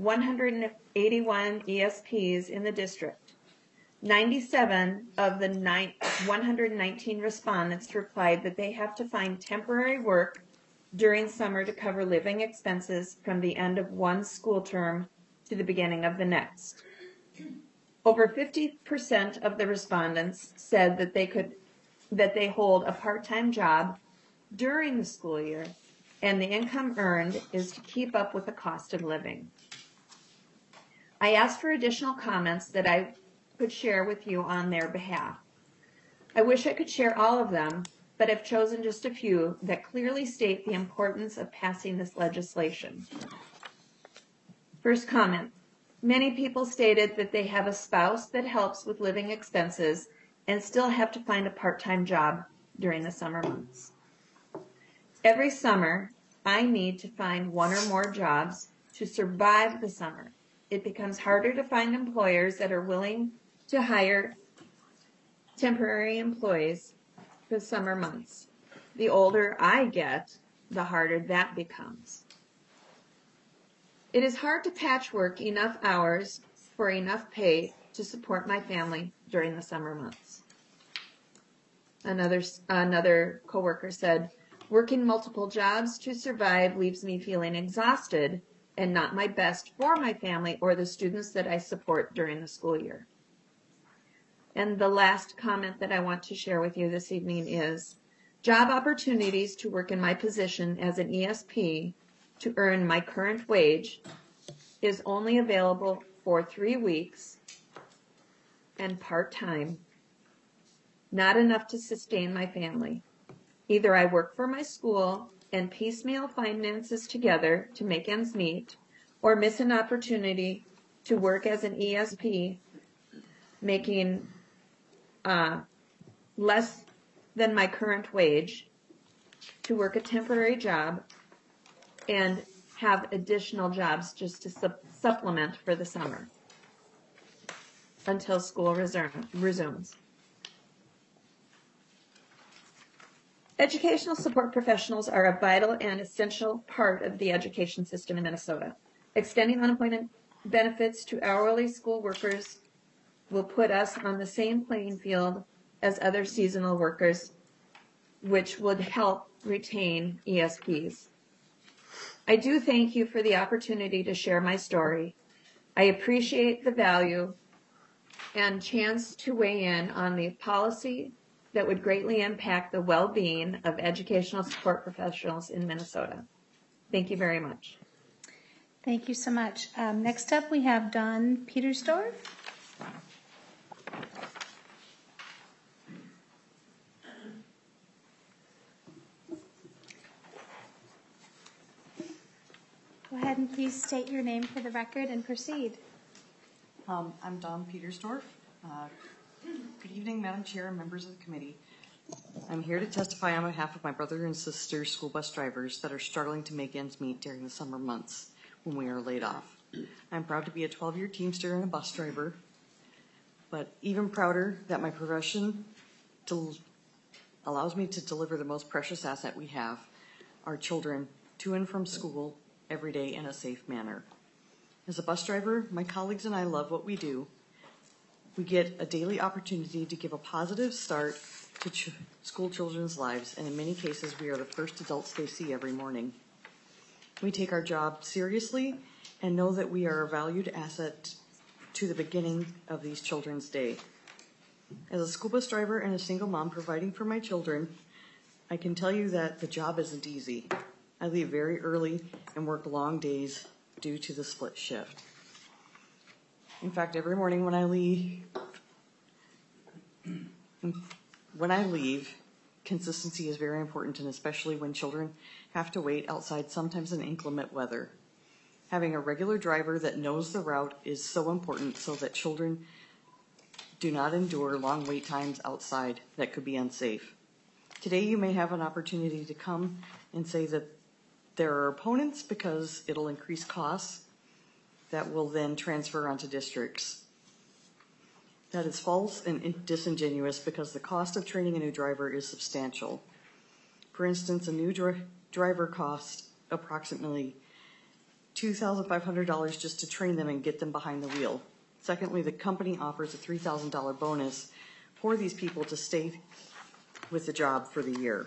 181 ESPs in the district. 97 of the 119 respondents replied that they have to find temporary work during summer to cover living expenses from the end of one school term to the beginning of the next. Over 50% of the respondents said that they hold a part-time job during the school year, and the income earned is to keep up with the cost of living. I asked for additional comments that I could share with you on their behalf. I wish I could share all of them, but I've chosen just a few that clearly state the importance of passing this legislation. First comment. Many people stated that they have a spouse that helps with living expenses and still have to find a part-time job during the summer months. Every summer, I need to find one or more jobs to survive the summer. It becomes harder to find employers that are willing to hire temporary employees for the summer months. The older I get, the harder that becomes. It is hard to patchwork enough hours for enough pay to support my family during the summer months. Another coworker said, working multiple jobs to survive leaves me feeling exhausted and not my best for my family or the students that I support during the school year. And the last comment that I want to share with you this evening is job opportunities to work in my position as an ESP to earn my current wage is only available for 3 weeks and part-time, not enough to sustain my family. Either I work for my school and piecemeal finances together to make ends meet, or miss an opportunity to work as an ESP making less than my current wage, to work a temporary job and have additional jobs just to supplement for the summer until school resumes. Educational support professionals are a vital and essential part of the education system in Minnesota. Extending unemployment benefits to hourly school workers will put us on the same playing field as other seasonal workers, which would help retain ESPs. I do thank you for the opportunity to share my story. I appreciate the value and chance to weigh in on the policy that would greatly impact the well-being of educational support professionals in Minnesota. Thank you very much. Thank you so much. Next up, we have Don Petersdorf. Go ahead and please state your name for the record and proceed. I'm Don Petersdorf. Good evening, Madam Chair and members of the committee. I'm here to testify on behalf of my brother and sister school bus drivers that are struggling to make ends meet during the summer months when we are laid off. I'm proud to be a 12-year Teamster and a bus driver, but even prouder that my profession allows me to deliver the most precious asset we have, our children, to and from school every day in a safe manner. As a bus driver, my colleagues and I love what we do. We get a daily opportunity to give a positive start to school children's lives, and in many cases, we are the first adults they see every morning. We take our job seriously and know that we are a valued asset to the beginning of these children's day. As a school bus driver and a single mom providing for my children, I can tell you that the job isn't easy. I leave very early and work long days due to the split shift. In fact, every morning when I leave, consistency is very important, and especially when children have to wait outside sometimes in inclement weather. Having a regular driver that knows the route is so important so that children do not endure long wait times outside that could be unsafe. Today you may have an opportunity to come and say that there are opponents because it'll increase costs that will then transfer onto districts. That is false and disingenuous because the cost of training a new driver is substantial. For instance, a new driver costs approximately $2,500 just to train them and get them behind the wheel. Secondly, the company offers a $3,000 bonus for these people to stay with the job for the year.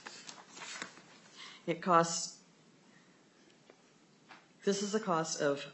This is a cost of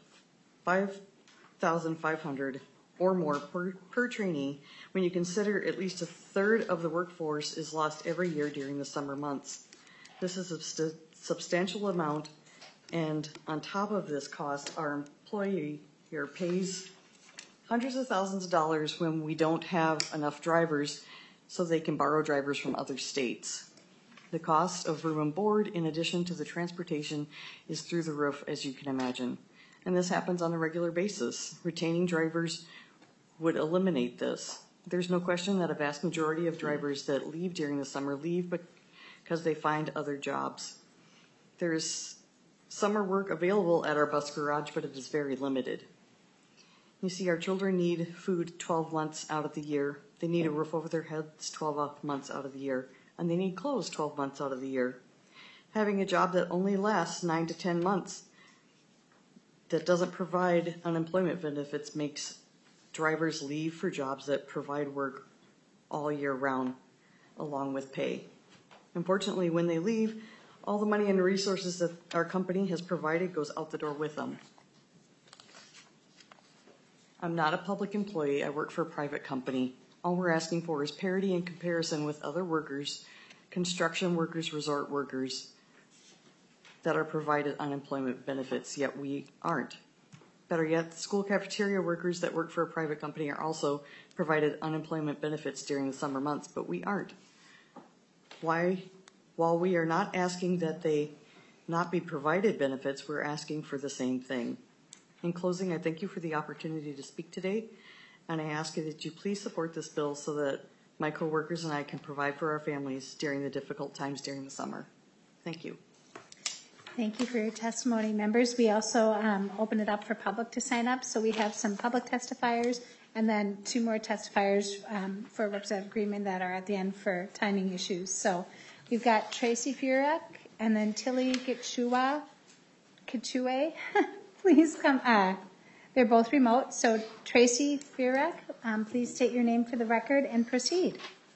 $5,500 or more per trainee when you consider at least a third of the workforce is lost every year during the summer months. This is a substantial amount, and on top of this cost, our employee here pays hundreds of thousands of dollars when we don't have enough drivers so they can borrow drivers from other states. The cost of room and board, in addition to the transportation, is through the roof, as you can imagine. And this happens on a regular basis. Retaining drivers would eliminate this. There's no question that a vast majority of drivers that leave during the summer leave because they find other jobs. There's summer work available at our bus garage, but it is very limited. You see, our children need food 12 months out of the year. They need a roof over their heads 12 months out of the year. And they need clothes 12 months out of the year. Having a job that only lasts 9 to 10 months, that doesn't provide unemployment benefits, makes drivers leave for jobs that provide work all year round, along with pay. Unfortunately, when they leave, all the money and resources that our company has provided goes out the door with them. I'm not a public employee. I work for a private company. All we're asking for is parity and comparison with other workers, construction workers, resort workers that are provided unemployment benefits, yet we aren't. Better yet, the school cafeteria workers that work for a private company are also provided unemployment benefits during the summer months, but we aren't. Why? While we are not asking that they not be provided benefits, we're asking for the same thing. In closing, I thank you for the opportunity to speak today, and I ask you that you please support this bill so that my coworkers and I can provide for our families during the difficult times during the summer. Thank you. Thank you for your testimony, members. We also open it up for public to sign up, so we have some public testifiers and then 2 more testifiers for Representative Greenman that are at the end for timing issues. So we've got Tracy Furek and then Tilly Kitchue. Please come. They're both remote. So Tracy Furek, please state your name for the record and proceed.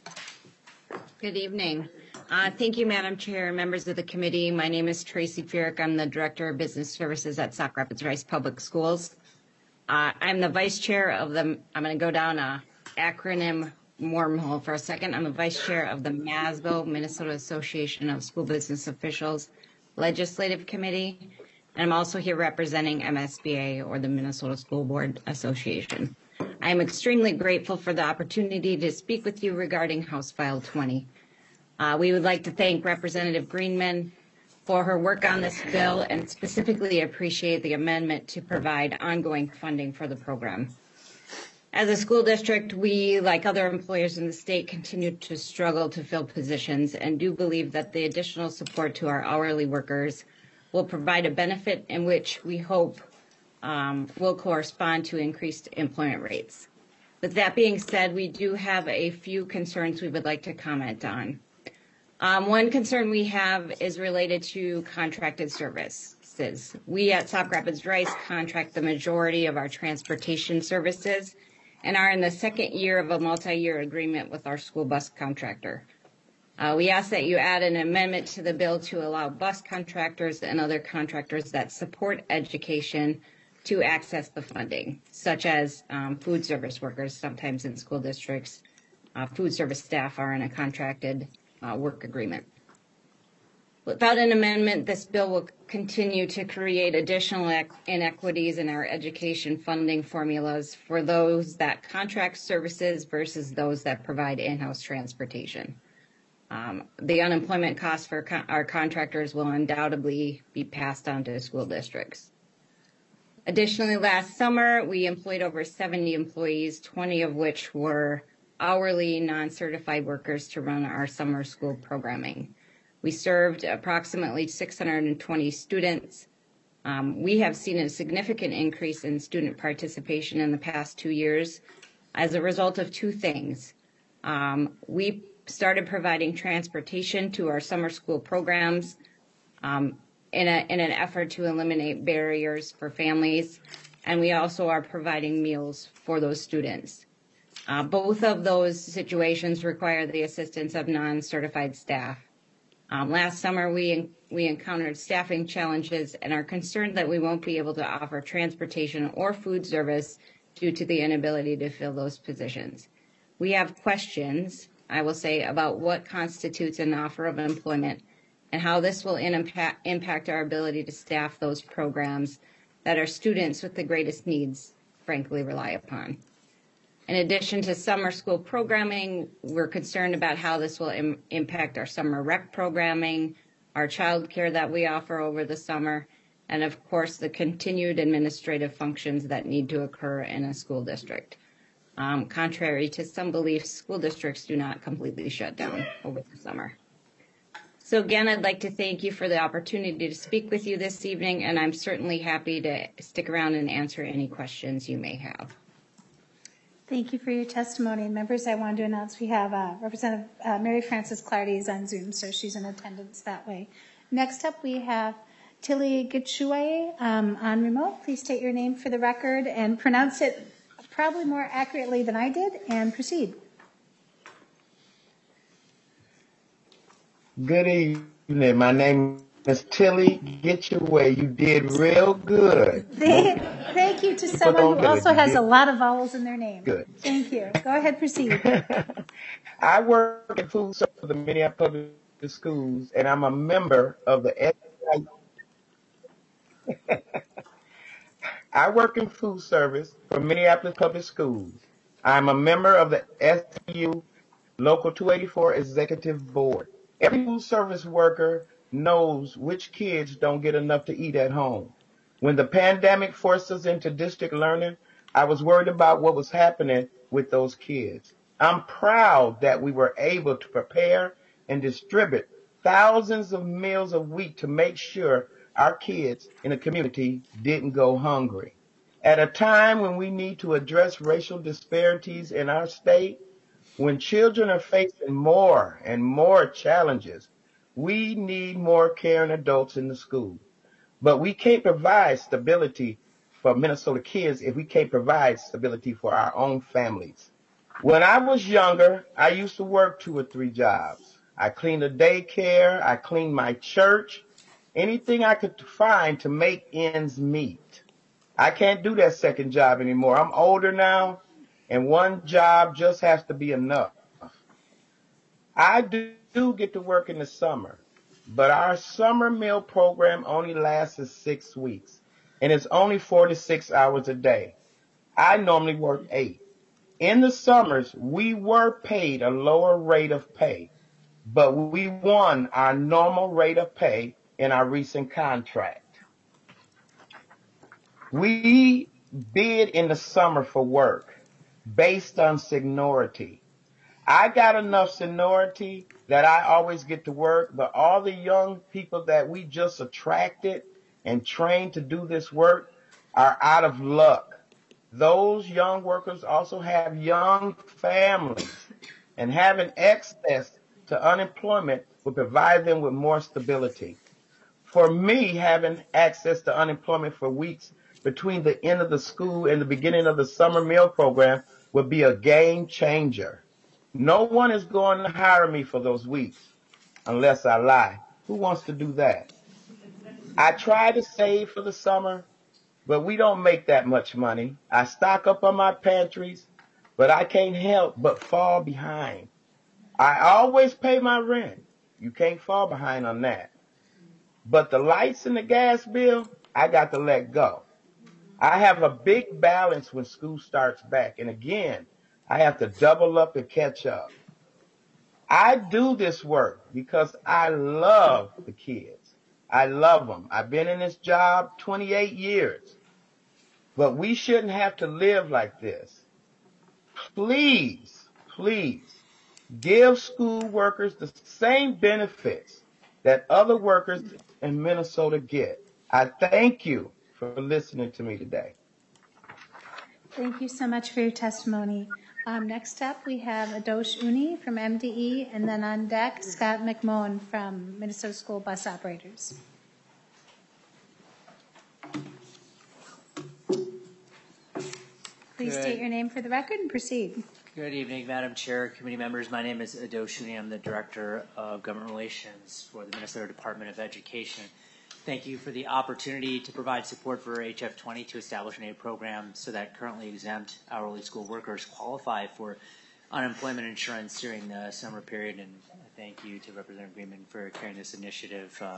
Good evening. Thank you, Madam Chair, members of the committee. My name is Tracy Furek. I'm the Director of Business Services at Sauk Rapids Rice Public Schools. I'm the Vice Chair of the, I'm going to go down a acronym wormhole for a second. I'm the Vice Chair of the MASBO, Minnesota Association of School Business Officials Legislative Committee. And I'm also here representing MSBA, or the Minnesota School Board Association. I am extremely grateful for the opportunity to speak with you regarding House File 20. We would like to thank Representative Greenman for her work on this bill and specifically appreciate the amendment to provide ongoing funding for the program. As a school district, we, like other employers in the state, continue to struggle to fill positions and do believe that the additional support to our hourly workers will provide a benefit in which we hope will correspond to increased employment rates. With that being said, we do have a few concerns we would like to comment on. One concern we have is related to contracted services. We at Sauk Rapids Rice contract the majority of our transportation services and are in the second year of a multi-year agreement with our school bus contractor. We ask that you add an amendment to the bill to allow bus contractors and other contractors that support education to access the funding, such as food service workers, sometimes in school districts. Food service staff are in a contracted work agreement. Without an amendment, this bill will continue to create additional inequities in our education funding formulas for those that contract services versus those that provide in-house transportation. The unemployment costs for our contractors will undoubtedly be passed on to school districts. Additionally, last summer, we employed over 70 employees, 20 of which were hourly non-certified workers to run our summer school programming. We served approximately 620 students. We have seen a significant increase in student participation in the past 2 years as a result of 2 things. We started providing transportation to our summer school programs in an effort to eliminate barriers for families, and we also are providing meals for those students. Both of those situations require the assistance of non-certified staff. Last summer, we encountered staffing challenges and are concerned that we won't be able to offer transportation or food service due to the inability to fill those positions. We have questions, I will say, about what constitutes an offer of employment and how this will impact our ability to staff those programs that our students with the greatest needs frankly rely upon. In addition to summer school programming, we're concerned about how this will impact our summer rec programming, our child care that we offer over the summer, and of course the continued administrative functions that need to occur in a school district. Contrary to some beliefs, school districts do not completely shut down over the summer. So again, I'd like to thank you for the opportunity to speak with you this evening, and I'm certainly happy to stick around and answer any questions you may have. Thank you for your testimony. Members, I wanted to announce we have Representative Mary Frances Clardy is on Zoom, so she's in attendance that way. Next up, we have Tilly Gitchue on remote. Please state your name for the record and pronounce it probably more accurately than I did, and proceed. Good evening. My name is Tilly Gitchue. You did real good. Thank you to someone who also has a lot of vowels in their name. Good. Thank you. Go ahead, proceed. I work in food service for the Minneapolis Public Schools, and I'm a member of the I work in food service for Minneapolis Public Schools. I'm a member of the SU Local 284 Executive Board. Every food service worker knows which kids don't get enough to eat at home. When the pandemic forced us into district learning, I was worried about what was happening with those kids. I'm proud that we were able to prepare and distribute thousands of meals a week to make sure our kids in the community didn't go hungry. At a time when we need to address racial disparities in our state, when children are facing more and more challenges, we need more caring adults in the school. But we can't provide stability for Minnesota kids if we can't provide stability for our own families. When I was younger, I used to work 2 or 3 jobs. I cleaned a daycare, I cleaned my church, anything I could find to make ends meet. I can't do that second job anymore. I'm older now, and one job just has to be enough. I do get to work in the summer, but our summer meal program only lasts 6 weeks, and it's only 4 to 6 hours a day. I normally work 8. In the summers, we were paid a lower rate of pay, but we won our normal rate of pay in our recent contract. We bid in the summer for work based on seniority. I got enough seniority that I always get to work, but all the young people that we just attracted and trained to do this work are out of luck. Those young workers also have young families, and having access to unemployment will provide them with more stability. For me, having access to unemployment for weeks between the end of the school and the beginning of the summer meal program would be a game changer. No one is going to hire me for those weeks unless I lie. Who wants to do that? I try to save for the summer, but we don't make that much money. I stock up on my pantries, but I can't help but fall behind. I always pay my rent. You can't fall behind on that. But the lights and the gas bill, I got to let go. I have a big balance when school starts back. And again, I have to double up and catch up. I do this work because I love the kids. I love them. I've been in this job 28 years. But we shouldn't have to live like this. Please, please, give school workers the same benefits that other workers in Minnesota get. I thank you for listening to me today. Thank you so much for your testimony. Next up, we have Adosh Uni from MDE, and then on deck, Scott McMahon from Minnesota School Bus Operators. Please state your name for the record and proceed. Good evening, Madam Chair, committee members. My name is Adosh Uni. I'm the Director of Government Relations for the Minnesota Department of Education. Thank you for the opportunity to provide support for HF 20 to establish an aid program so that currently exempt hourly school workers qualify for unemployment insurance during the summer period. And thank you to Representative Greenman for carrying this initiative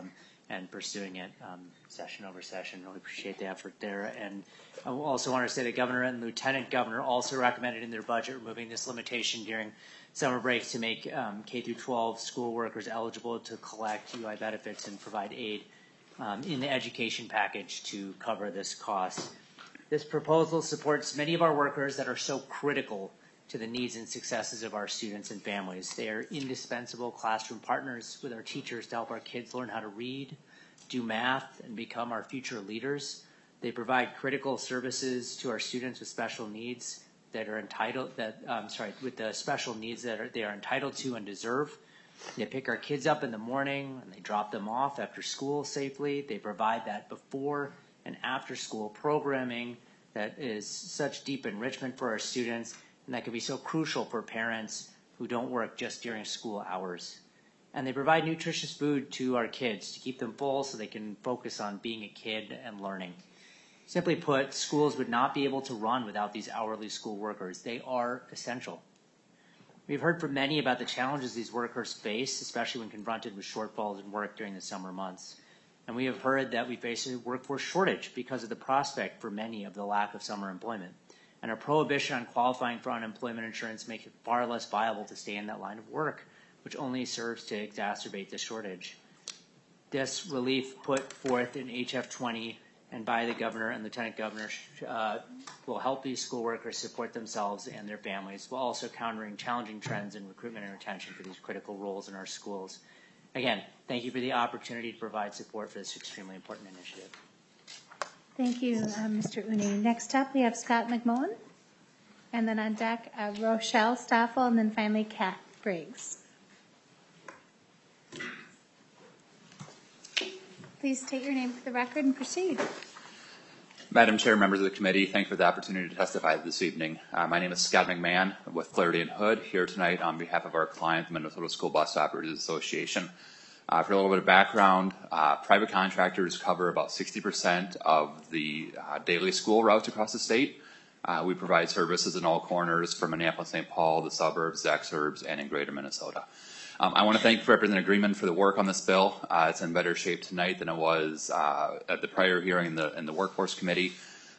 and pursuing it session over session. Really appreciate the effort there. And I also want to say the governor and lieutenant governor also recommended in their budget removing this limitation during summer breaks to make K through 12 school workers eligible to collect UI benefits and provide aid in the education package to cover this cost. This proposal supports many of our workers that are so critical to the needs and successes of our students and families. They are indispensable classroom partners with our teachers to help our kids learn how to read, do math, and become our future leaders. They provide critical services to our students with special needs that are entitled, with the special needs that they are entitled to and deserve. They pick our kids up in the morning and they drop them off after school safely. They provide that before and after school programming that is such deep enrichment for our students, and that can be so crucial for parents who don't work just during school hours. And they provide nutritious food to our kids to keep them full so they can focus on being a kid and learning. Simply put, schools would not be able to run without these hourly school workers. They are essential. We've heard from many about the challenges these workers face, especially when confronted with shortfalls in work during the summer months. And we have heard that we face a workforce shortage because of the prospect for many of the lack of summer employment. And a prohibition on qualifying for unemployment insurance makes it far less viable to stay in that line of work, which only serves to exacerbate the shortage. This relief put forth in HF 20 and by the governor and lieutenant governor will help these school workers support themselves and their families, while also countering challenging trends in recruitment and retention for these critical roles in our schools. Again, thank you for the opportunity to provide support for this extremely important initiative. Thank you, Mr. Uni. Next up, we have Scott McMullen, and then on deck, Rochelle Stoffel, and then finally Kat Briggs. Please state your name for the record and proceed. Madam Chair, members of the committee, thank you for the opportunity to testify this evening. My name is Scott McMahon with Flaherty & Hood, here tonight on behalf of our client, the Minnesota School Bus Operators Association. For a little bit of background, private contractors cover about 60% of the daily school routes across the state. We provide services in all corners from Minneapolis, St. Paul, the suburbs, the exurbs, and in greater Minnesota. I want to thank Representative Greenman for the work on this bill. It's in better shape tonight than it was at the prior hearing in the Workforce Committee.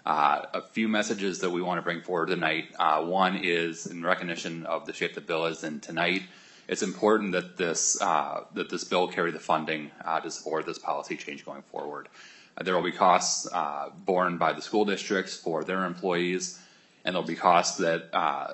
A few messages that we want to bring forward tonight. One is in recognition of the shape the bill is in tonight. It's important that this bill carry the funding to support this policy change going forward. There will be costs borne by the school districts for their employees, and there'll be costs that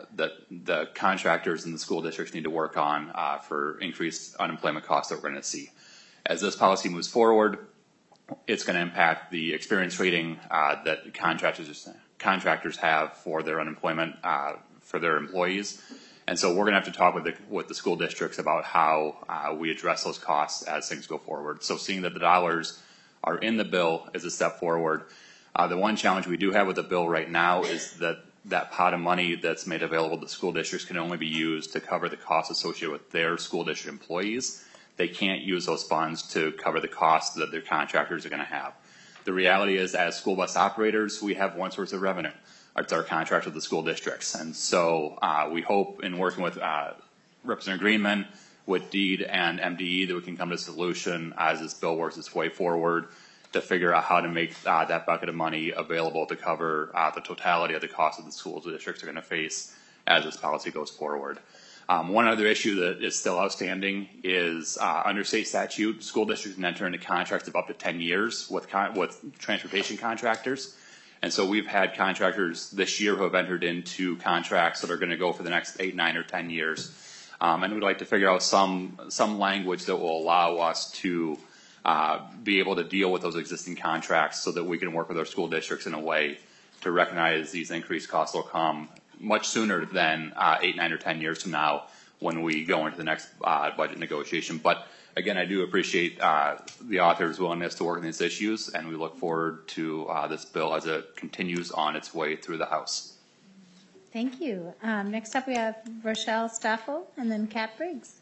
the contractors in the school districts need to work on for increased unemployment costs that we're going to see. As this policy moves forward, it's going to impact the experience rating that contractors have for their unemployment for their employees. And so we're going to have to talk with the school districts about how we address those costs as things go forward. So seeing that the dollars are in the bill is a step forward. The one challenge we do have with the bill right now is that pot of money that's made available to school districts can only be used to cover the costs associated with their school district employees. They can't use those funds to cover the costs that their contractors are going to have. The reality is, as school bus operators, we have one source of revenue. It's our contract with the school districts. And so we hope in working with Representative Greenman, with DEED and MDE, that we can come to a solution as this bill works its way forward to figure out how to make that bucket of money available to cover the totality of the cost of the schools the districts are going to face as this policy goes forward. One other issue that is still outstanding is under state statute, school districts can enter into contracts of up to 10 years with transportation contractors. And so we've had contractors this year who have entered into contracts that are going to go for the next 8, 9, or 10 years. And we'd like to figure out some language that will allow us to be able to deal with those existing contracts so that we can work with our school districts in a way to recognize these increased costs will come much sooner than 8, 9, or 10 years from now when we go into the next budget negotiation. But again, I do appreciate the author's willingness to work on these issues, and we look forward to this bill as it continues on its way through the House. Thank you. Next up, we have Rochelle Stoffel and then Kat Briggs.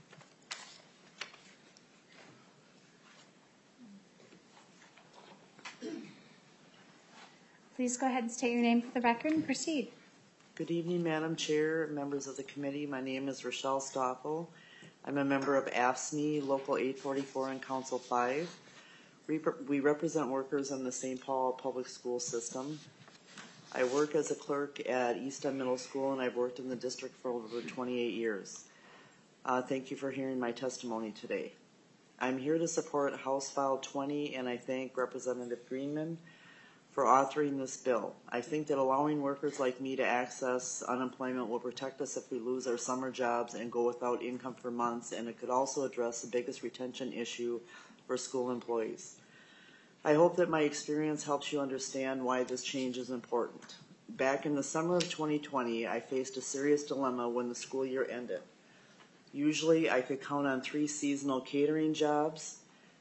Please go ahead and state your name for the record and proceed. Good evening, Madam Chair, members of the committee. My name is Rochelle Stoffel. I'm a member of AFSCME, Local 844 and Council 5. We represent workers in the St. Paul public school system. I work as a clerk at Eastham Middle School, and I've worked in the district for over 28 years. Thank you for hearing my testimony today. I'm here to support House File 20, and I thank Representative Greenman for authoring this bill. I think that allowing workers like me to access unemployment will protect us if we lose our summer jobs and go without income for months, and it could also address the biggest retention issue for school employees. I hope that my experience helps you understand why this change is important. Back in the summer of 2020, I faced a serious dilemma when the school year ended. Usually I could count on 3 seasonal catering jobs,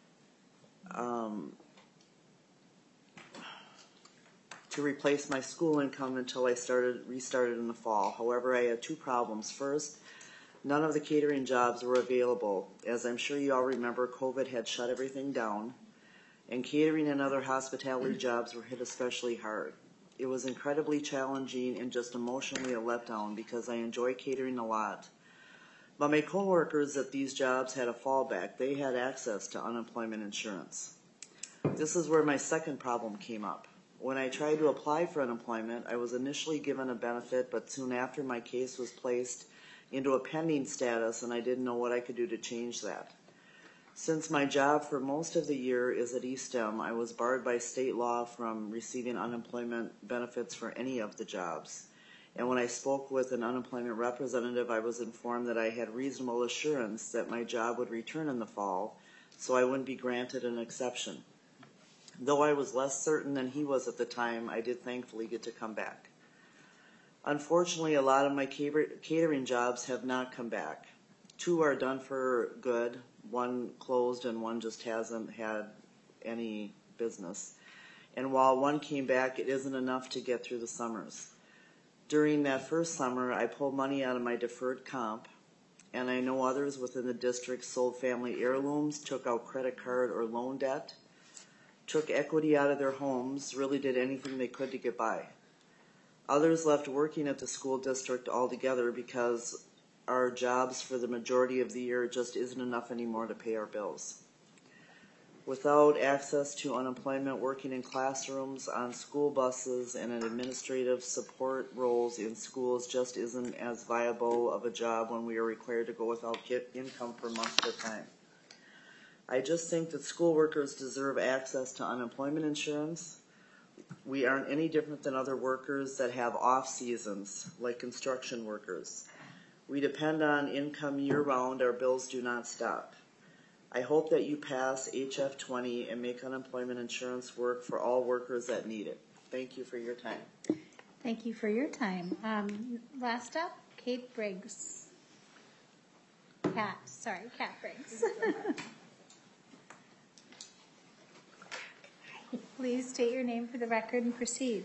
to replace my school income until I restarted in the fall. However, I had 2 problems. First, none of the catering jobs were available. As I'm sure you all remember, COVID had shut everything down, and catering and other hospitality jobs were hit especially hard. It was incredibly challenging and just emotionally a letdown because I enjoy catering a lot. But my coworkers at these jobs had a fallback. They had access to unemployment insurance. This is where my second problem came up. When I tried to apply for unemployment, I was initially given a benefit, but soon after my case was placed into a pending status, and I didn't know what I could do to change that. Since my job for most of the year is at Eastham, I was barred by state law from receiving unemployment benefits for any of the jobs. And when I spoke with an unemployment representative, I was informed that I had reasonable assurance that my job would return in the fall, so I wouldn't be granted an exception. Though I was less certain than he was at the time, I did thankfully get to come back. Unfortunately, a lot of my catering jobs have not come back. 2 are done for good. 1 closed and 1 just hasn't had any business. And while 1 came back, it isn't enough to get through the summers. During that first summer, I pulled money out of my deferred comp, and I know others within the district sold family heirlooms, took out credit card or loan debt, took equity out of their homes, really did anything they could to get by. Others left working at the school district altogether because our jobs for the majority of the year just isn't enough anymore to pay our bills. Without access to unemployment, working in classrooms, on school buses, and in administrative support roles in schools just isn't as viable of a job when we are required to go without income for months at a time. I just think that school workers deserve access to unemployment insurance. We aren't any different than other workers that have off seasons, like construction workers. We depend on income year-round. Our bills do not stop. I hope that you pass HF 20 and make unemployment insurance work for all workers that need it. Thank you for your time. Thank you for your time. Last up, Kate Briggs. Kat Briggs. Please state your name for the record and proceed.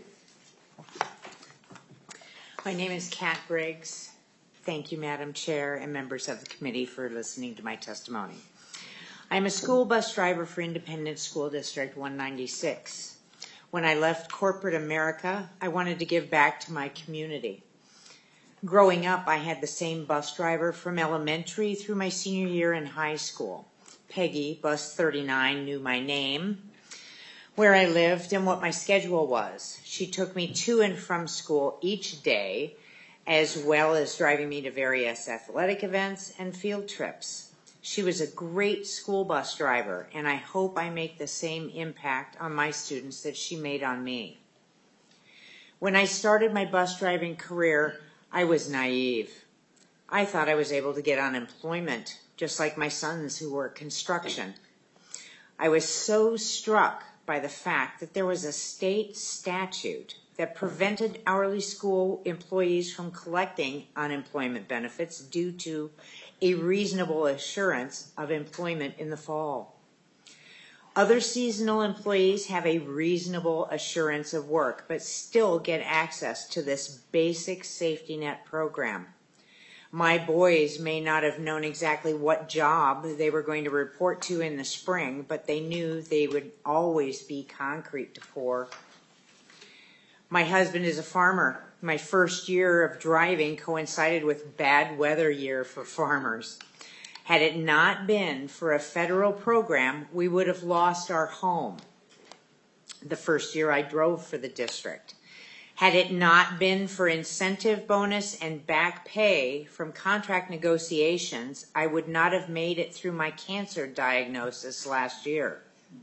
My name is Kat Briggs. Thank you, Madam Chair and members of the committee for listening to my testimony. I'm a school bus driver for Independent School District 196. When I left corporate America, I wanted to give back to my community. Growing up, I had the same bus driver from elementary through my senior year in high school. Peggy, bus 39, knew my name, where I lived, and what my schedule was. She took me to and from school each day, as well as driving me to various athletic events and field trips. She was a great school bus driver, and I hope I make the same impact on my students that she made on me. When I started my bus driving career, I was naive. I thought I was able to get unemployment, just like my sons who work construction. I was so struck by the fact that there was a state statute that prevented hourly school employees from collecting unemployment benefits due to a reasonable assurance of employment in the fall. Other seasonal employees have a reasonable assurance of work, but still get access to this basic safety net program. My boys may not have known exactly what job they were going to report to in the spring, but they knew they would always be concrete to pour. My husband is a farmer. My first year of driving coincided with bad weather year for farmers. Had it not been for a federal program, we would have lost our home the first year I drove for the district. Had it not been for incentive bonus and back pay from contract negotiations, I would not have made it through my cancer diagnosis last year.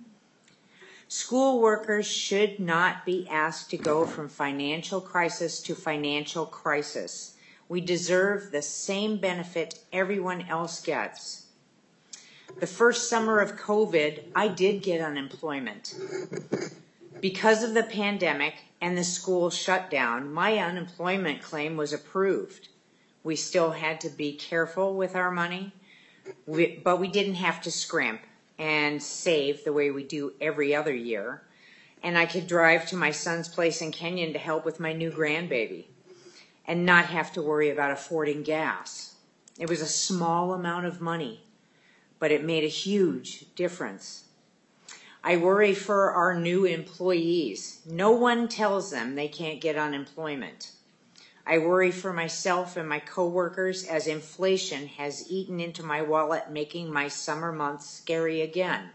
School workers should not be asked to go from financial crisis to financial crisis. We deserve the same benefit everyone else gets. The first summer of COVID, I did get unemployment. Because of the pandemic and the school shutdown, my unemployment claim was approved. We still had to be careful with our money, but we didn't have to scrimp and save the way we do every other year. And I could drive to my son's place in Kenyon to help with my new grandbaby and not have to worry about affording gas. It was a small amount of money, but it made a huge difference. I worry for our new employees. No one tells them they can't get unemployment. I worry for myself and my coworkers as inflation has eaten into my wallet, making my summer months scary again.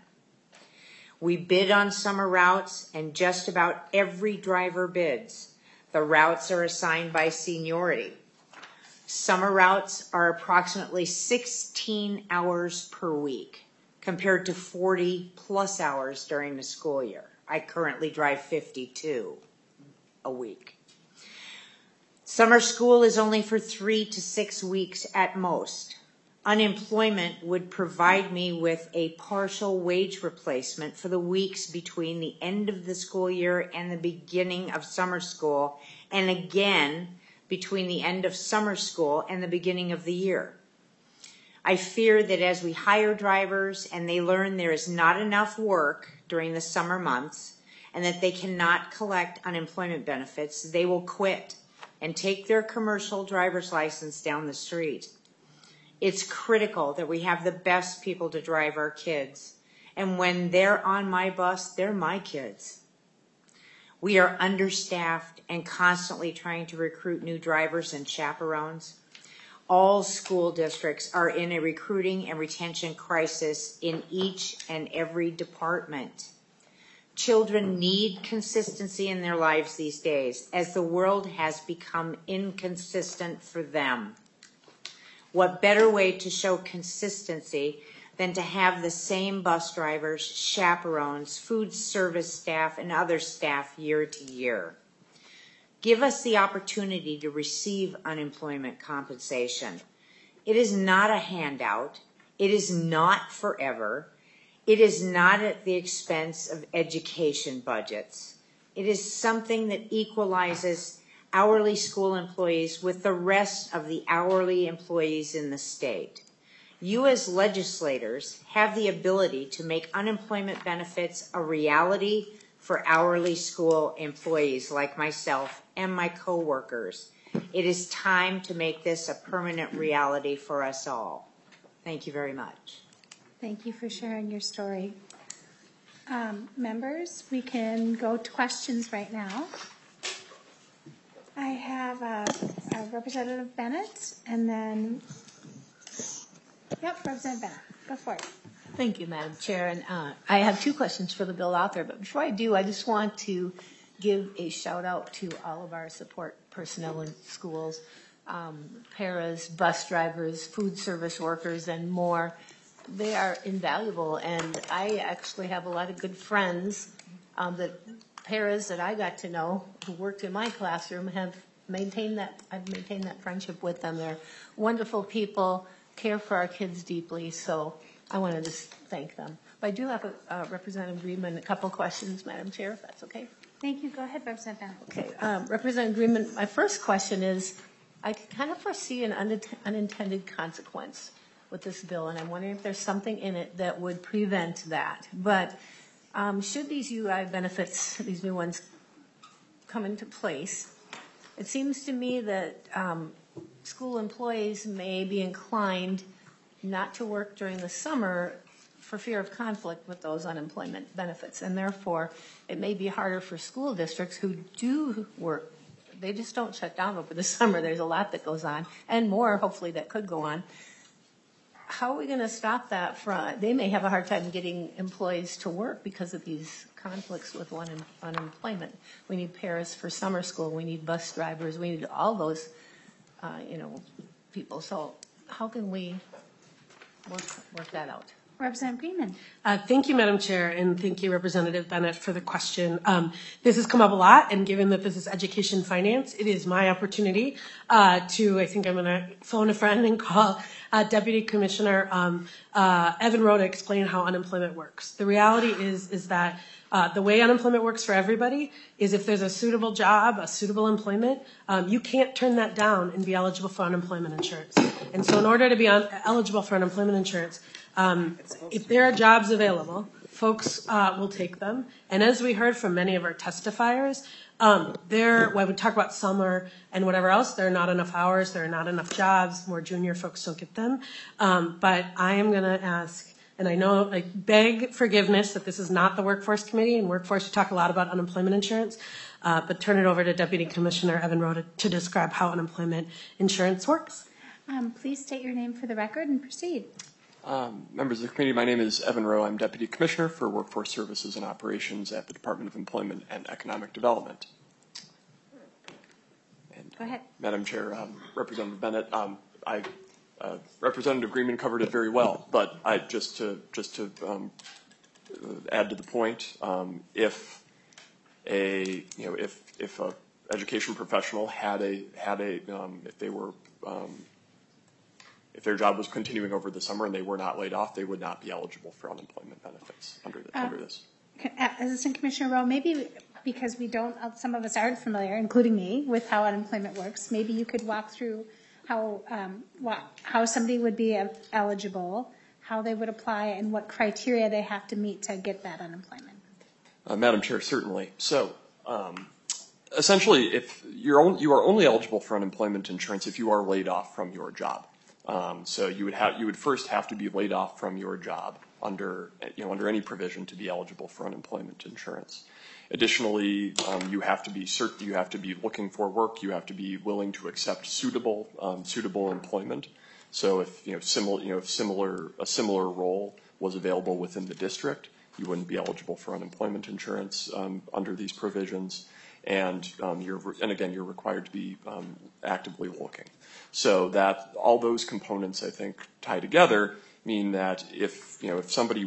We bid on summer routes, and just about every driver bids. The routes are assigned by seniority. Summer routes are approximately 16 hours per week, compared to 40 plus hours during the school year. I currently drive 52 a week. Summer school is only for 3 to 6 weeks at most. Unemployment would provide me with a partial wage replacement for the weeks between the end of the school year and the beginning of summer school, and again between the end of summer school and the beginning of the year. I fear that as we hire drivers and they learn there is not enough work during the summer months and that they cannot collect unemployment benefits, they will quit and take their commercial driver's license down the street. It's critical that we have the best people to drive our kids. And when they're on my bus, they're my kids. We are understaffed and constantly trying to recruit new drivers and chaperones. All school districts are in a recruiting and retention crisis in each and every department. Children need consistency in their lives these days, as the world has become inconsistent for them. What better way to show consistency than to have the same bus drivers, chaperones, food service staff, and other staff year to year? Give us the opportunity to receive unemployment compensation. It is not a handout. It is not forever. It is not at the expense of education budgets. It is something that equalizes hourly school employees with the rest of the hourly employees in the state. You as legislators have the ability to make unemployment benefits a reality for hourly school employees like myself and my coworkers. It is time to make this a permanent reality for us all. Thank you very much. Thank you for sharing your story. Members, we can go to questions right now. I have Representative Bennett, and then, Representative Bennett, go for it. Thank you, Madam Chair. And I have two questions for the bill author. But before I do, I just want to give a shout out to all of our support personnel in schools, paras, bus drivers, food service workers, and more. They are invaluable. And I actually have a lot of good friends that paras that I got to know who worked in my classroom have maintained that. I've maintained that friendship with them. They're wonderful people, care for our kids deeply. So I want to just thank them. But I do have Representative Greenman, a couple questions, Madam Chair, if that's okay. Thank you. Go ahead, Representative Bennett. Okay. Representative Greenman, my first question is, I kind of foresee an unintended consequence with this bill, and I'm wondering if there's something in it that would prevent that. But should these UI benefits, these new ones, come into place, it seems to me that school employees may be inclined not to work during the summer for fear of conflict with those unemployment benefits. And therefore, it may be harder for school districts who do work. They just don't shut down over the summer. There's a lot that goes on, and more, hopefully, that could go on. how are we going to stop that from, they may have a hard time getting employees to work because of these conflicts with unemployment. We need paras for summer school. We need bus drivers. We need all those, people. So how can we work that out? Representative Greenman. Thank you, Madam Chair, and thank you, Representative Bennett, for the question. This has come up a lot, and given that this is education finance, it is my opportunity I think I'm going to phone a friend and call Deputy Commissioner Evan Rowe to explain how unemployment works. The reality is that the way unemployment works for everybody is if there's a suitable job, a suitable employment, you can't turn that down and be eligible for unemployment insurance. And so in order to be eligible for unemployment insurance, if there are jobs available, folks will take them. And as we heard from many of our testifiers, when we talk about summer and whatever else, there are not enough hours, there are not enough jobs, more junior folks don't get them. But I am going to ask, and I know I beg forgiveness that this is not the Workforce Committee. In Workforce, we talk a lot about unemployment insurance, but turn it over to Deputy Commissioner Evan Rowe to describe how unemployment insurance works. Please state your name for the record and proceed. Members of the committee, my name is Evan Rowe. I'm Deputy Commissioner for Workforce Services and Operations at the Department of Employment and Economic Development. And, go ahead. Madam Chair, Representative Bennett, Representative Greenman covered it very well, but just to add to the point, if a education professional if their job was continuing over the summer and they were not laid off, they would not be eligible for unemployment benefits under this. Assistant Commissioner Rowe, maybe because some of us aren't familiar, including me, with how unemployment works, maybe you could walk through how somebody would be eligible, how they would apply, and what criteria they have to meet to get that unemployment. Madam Chair, certainly. So, essentially, if you are only eligible for unemployment insurance if you are laid off from your job. So you would first have to be laid off from your job under any provision to be eligible for unemployment insurance. Additionally, you have to be looking for work. You have to be willing to accept suitable employment. So if a similar role was available within the district, you wouldn't be eligible for unemployment insurance under these provisions. And again, you're required to be actively looking. So that all those components, I think, tie together mean that if somebody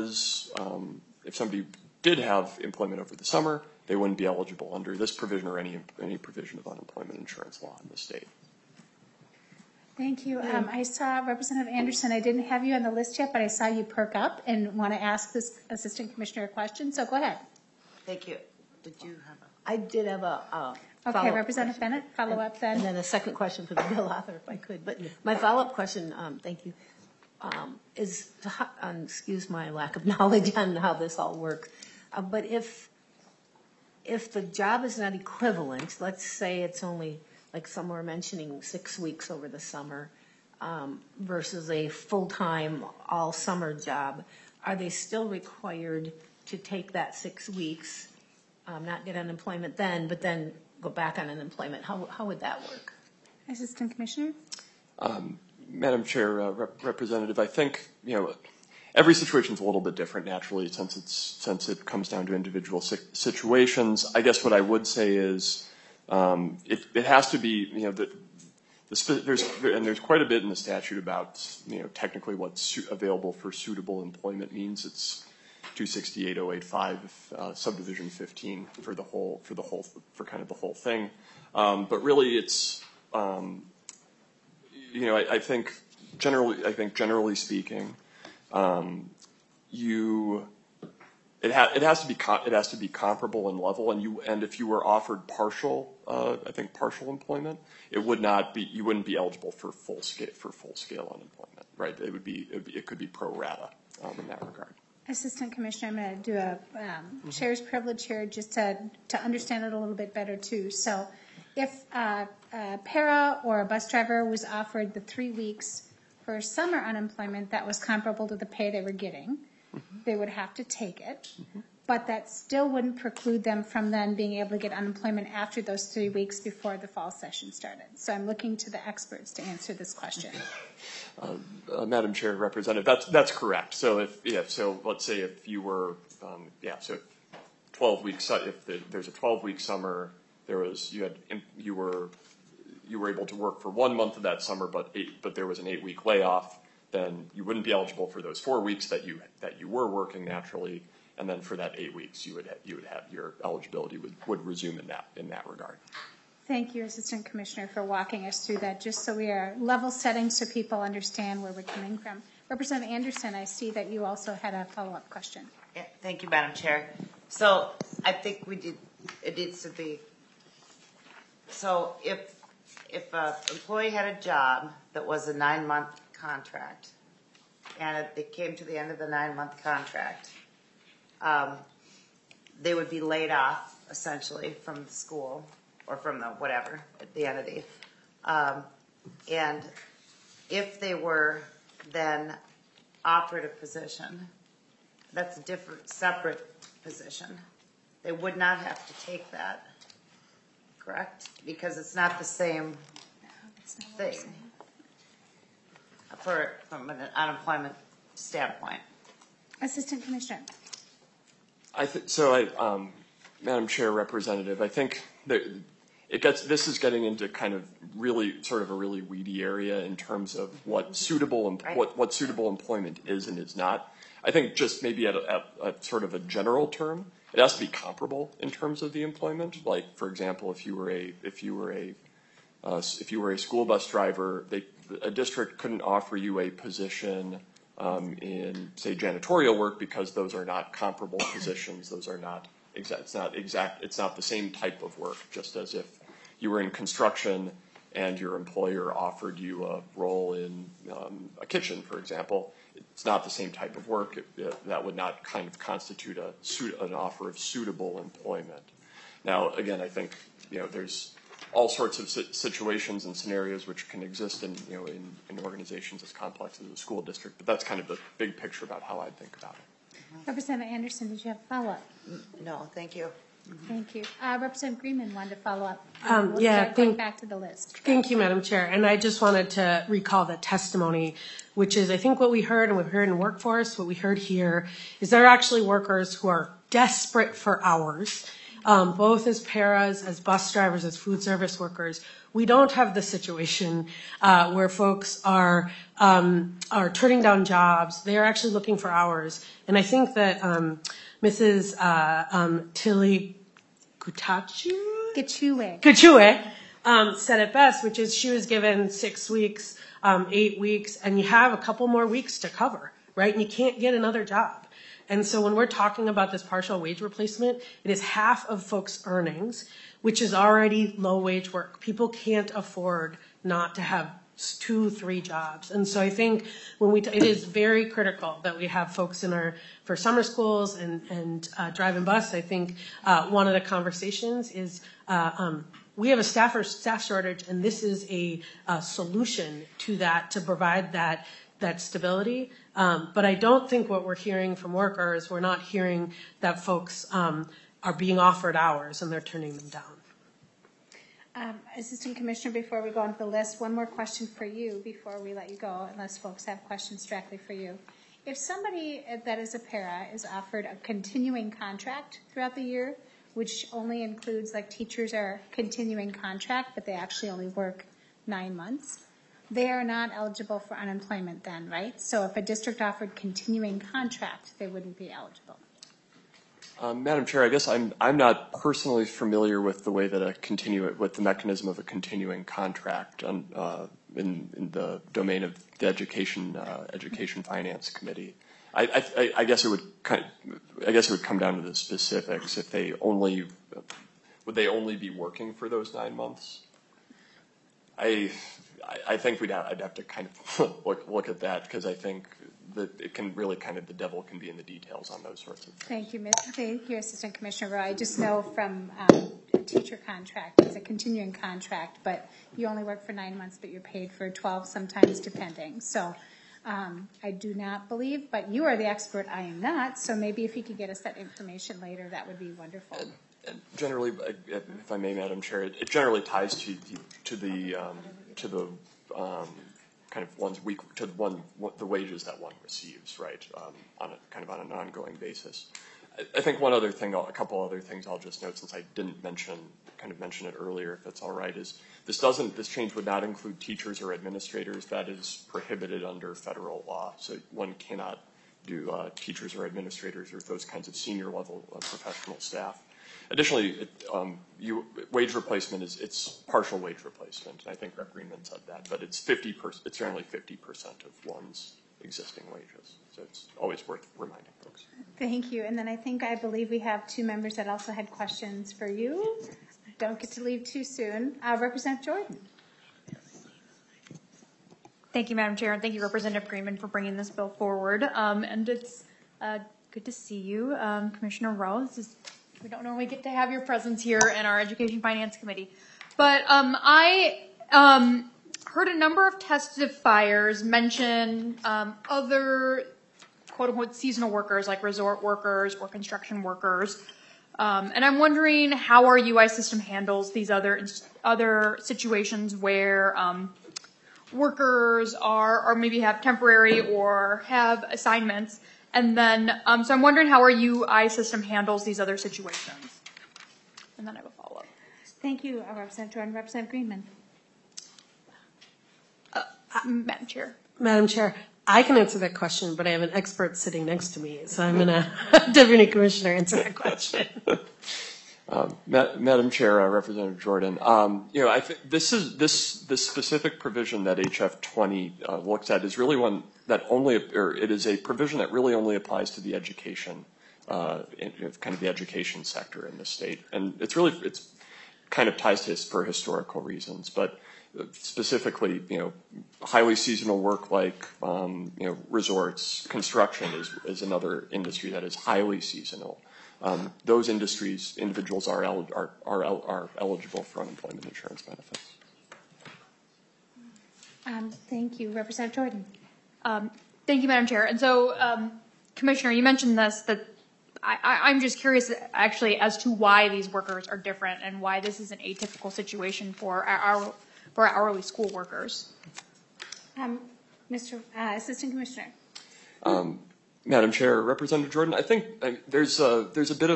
did have employment over the summer, they wouldn't be eligible under this provision or any provision of unemployment insurance law in the state. Thank you. I saw Representative Anderson. I didn't have you on the list yet, but I saw you perk up and want to ask this Assistant Commissioner a question. So go ahead. Thank you. Did you have I did have a okay, Representative Bennett, follow up then. And then a second question for the bill author, if I could. But my follow-up question, thank you, is, excuse my lack of knowledge on how this all works, but if the job is not equivalent, let's say it's only, like some were mentioning, 6 weeks over the summer versus a full-time all-summer job, are they still required to take that 6 weeks, not get unemployment then, but then go back on unemployment? How would that work? Assistant Commissioner? Madam Chair, Representative, I think every situation is a little bit different naturally since it comes down to individual situations. I guess what I would say is it has to be there's quite a bit in the statute about technically what's available for suitable employment means. It's 268.085 subdivision 15 for kind of the whole thing, but really it's I think generally speaking, it has to be comparable and level, and if you were offered partial employment, you wouldn't be eligible for full scale unemployment, right? It could be pro rata in that regard. Assistant Commissioner, I'm going to do a chair's privilege here just to understand it a little bit better too. So if a para or a bus driver was offered the 3 weeks for summer unemployment that was comparable to the pay they were getting, they would have to take it, but that still wouldn't preclude them from then being able to get unemployment after those 3 weeks before the fall session started. So I'm looking to the experts to answer this question. Madam Chair, Representative, that's correct. So so let's say if you were, so 12 weeks, there's a 12-week summer, you were able to work for 1 month of that summer, but there was an 8-week layoff, then you wouldn't be eligible for those 4 weeks that you were working naturally, and then for that 8 weeks, you would have your eligibility would resume in that regard. Thank you, Assistant Commissioner, for walking us through that, just so we are level setting so people understand where we're coming from. Representative Anderson, I see that you also had a follow-up question. Yeah, thank you, Madam Chair. So I think it needs to be, so if an employee had a job that was a 9-month contract, and it came to the end of the 9-month contract, they would be laid off, essentially, from the school, or from the whatever, the entity. And if they were then offered a position, that's a different, separate position. They would not have to take that, correct? Because it's not the same thing from an unemployment standpoint. Assistant Commissioner. Madam Chair, Representative, I think this is getting into kind of really sort of a really weedy area in terms of what suitable employment is and is not. I think just maybe at sort of a general term, it has to be comparable in terms of the employment. Like, for example, if you were a school bus driver, a district couldn't offer you a position in, say, janitorial work because those are not comparable positions. Those are not exact. It's not the same type of work. Just as if you were in construction and your employer offered you a role in a kitchen, for example, it's not the same type of work. That would not kind of constitute an offer of suitable employment. Now, again, I think there's all sorts of situations and scenarios which can exist in organizations as complex as a school district, but that's kind of the big picture about how I think about it. Representative Anderson, did you have a follow-up? No, thank you. Thank you. Representative Greenman wanted to follow up. Going back to the list. Thank you, Madam Chair. And I just wanted to recall the testimony, which is I think what we heard, and we've heard in workforce, what we heard here, is there are actually workers who are desperate for hours, both as paras, as bus drivers, as food service workers. We don't have the situation where folks are turning down jobs. They're actually looking for hours. And I think that Mrs. Tilly Gachue said it best, which is she was given 6 weeks, 8 weeks, and you have a couple more weeks to cover, right? And you can't get another job. And so when we're talking about this partial wage replacement, it is half of folks' earnings, which is already low wage work. People can't afford not to have 2-3 jobs. And so I think it is very critical that we have folks for summer schools and drive and bus. I think one of the conversations is we have a staff shortage, and this is a solution to that, to provide that stability. But I don't think what we're hearing from workers, we're not hearing that folks are being offered hours and they're turning them down. Assistant Commissioner, before we go on to the list, one more question for you before we let you go, unless folks have questions directly for you. If somebody that is a para is offered a continuing contract throughout the year, which only includes, like, teachers are continuing contract, but they actually only work 9 months, they are not eligible for unemployment then, right? So if a district offered continuing contract, they wouldn't be eligible. Madam Chair, I guess I'm not personally familiar with the way that with the mechanism of a continuing contract in the domain of the Education Finance Committee. I guess it would come down to the specifics. If would they only be working for those 9 months? I think I'd have to kind of look at that, because I think that it can really the devil can be in the details on those sorts of things. Thank you, Assistant Commissioner Roy. I just know from a teacher contract, it's a continuing contract, but you only work for 9 months, but you're paid for 12 sometimes, depending. So I do not believe, but you are the expert, I am not, so maybe if you could get us that information later, that would be wonderful. And generally, if I may, Madam Chair, it generally ties to the kind of one's week to the wages that one receives, right, on an ongoing basis. I think a couple other things I'll just note, since I didn't mention it earlier, if that's all right, is this change would not include teachers or administrators. That is prohibited under federal law. So one cannot do teachers or administrators or those kinds of senior level professional staff. Additionally, wage replacement it's partial wage replacement. I think Rep. Greenman said that, but it's generally 50% of one's existing wages. So it's always worth reminding folks. Thank you. And then I believe we have two members that also had questions for you. Don't get to leave too soon. Representative Jordan. Thank you, Madam Chair, and thank you, Representative Greenman, for bringing this bill forward. And it's good to see you, Commissioner Rowe. We don't normally get to have your presence here in our Education Finance Committee. But I heard a number of testifiers mention other quote-unquote seasonal workers like resort workers or construction workers. And I'm wondering how our UI system handles these other situations where workers are maybe have temporary or have assignments. And then, so I'm wondering how our UI system handles these other situations. And then I have a follow-up. Thank you, Representative Jordan. Representative Greenman. Madam Chair. Madam Chair, I can answer that question, but I have an expert sitting next to me, so I'm going to Deputy Commissioner answer that question. Madam Chair, Representative Jordan, I think this specific provision that HF 20 looks at is really one that it is a provision that really only applies to the education, kind of the education sector in the state, and it's kind of ties to for historical reasons, but specifically, highly seasonal work like resorts, construction is another industry that is highly seasonal. Those industries, individuals are eligible for unemployment insurance benefits. Thank you, Representative Jordan. Thank you, Madam Chair. And so, Commissioner, you mentioned this, that I'm just curious actually as to why these workers are different and why this is an atypical situation for our hourly school workers. Mr. Assistant Commissioner. Madam Chair, Representative Jordan, I think there's a bit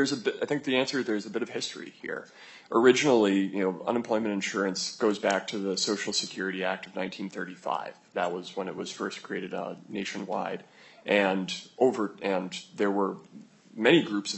of history here. Originally, unemployment insurance goes back to the Social Security Act of 1935. That was when it was first created nationwide, and there were many groups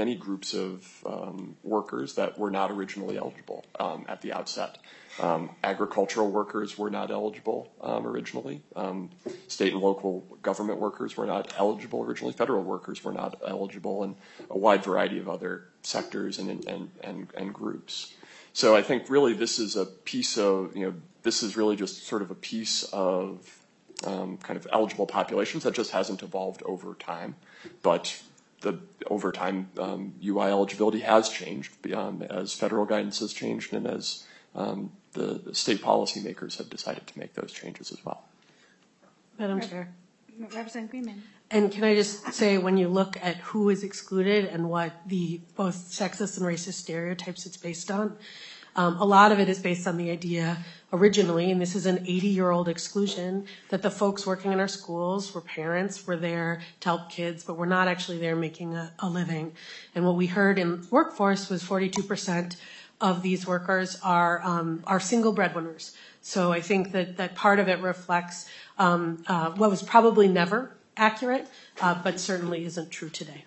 of workers that were not originally eligible at the outset. Agricultural workers were not eligible originally. State and local government workers were not eligible originally. Federal workers were not eligible, and a wide variety of other sectors and groups. So I think really this is a piece of this is really just sort of a piece of kind of eligible populations that just hasn't evolved over time, but over time UI eligibility has changed as federal guidance has changed and as the state policymakers have decided to make those changes as well. Madam Chair. Representative Greenman. And can I just say, when you look at who is excluded and what both sexist and racist stereotypes it's based on, a lot of it is based on the idea originally, and this is an 80-year-old exclusion, that the folks working in our schools were parents, were there to help kids, but were not actually there making a living. And what we heard in workforce was 42% of these workers are single breadwinners. So I think that part of it reflects what was probably never accurate, but certainly isn't true today.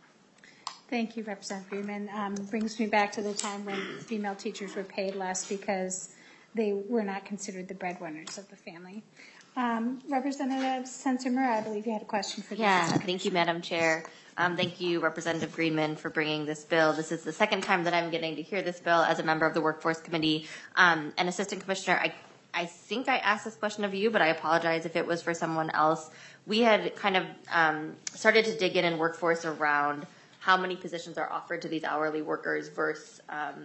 Thank you, Representative Greenman. Brings me back to the time when female teachers were paid less because they were not considered the breadwinners of the family. Representative Sencer-Murray, I believe you had a question for the Assistant Thank you, Madam Chair. Thank you, Representative Greenman, for bringing this bill. This is the second time that I'm getting to hear this bill as a member of the Workforce Committee. And Assistant Commissioner, I think I asked this question of you, but I apologize if it was for someone else. We had kind of started to dig in workforce around how many positions are offered to these hourly workers versus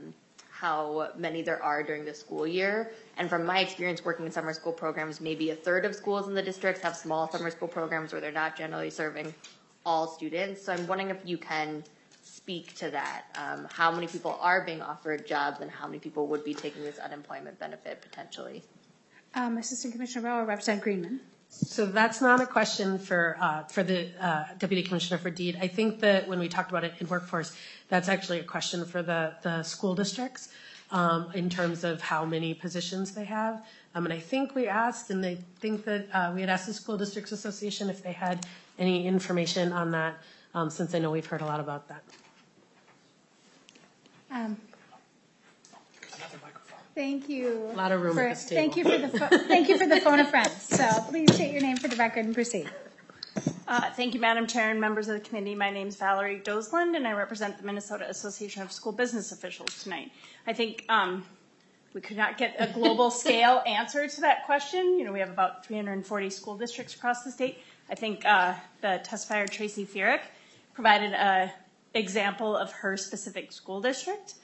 how many there are during the school year. And from my experience working in summer school programs, maybe a third of schools in the districts have small summer school programs where they're not generally serving all students. So I'm wondering if you can speak to that. How many people are being offered jobs and how many people would be taking this unemployment benefit potentially? Assistant Commissioner Rowe or Representative Greenman? So that's not a question for the Deputy Commissioner for Deed. I think that when we talked about it in workforce, that's actually a question for the school districts in terms of how many positions they have. And I think we asked, and I think that we had asked the School Districts Association if they had any information on that, since I know we've heard a lot about that. Thank you. A lot of room at this table. Thank you for the phone a friend. So please state your name for the record and proceed. Thank you, Madam Chair and members of the committee. My name is Valerie Dosland, and I represent the Minnesota Association of School Business Officials tonight. I think we could not get a global scale answer to that question. You know, we have about 340 school districts across the state. I think the testifier, Tracy Fierick, provided an example of her specific school district.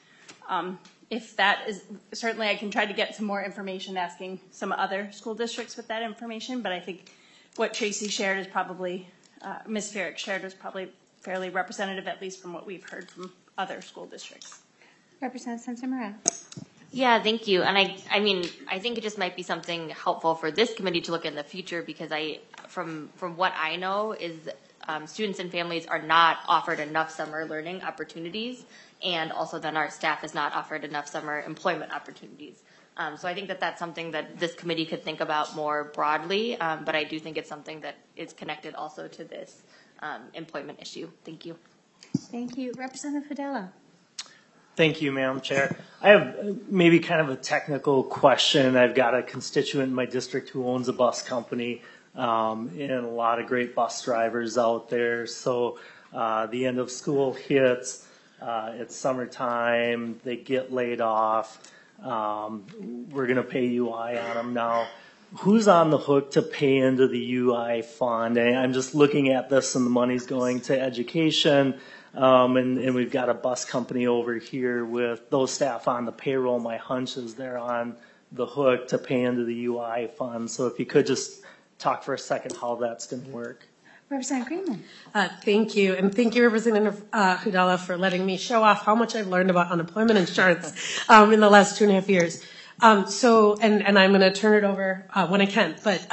If that is, certainly I can try to get some more information asking some other school districts with that information, but I think what Tracy shared is probably, Ms. Fierick shared was probably fairly representative, at least from what we've heard from other school districts. Representative Sensen-Moreau. Yeah, thank you. And I mean, I think it just might be something helpful for this committee to look in the future, because from what I know is students and families are not offered enough summer learning opportunities, and also then our staff is not offered enough summer employment opportunities. So I think that that's something that this committee could think about more broadly, but I do think it's something that is connected also to this employment issue. Thank you. Thank you. Representative Fidela. Thank you, Madam Chair. I have maybe kind of a technical question. I've got a constituent in my district who owns a bus company, and a lot of great bus drivers out there. So the end of school hits, it's summertime, they get laid off. We're going to pay UI on them now. Who's on the hook to pay into the UI fund? And I'm just looking at this, and the money's going to education. And we've got a bus company over here with those staff on the payroll. My hunch is they're on the hook to pay into the UI fund. So if you could just talk for a second how that's going to work. Representative Greenman. Thank you. And thank you, Representative Hudala, for letting me show off how much I've learned about unemployment insurance in the last 2.5 years. And I'm going to turn it over when I can.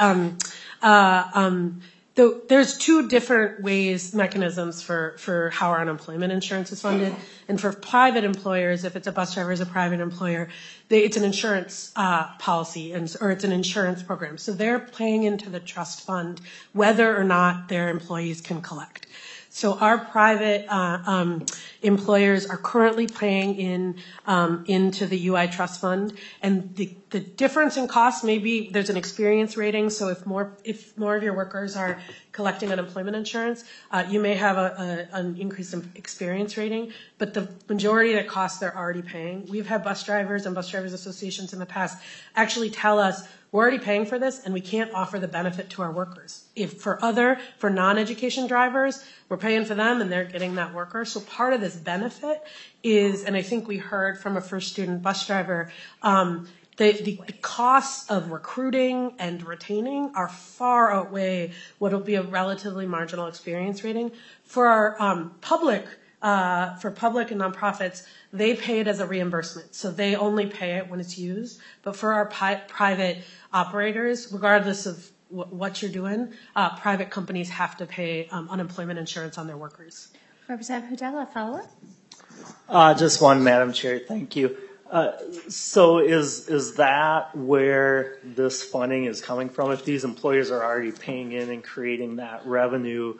But there's two different mechanisms for how our unemployment insurance is funded. And for private employers, if it's a bus driver is a private employer, it's an insurance policy, or it's an insurance program. So they're paying into the trust fund whether or not their employees can collect. So our private employers are currently paying into the UI trust fund, and the difference in cost, maybe there's an experience rating. So if more of your workers are collecting unemployment insurance, you may have an increase in experience rating, but the majority of the costs they're already paying. We've had bus drivers and bus drivers associations in the past actually tell us, we're already paying for this and we can't offer the benefit to our workers. For non-education drivers, we're paying for them and they're getting that worker. So part of this benefit is, and I think we heard from a first student bus driver, the costs of recruiting and retaining are far outweigh what will be a relatively marginal experience rating. For our public and nonprofits, they pay it as a reimbursement. So they only pay it when it's used. But for our private operators, regardless of what you're doing, private companies have to pay unemployment insurance on their workers. Representative Hudala, follow-up? Just one, Madam Chair. Thank you. So is that where this funding is coming from? If these employers are already paying in and creating that revenue,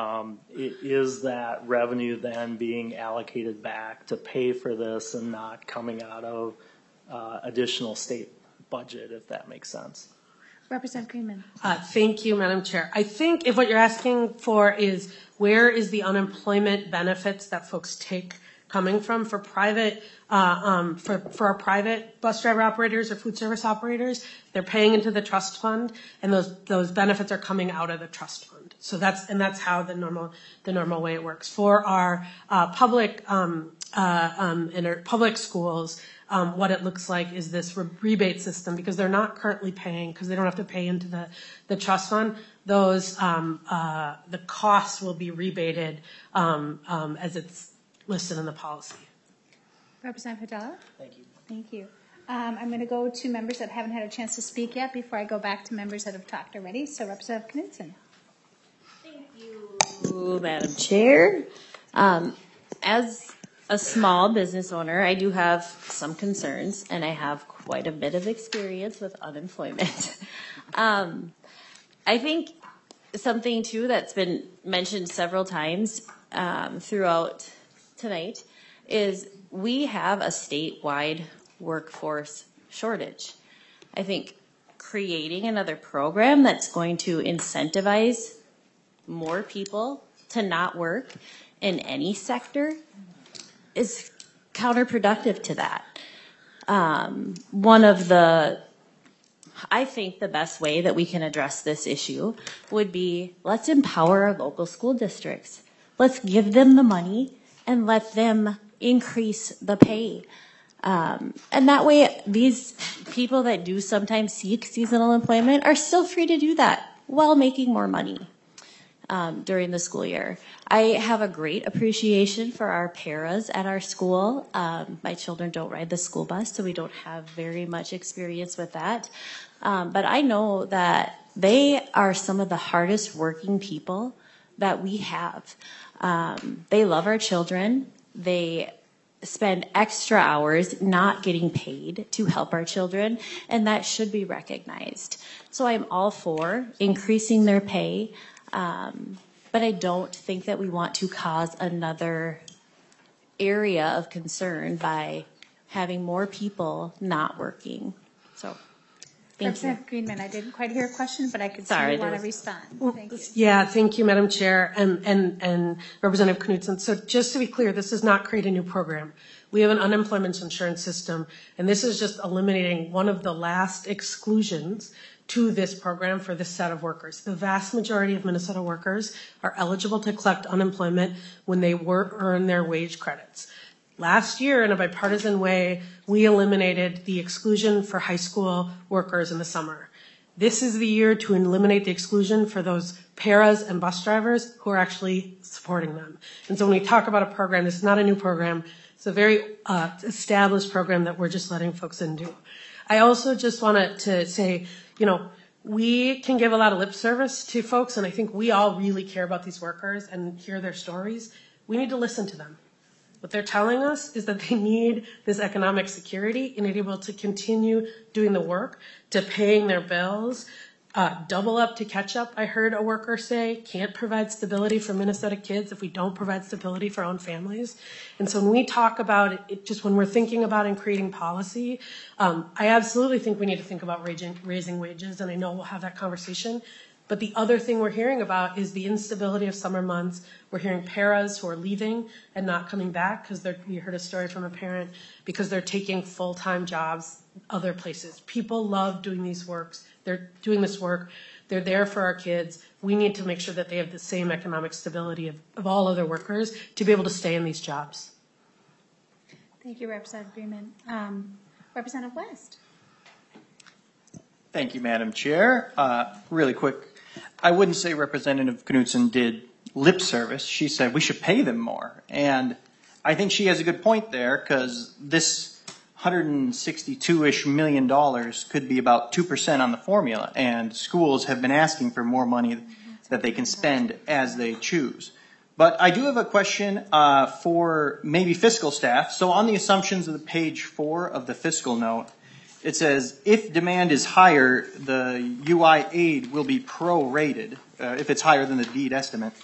is that revenue then being allocated back to pay for this and not coming out of additional state budget, if that makes sense? Representative Greenman. Thank you, Madam Chair. I think if what you're asking for is where is the unemployment benefits that folks take coming from for private, for our private bus driver operators or food service operators, they're paying into the trust fund, and those benefits are coming out of the trust fund. So that's how the normal way it works. For our public schools, what it looks like is this rebate system, because they're not currently paying, because they don't have to pay into the trust fund. Those the costs will be rebated as it's listed in the policy. Representative Hudala? Thank you. Thank you. I'm going to go to members that haven't had a chance to speak yet before I go back to members that have talked already. So Representative Knudsen. Thank you, Madam Chair. As a small business owner, I do have some concerns, and I have quite a bit of experience with unemployment. I think something, too, that's been mentioned several times throughout tonight is we have a statewide workforce shortage. I think creating another program that's going to incentivize more people to not work in any sector is counterproductive to that. I think the best way that we can address this issue would be, let's empower our local school districts. Let's give them the money and let them increase the pay. And that way, these people that do sometimes seek seasonal employment are still free to do that while making more money during the school year. I have a great appreciation for our paras at our school. My children don't ride the school bus, so we don't have very much experience with that. But I know that they are some of the hardest working people that we have. They love our children. They spend extra hours not getting paid to help our children, and that should be recognized. So I'm all for increasing their pay, but I don't think that we want to cause another area of concern by having more people not working. So, thank you. Representative Greenman, I didn't quite hear a question, but I could see Sorry, you want to respond. Thank you. Yeah, thank you, Madam Chair, and Representative Knudsen. So just to be clear, this does not create a new program. We have an unemployment insurance system, and this is just eliminating one of the last exclusions to this program for this set of workers. The vast majority of Minnesota workers are eligible to collect unemployment when they earn their wage credits. Last year, in a bipartisan way, we eliminated the exclusion for high school workers in the summer. This is the year to eliminate the exclusion for those paras and bus drivers who are actually supporting them. And so when we talk about a program, this is not a new program. It's a very established program that we're just letting folks into. I also just wanted to say, we can give a lot of lip service to folks, and I think we all really care about these workers and hear their stories. We need to listen to them. What they're telling us is that they need this economic security and are able to continue doing the work, to paying their bills, double up to catch up. I heard a worker say, can't provide stability for Minnesota kids if we don't provide stability for our own families. And so when we talk about it, just when we're thinking about and creating policy, I absolutely think we need to think about raising wages, and I know we'll have that conversation. But the other thing we're hearing about is the instability of summer months. We're hearing paras who are leaving and not coming back because we heard a story from a parent because they're taking full-time jobs other places. People love doing these works. They're doing this work. They're there for our kids. We need to make sure that they have the same economic stability of all other workers to be able to stay in these jobs. Thank you, Representative Greenman. Representative West. Thank you, Madam Chair. Really quick, I wouldn't say Representative Knudsen did lip service. She said we should pay them more. And I think she has a good point there because this $162-ish million could be about 2% on the formula. And schools have been asking for more money that they can spend as they choose. But I do have a question for maybe fiscal staff. So on the assumptions of the page 4 of the fiscal note, it says, if demand is higher, the UI aid will be prorated, if it's higher than the deed estimate.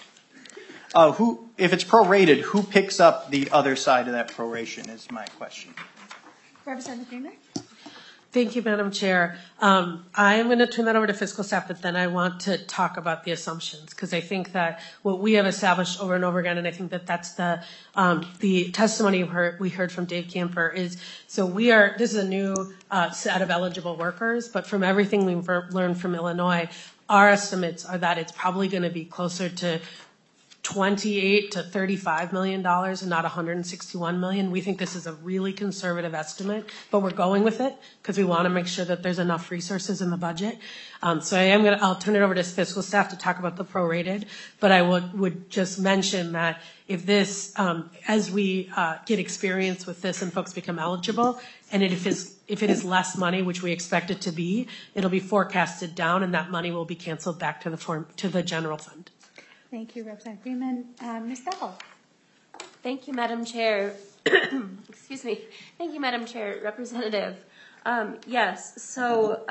If it's prorated, who picks up the other side of that proration is my question. Representative Greenman. Thank you, Madam Chair. I'm going to turn that over to fiscal staff, but then I want to talk about the assumptions because I think that what we have established over and over again, and I think that that's the testimony we heard from Dave Camper is, so this is a new set of eligible workers, but from everything we've learned from Illinois, our estimates are that it's probably going to be closer to $28 to $35 million and not $161 million. We think this is a really conservative estimate, but we're going with it because we want to make sure that there's enough resources in the budget. So I'll turn it over to fiscal staff to talk about the prorated, but I would just mention that if this, as we get experience with this and folks become eligible, and if it is less money, which we expect it to be, it'll be forecasted down, and that money will be canceled back to the general fund. Thank you, Representative Freeman. Ms. Bell. Thank you, Madam Chair. Excuse me. Thank you, Madam Chair. Representative. Yes, so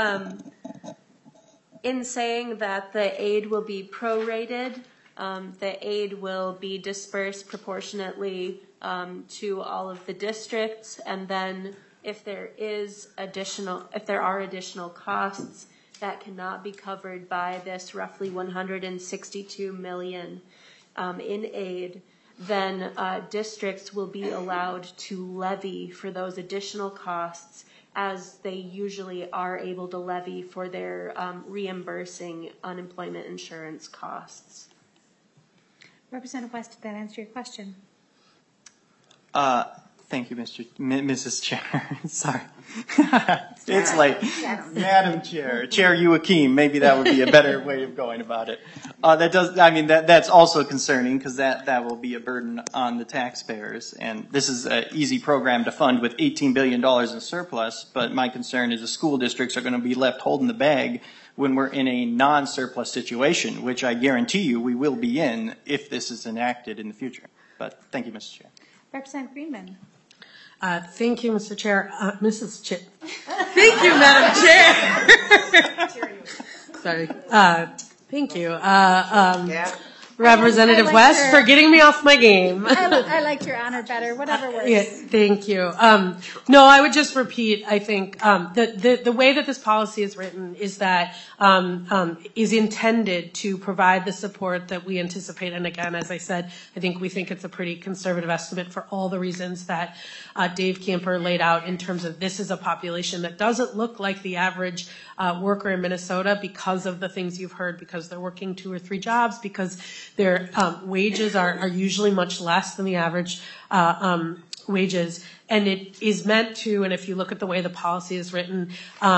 in saying that the aid will be prorated, the aid will be dispersed proportionately to all of the districts, and then if there are additional costs that cannot be covered by this roughly $162 million in aid, then districts will be allowed to levy for those additional costs as they usually are able to levy for their reimbursing unemployment insurance costs. Representative West, did that answer your question? Thank you, Mrs. Chair. Sorry. It's like, Madam Chair, Chair Joachim, maybe that would be a better way of going about it. That's also concerning because that will be a burden on the taxpayers. And this is an easy program to fund with $18 billion in surplus, but my concern is the school districts are going to be left holding the bag when we're in a non-surplus situation, which I guarantee you we will be in if this is enacted in the future. But thank you, Mr. Chair. Representative Greenman. Thank you, Mr. Chair. Mrs. Chair. Thank you, Madam Chair. Sorry. Thank you. Representative West for getting me off my game. I liked your honor better, whatever works. Yeah, thank you. No, I would just repeat, I think, the way that this policy is written is that is intended to provide the support that we anticipate. And again, as I said, I think we think it's a pretty conservative estimate for all the reasons that Dave Camper laid out in terms of this is a population that doesn't look like the average worker in Minnesota because of the things you've heard, because they're working 2 or 3 jobs, because their wages are usually much less than the average wages. And it is meant to, and if you look at the way the policy is written,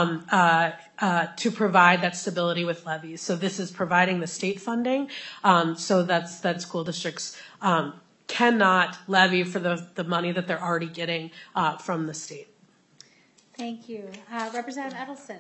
to provide that stability with levies. So this is providing the state funding so that school districts cannot levy for the money that they're already getting from the state. Thank you. Representative Edelson.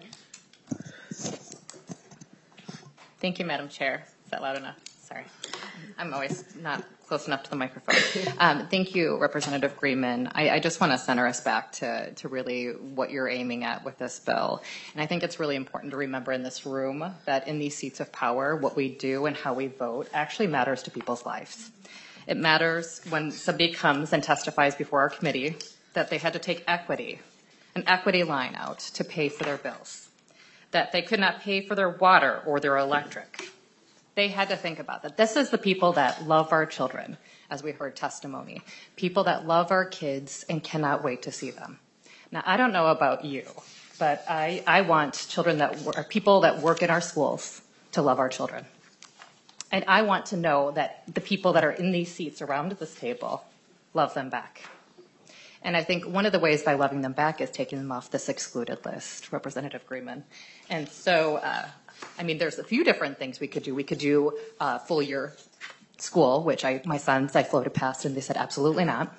Thank you, Madam Chair. Is that loud enough? Sorry. I'm always not close enough to the microphone. Thank you, Representative Greenman. I just want to center us back to really what you're aiming at with this bill. And I think it's really important to remember in this room that in these seats of power, what we do and how we vote actually matters to people's lives. It matters when somebody comes and testifies before our committee that they had to take an equity line out to pay for their bills, that they could not pay for their water or their electric. They had to think about that. This is the people that love our children, as we heard testimony, people that love our kids and cannot wait to see them. Now, I don't know about you, but I want people that work in our schools to love our children. And I want to know that the people that are in these seats around this table love them back. And I think one of the ways by loving them back is taking them off this excluded list, Representative Greenman. And so, there's a few different things we could do. We could do full year school, which my sons, I floated past and they said, absolutely not.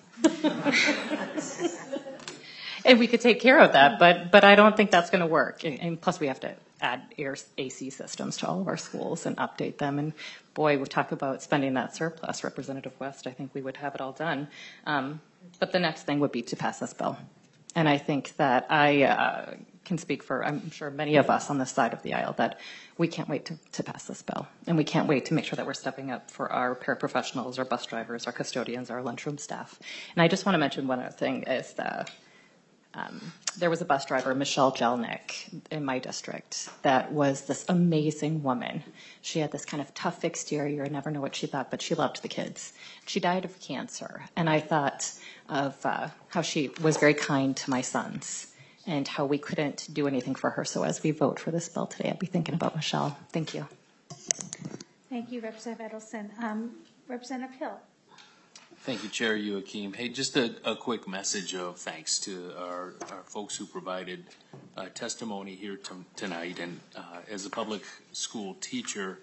And we could take care of that, but I don't think that's going to work. And plus we have to add AC systems to all of our schools and update them. And boy, we talk about spending that surplus, Representative West, I think we would have it all done. But the next thing would be to pass this bill. And I think that I can speak for, I'm sure, many of us on this side of the aisle that we can't wait to pass this bill. And we can't wait to make sure that we're stepping up for our paraprofessionals, our bus drivers, our custodians, our lunchroom staff. And I just want to mention one other thing is there was a bus driver, Michelle Jelnick, in my district that was this amazing woman. She had this kind of tough exterior, never know what she thought, but she loved the kids. She died of cancer. And I thought of how she was very kind to my sons and how we couldn't do anything for her. So as we vote for this bill today, I'll be thinking about Michelle. Thank you. Thank you, Representative Edelson. Representative Hill. Thank you, Chair Joachim. Hey, just a quick message of thanks to our folks who provided testimony here tonight. And as a public school teacher,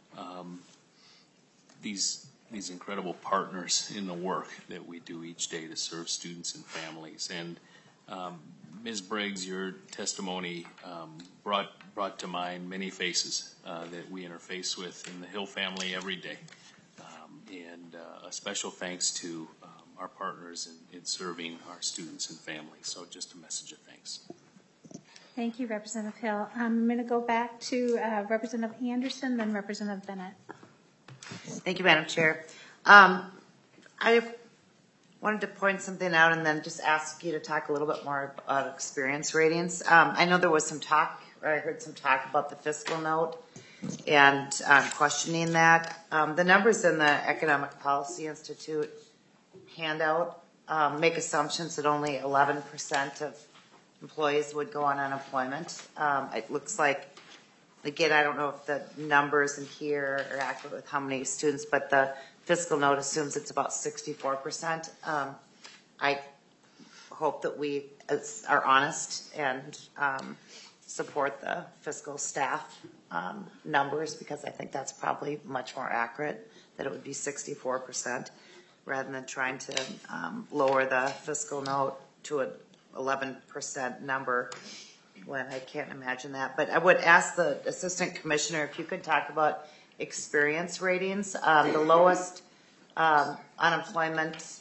these incredible partners in the work that we do each day to serve students and families. And Ms. Briggs, your testimony brought to mind many faces that we interface with in the Hill family every day. And a special thanks to our partners in serving our students and families. So just a message of thanks. Thank you, Representative Hill. I'm going to go back to Representative Anderson, then Representative Bennett. Thank you, Madam Chair. I wanted to point something out and then just ask you to talk a little bit more about experience ratings. I know there was some talk, or I heard some talk about the fiscal note and questioning that. The numbers in the Economic Policy Institute handout make assumptions that only 11% of employees would go on unemployment. It looks like, again, I don't know if the numbers in here are accurate with how many students, but the fiscal note assumes it's about 64%. I hope that we are honest and support the fiscal staff numbers, because I think that's probably much more accurate, that it would be 64% rather than trying to lower the fiscal note to an 11% number when I can't imagine that. But I would ask the Assistant Commissioner if you could talk about experience ratings. The lowest unemployment,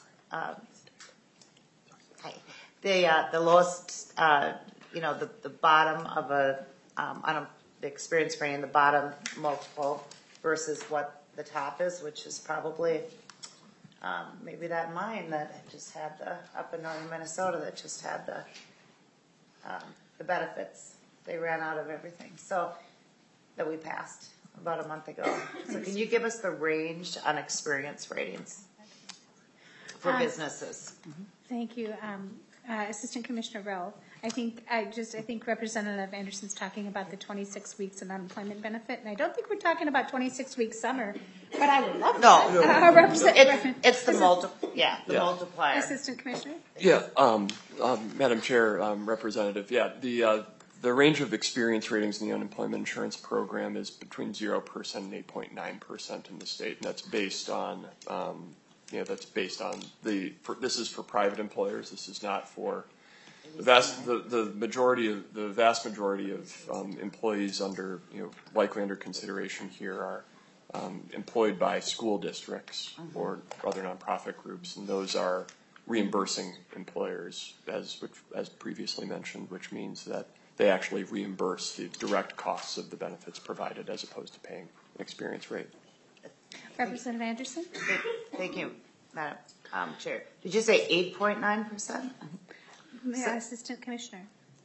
the lowest, the bottom of the experience rating, the bottom multiple versus what the top is, which is probably maybe that mine that just had up in northern Minnesota that just had the benefits. They ran out of everything. So that we passed about a month ago. So can you give us the range on experience ratings for businesses? Thank you. Assistant Commissioner Rowe. I think Representative Anderson's talking about the 26 weeks of unemployment benefit, and I don't think we're talking about 26 weeks summer, but I would love that. It's the multiplier. Assistant Commissioner? Yeah, Madam Chair, Representative, the range of experience ratings in the unemployment insurance program is between 0% and 8.9% in the state, and that's based on this is for private employers. This is not for the vast majority of employees likely under consideration here are employed by school districts or other nonprofit groups, and those are reimbursing employers as previously mentioned, which means that they actually reimburse the direct costs of the benefits provided as opposed to paying an experience rate. Representative Anderson? Thank you, Madam Chair. Did you say 8.9%? Assistant Commissioner.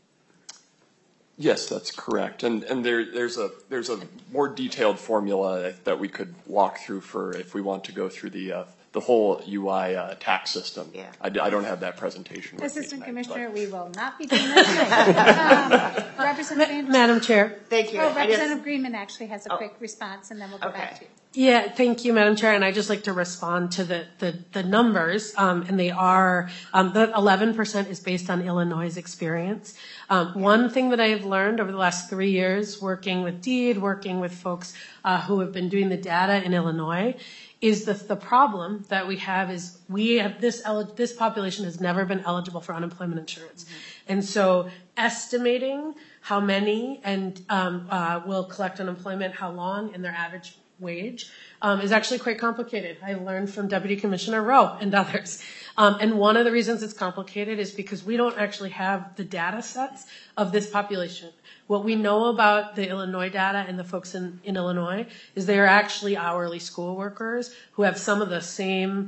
Yes, that's correct. And there's a more detailed formula that we could walk through for if we want to go through the whole UI tax system. Yeah. I don't have that presentation with Assistant me tonight, Commissioner, we will not be doing that tonight. Representative Anderson. Madam Chair. Thank you. Representative Greenman actually has a quick response, and then we'll go back to you. Yeah, thank you, Madam Chair. And I'd just like to respond to the numbers. And they are, the 11% is based on Illinois' experience. One thing that I have learned over the last 3 years working with DEED, working with folks who have been doing the data in Illinois, is the problem that we have is this population has never been eligible for unemployment insurance. And so estimating how many will collect unemployment, how long, and their average wage is actually quite complicated. I learned from Deputy Commissioner Rowe and others. And one of the reasons it's complicated is because we don't actually have the data sets of this population. What we know about the Illinois data and the folks in Illinois is they are actually hourly school workers who have some of the same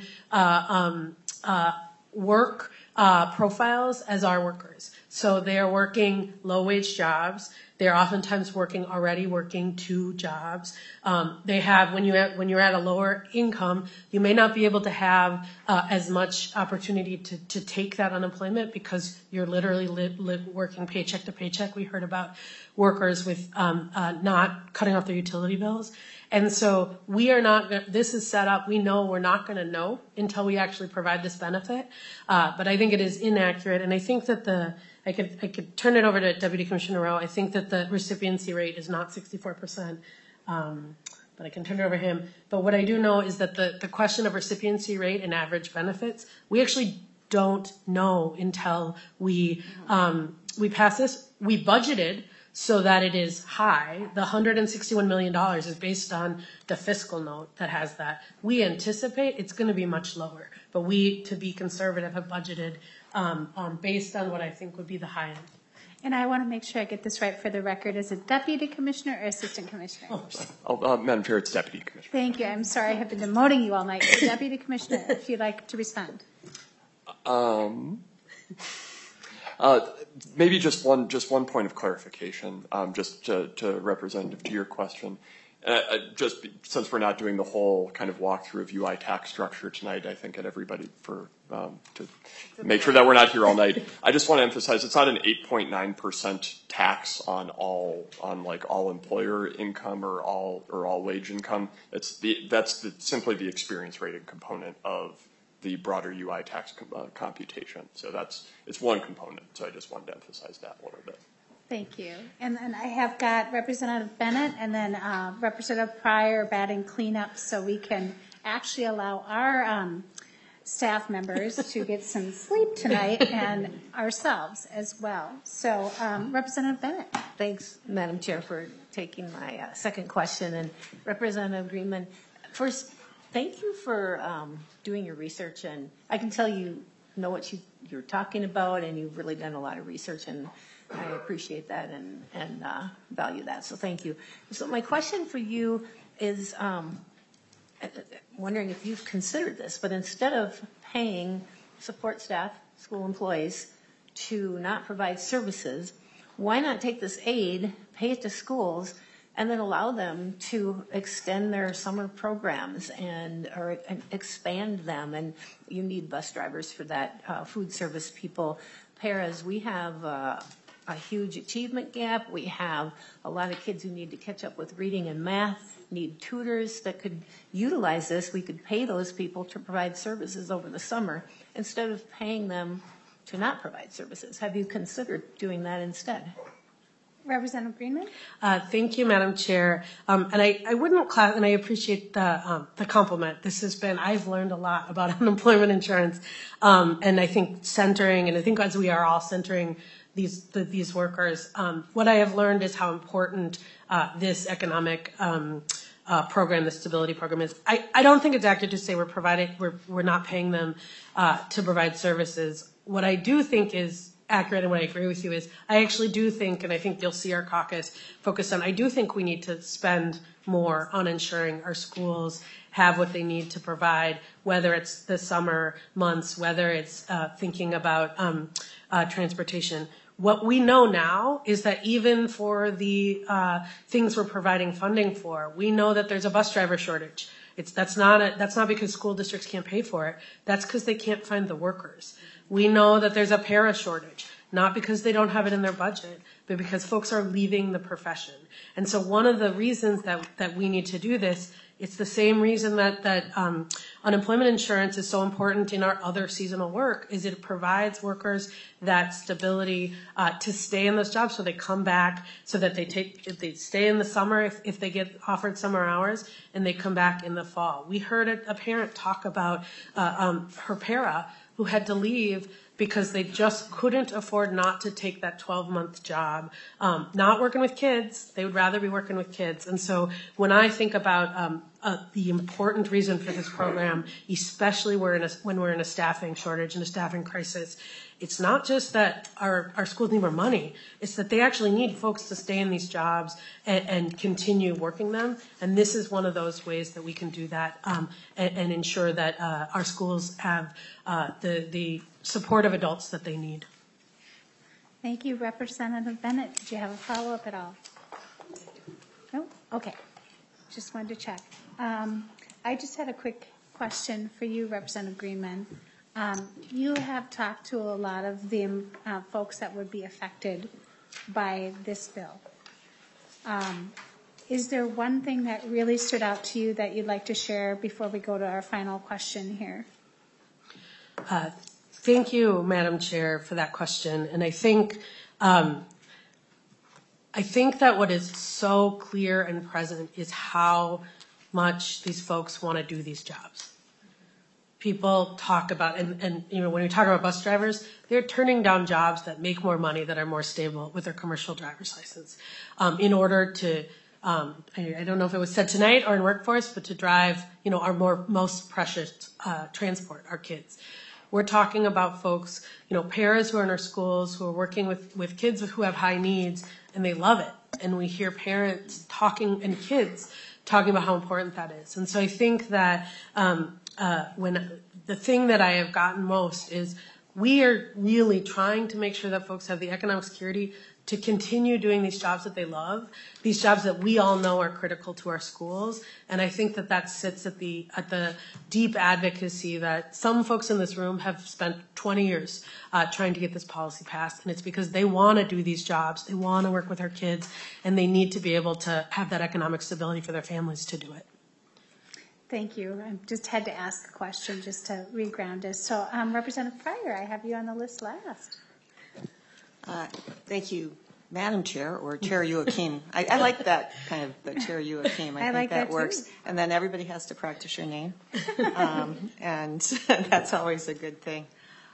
work profiles as our workers. So they are working low-wage jobs. They're oftentimes already working 2 jobs. They have, when you're at a lower income, you may not be able to have as much opportunity to take that unemployment because you're literally working paycheck to paycheck. We heard about workers with not cutting off their utility bills. And so we are not, this is set up, we know we're not going to know until we actually provide this benefit. But I think it is inaccurate. And I think that I could turn it over to Deputy Commissioner Rowe. I think that the recipiency rate is not 64%. But I can turn it over to him. But what I do know is that the question of recipiency rate and average benefits, we actually don't know until we pass this. We budgeted so that it is high. The $161 million is based on the fiscal note that has that. We anticipate it's going to be much lower, but we, to be conservative, have budgeted based on what I think would be the high end. And I want to make sure I get this right for the record. Is it Deputy Commissioner or Assistant Commissioner? Madam Chair, it's Deputy Commissioner. Thank you. I'm sorry I have been demoting you all night. So Deputy Commissioner, if you'd like to respond. Maybe just one point of clarification, just to Representative to your question. Just since we're not doing the whole kind of walkthrough of UI tax structure tonight, I think at everybody to make sure that we're not here all night. I just want to emphasize it's not an 8.9% tax on all employer income or all wage income. That's simply the experience rated component of the broader UI tax computation. So it's one component. So I just wanted to emphasize that a little bit. Thank you. And then I have got Representative Bennett and then Representative Pryor batting cleanup so we can actually allow our staff members to get some sleep tonight and ourselves as well. So Representative Bennett. Thanks, Madam Chair, for taking my second question. And Representative Greenman, first, thank you for doing your research. And I can tell you know what you're talking about, and you've really done a lot of research, and I appreciate that and value that. So thank you. So my question for you is, wondering if you've considered this, but instead of paying support staff, school employees, to not provide services, why not take this aid, pay it to schools, and then allow them to extend their summer programs and expand them? And you need bus drivers for that, food service people, paras. We have a huge achievement gap. We have a lot of kids who need to catch up with reading and math, need tutors that could utilize this. We could pay those people to provide services over the summer instead of paying them to not provide services. Have you considered doing that instead? Representative Greenman? Thank you, Madam Chair. And I wouldn't and I appreciate the compliment. I've learned a lot about unemployment insurance, and I think centering, and I think as we are all centering these workers, what I have learned is how important this economic program, the stability program is. I don't think it's accurate to say we're not paying them to provide services. What I do think is accurate, and what I agree with you is, I actually do think, and I think you'll see our caucus focus on, I do think we need to spend more on ensuring our schools have what they need to provide, whether it's the summer months, whether it's thinking about transportation. What we know now is that even for the things we're providing funding for, we know that there's a bus driver shortage. That's not because school districts can't pay for it. That's because they can't find the workers. We know that there's a para shortage, not because they don't have it in their budget, but because folks are leaving the profession. And so one of the reasons that we need to do this, it's the same reason that unemployment insurance is so important in our other seasonal work, is it provides workers that stability to stay in those jobs, so they come back, so that they stay in the summer if they get offered summer hours, and they come back in the fall. We heard a parent talk about her para who had to leave because they just couldn't afford not to take that 12-month job, not working with kids. They would rather be working with kids. And so when I think about the important reason for this program, especially when we're in a staffing shortage and a staffing crisis, it's not just that our schools need more money. It's that they actually need folks to stay in these jobs and continue working them. And this is one of those ways that we can do that and ensure that our schools have the supportive adults that they need. Thank you, Representative Bennett. Did you have a follow-up at all? No? Okay. Just wanted to check. I just had a quick question for you, Representative Greenman. You have talked to a lot of the folks that would be affected by this bill. Is there one thing that really stood out to you that you'd like to share before we go to our final question here? Thank you, Madam Chair, for that question. And I think that what is so clear and present is how much these folks want to do these jobs. People talk about, and you know, when we talk about bus drivers, they're turning down jobs that make more money, that are more stable with their commercial driver's license, in order to, I don't know if it was said tonight or in workforce, but to drive, you know, our most precious transport, our kids. We're talking about folks, you know, paras who are in our schools who are working with kids who have high needs, and they love it. And we hear parents talking and kids talking about how important that is. And so I think that when the thing that I have gotten most is we are really trying to make sure that folks have the economic security to continue doing these jobs that they love, these jobs that we all know are critical to our schools. And I think that sits at the deep advocacy that some folks in this room have spent 20 years trying to get this policy passed. And it's because they want to do these jobs, they want to work with our kids, and they need to be able to have that economic stability for their families to do it. Thank you. I just had to ask a question just to reground us. So Representative Pryor, I have you on the list last. Thank you, Madam Chair, or Chair Joachim. I like that kind of, the Chair Joachim. I think like that that works. too. And then everybody has to practice your name. And that's always a good thing.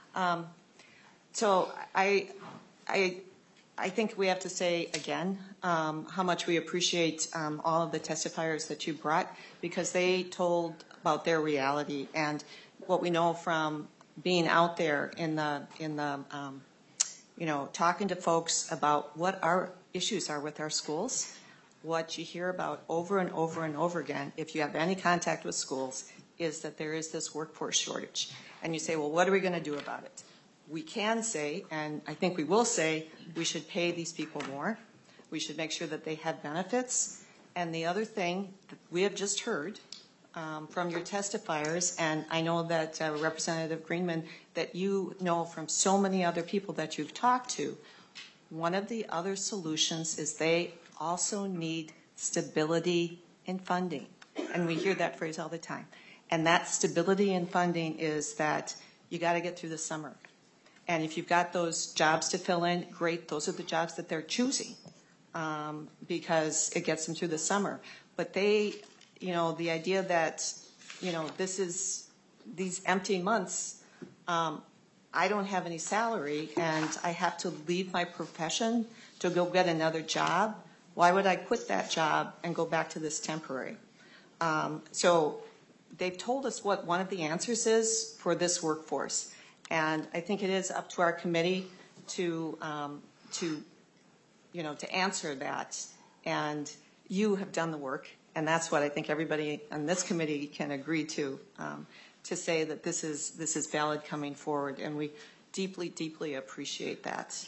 So I think we have to say again how much we appreciate all of the testifiers that you brought, because they told about their reality and what we know from being out there in the you know, talking to folks about what our issues are with our schools. What you hear about over and over and over again, if you have any contact with schools, is that there is this workforce shortage. And you say, well, what are we going to do about it? We can say, and I think we will say, we should pay these people more. We should make sure that they have benefits. And the other thing that we have just heard from your testifiers, and I know that Representative Greenman, that you know from so many other people that you've talked to, one of the other solutions is they also need stability in funding. And we hear that phrase all the time. And that stability in funding is that you got to get through the summer. And if you've got those jobs to fill in, great, those are the jobs that they're choosing because it gets them through the summer. But they, you know, the idea that, you know, this is these empty months, I don't have any salary and I have to leave my profession to go get another job. Why would I quit that job and go back to this temporary? So they've told us what one of the answers is for this workforce. And I think it is up to our committee to you know, to answer that. And you have done the work. And that's what I think everybody on this committee can agree to say that this is valid coming forward, and we deeply, deeply appreciate that.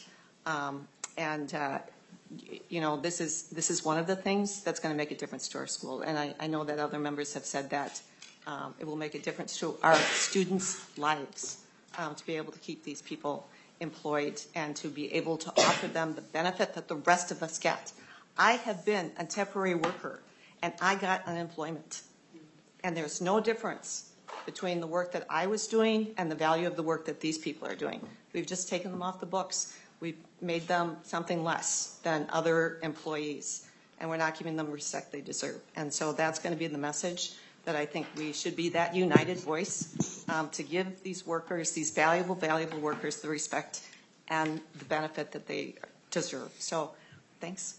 You know, this is one of the things that's going to make a difference to our school, and I know that other members have said that it will make a difference to our students' lives to be able to keep these people employed and to be able to offer them the benefit that the rest of us get. I have been a temporary worker, and I got unemployment. And there's no difference between the work that I was doing and the value of the work that these people are doing. We've just taken them off the books. We've made them something less than other employees, and we're not giving them the respect they deserve. And so that's going to be the message that I think we should be, that united voice to give these workers, these valuable, valuable workers, the respect and the benefit that they deserve. So thanks.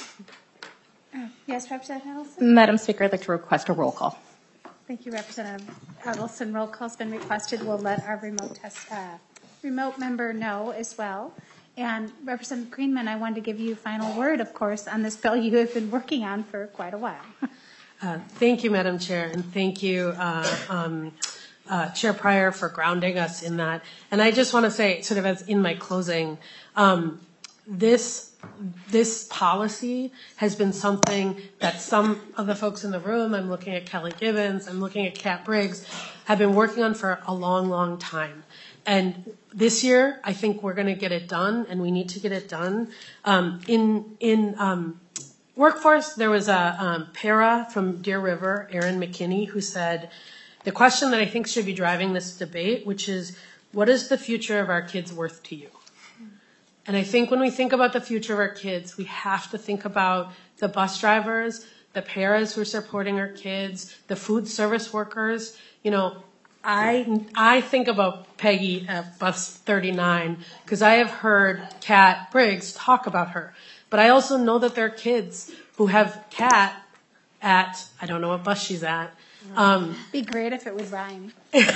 Yes, Representative Edelson? Madam Speaker, I'd like to request a roll call. Thank you, Representative Edelson. Roll call's been requested. We'll let our remote member know as well. And Representative Greenman, I wanted to give you a final word, of course, on this bill you have been working on for quite a while. Thank you, Madam Chair, and thank you, Chair Pryor, for grounding us in that. And I just want to say, sort of as in my closing, this policy has been something that some of the folks in the room, I'm looking at Kelly Gibbons, I'm looking at Kat Briggs, have been working on for a long, long time. And this year, I think we're going to get it done, and we need to get it done workforce, there was a para from Deer River, Erin McKinney, who said, the question that I think should be driving this debate, which is, what is the future of our kids worth to you? And I think when we think about the future of our kids, we have to think about the bus drivers, the paras who are supporting our kids, the food service workers. You know, I think about Peggy at bus 39 because I have heard Kat Briggs talk about her. But I also know that there are kids who have Kat at, I don't know what bus she's at. Be great if it would rhyme.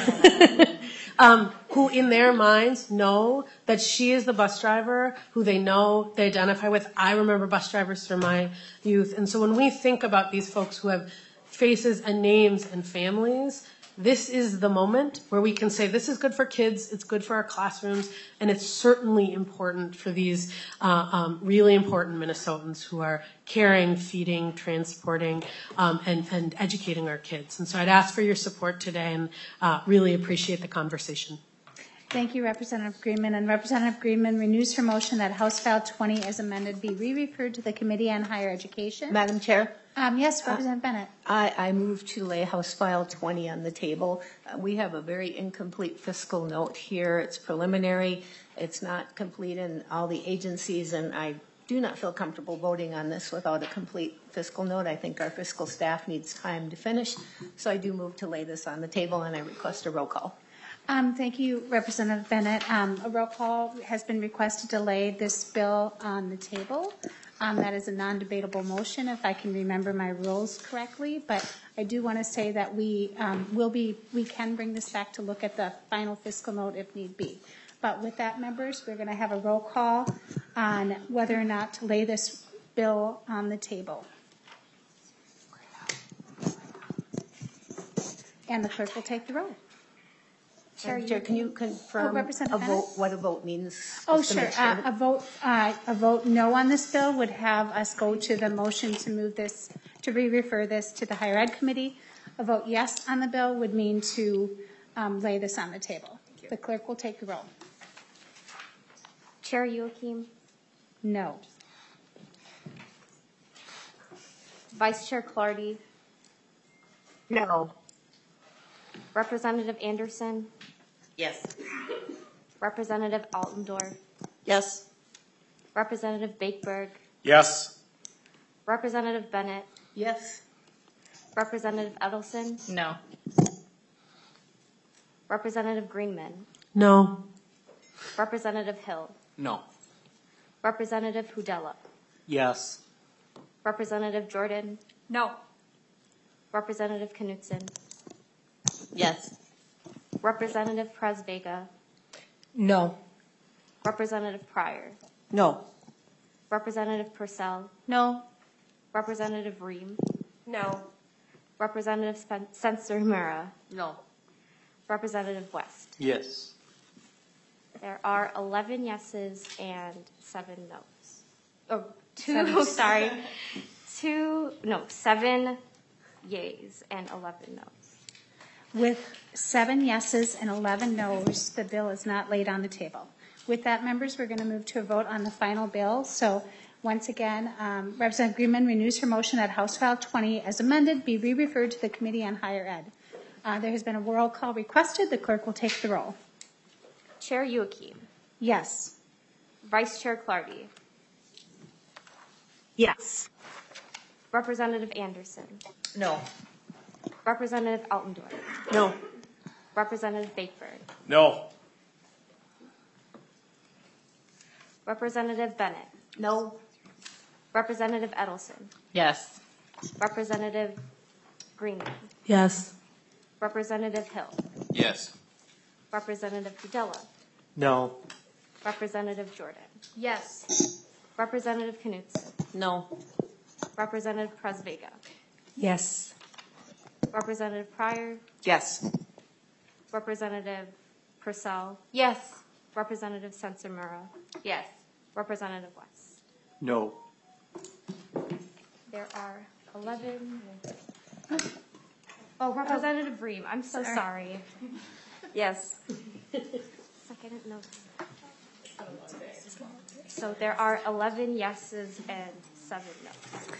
Who in their minds know that she is the bus driver who they know, they identify with. I remember bus drivers from my youth. And so when we think about these folks who have faces and names and families, this is the moment where we can say this is good for kids, it's good for our classrooms, and it's certainly important for these really important Minnesotans who are caring, feeding, transporting, and educating our kids. And so I'd ask for your support today and really appreciate the conversation. Thank you, Representative Greenman. And Representative Greenman renews her motion that House File 20 as amended be re-referred to the Committee on Higher Education. Madam Chair? Yes, Representative Bennett. I move to lay House File 20 on the table. We have a very incomplete fiscal note here. It's preliminary. It's not complete in all the agencies, and I do not feel comfortable voting on this without a complete fiscal note. I think our fiscal staff needs time to finish. So I do move to lay this on the table, and I request a roll call. Thank you, Representative Bennett. A roll call has been requested to lay this bill on the table. That is a non-debatable motion, if I can remember my rules correctly. But I do want to say that we can bring this back to look at the final fiscal note if need be. But with that, members, we're going to have a roll call on whether or not to lay this bill on the table. And the clerk will take the roll. Chair, can you confirm what a vote means? Oh, sure. A vote no on this bill would have us go to the motion to move this, to re-refer this to the Higher Ed Committee. A vote yes on the bill would mean to lay this on the table. The clerk will take the roll. Chair Youakim? No. Vice Chair Clardy? No. Representative Anderson? Yes. Representative Altendorf? Yes. Representative Bakeberg? Yes. Representative Bennett? Yes. Representative Edelson? No. Representative Greenman? No. Representative Hill? No. Representative Hudella? Yes. Representative Jordan? No. Representative Knutson? Yes. Representative Prez-Vega? No. Representative Pryor? No. Representative Purcell? No. Representative Ream? No. Representative Sensor-Mura? No. Representative West? Yes. There are 11 yeses and 7 noes. Oh, 7 yeas and 11 noes. With 7 yeses and 11 noes, the bill is not laid on the table. With that, members, we're going to move to a vote on the final bill. So once again, Representative Greenman renews her motion that House File 20 as amended be re-referred to the Committee on Higher Ed. There has been a roll call requested. The clerk will take the roll. Chair Youakim? Yes. Vice Chair Clardy? Yes. Representative Anderson? No. Representative Altendorf? No. Representative Bakeberg? No. Representative Bennett? No. Representative Edelson? Yes. Representative Greenman? Yes. Representative Hill? Yes. Representative Hudella? No. Representative Jordan? Yes. Representative Knutson? No. Representative Prez-Vega? Yes. Representative Pryor? Yes. Representative Purcell? Yes. Representative Sensor-Mura? Yes. Representative West? No. There are 11. Oh, Representative Ream, I'm so sorry. Yes. It's like I didn't know. So there are 11 yeses and 7 no.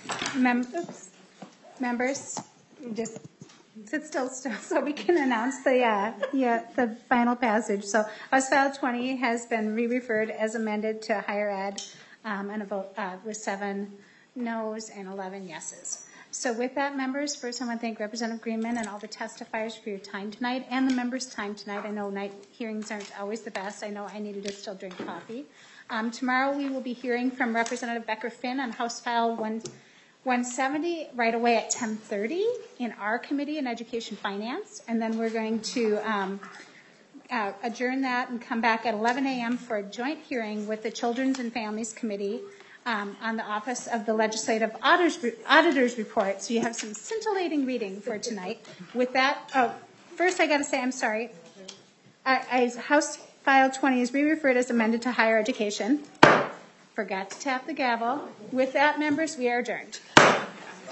Members, just sit still so we can announce the final passage. So House File 20 has been re-referred as amended to higher ed and a vote with 7 noes and 11 yeses. So with that, members, first I want to thank Representative Greenman and all the testifiers for your time tonight and the members' time tonight. I know night hearings aren't always the best. I know I needed to still drink coffee. Tomorrow we will be hearing from Representative Becker-Finn on House File 170 right away at 10:30 in our committee in Education Finance. And then we're going to adjourn that and come back at 11 a.m. for a joint hearing with the Children's and Families Committee on the Office of the Legislative Auditor's Report. So you have some scintillating reading for tonight. With that, first I got to say I'm sorry. House File 20 is re-referred as amended to higher education. Forgot to tap the gavel. With that, members, we are adjourned.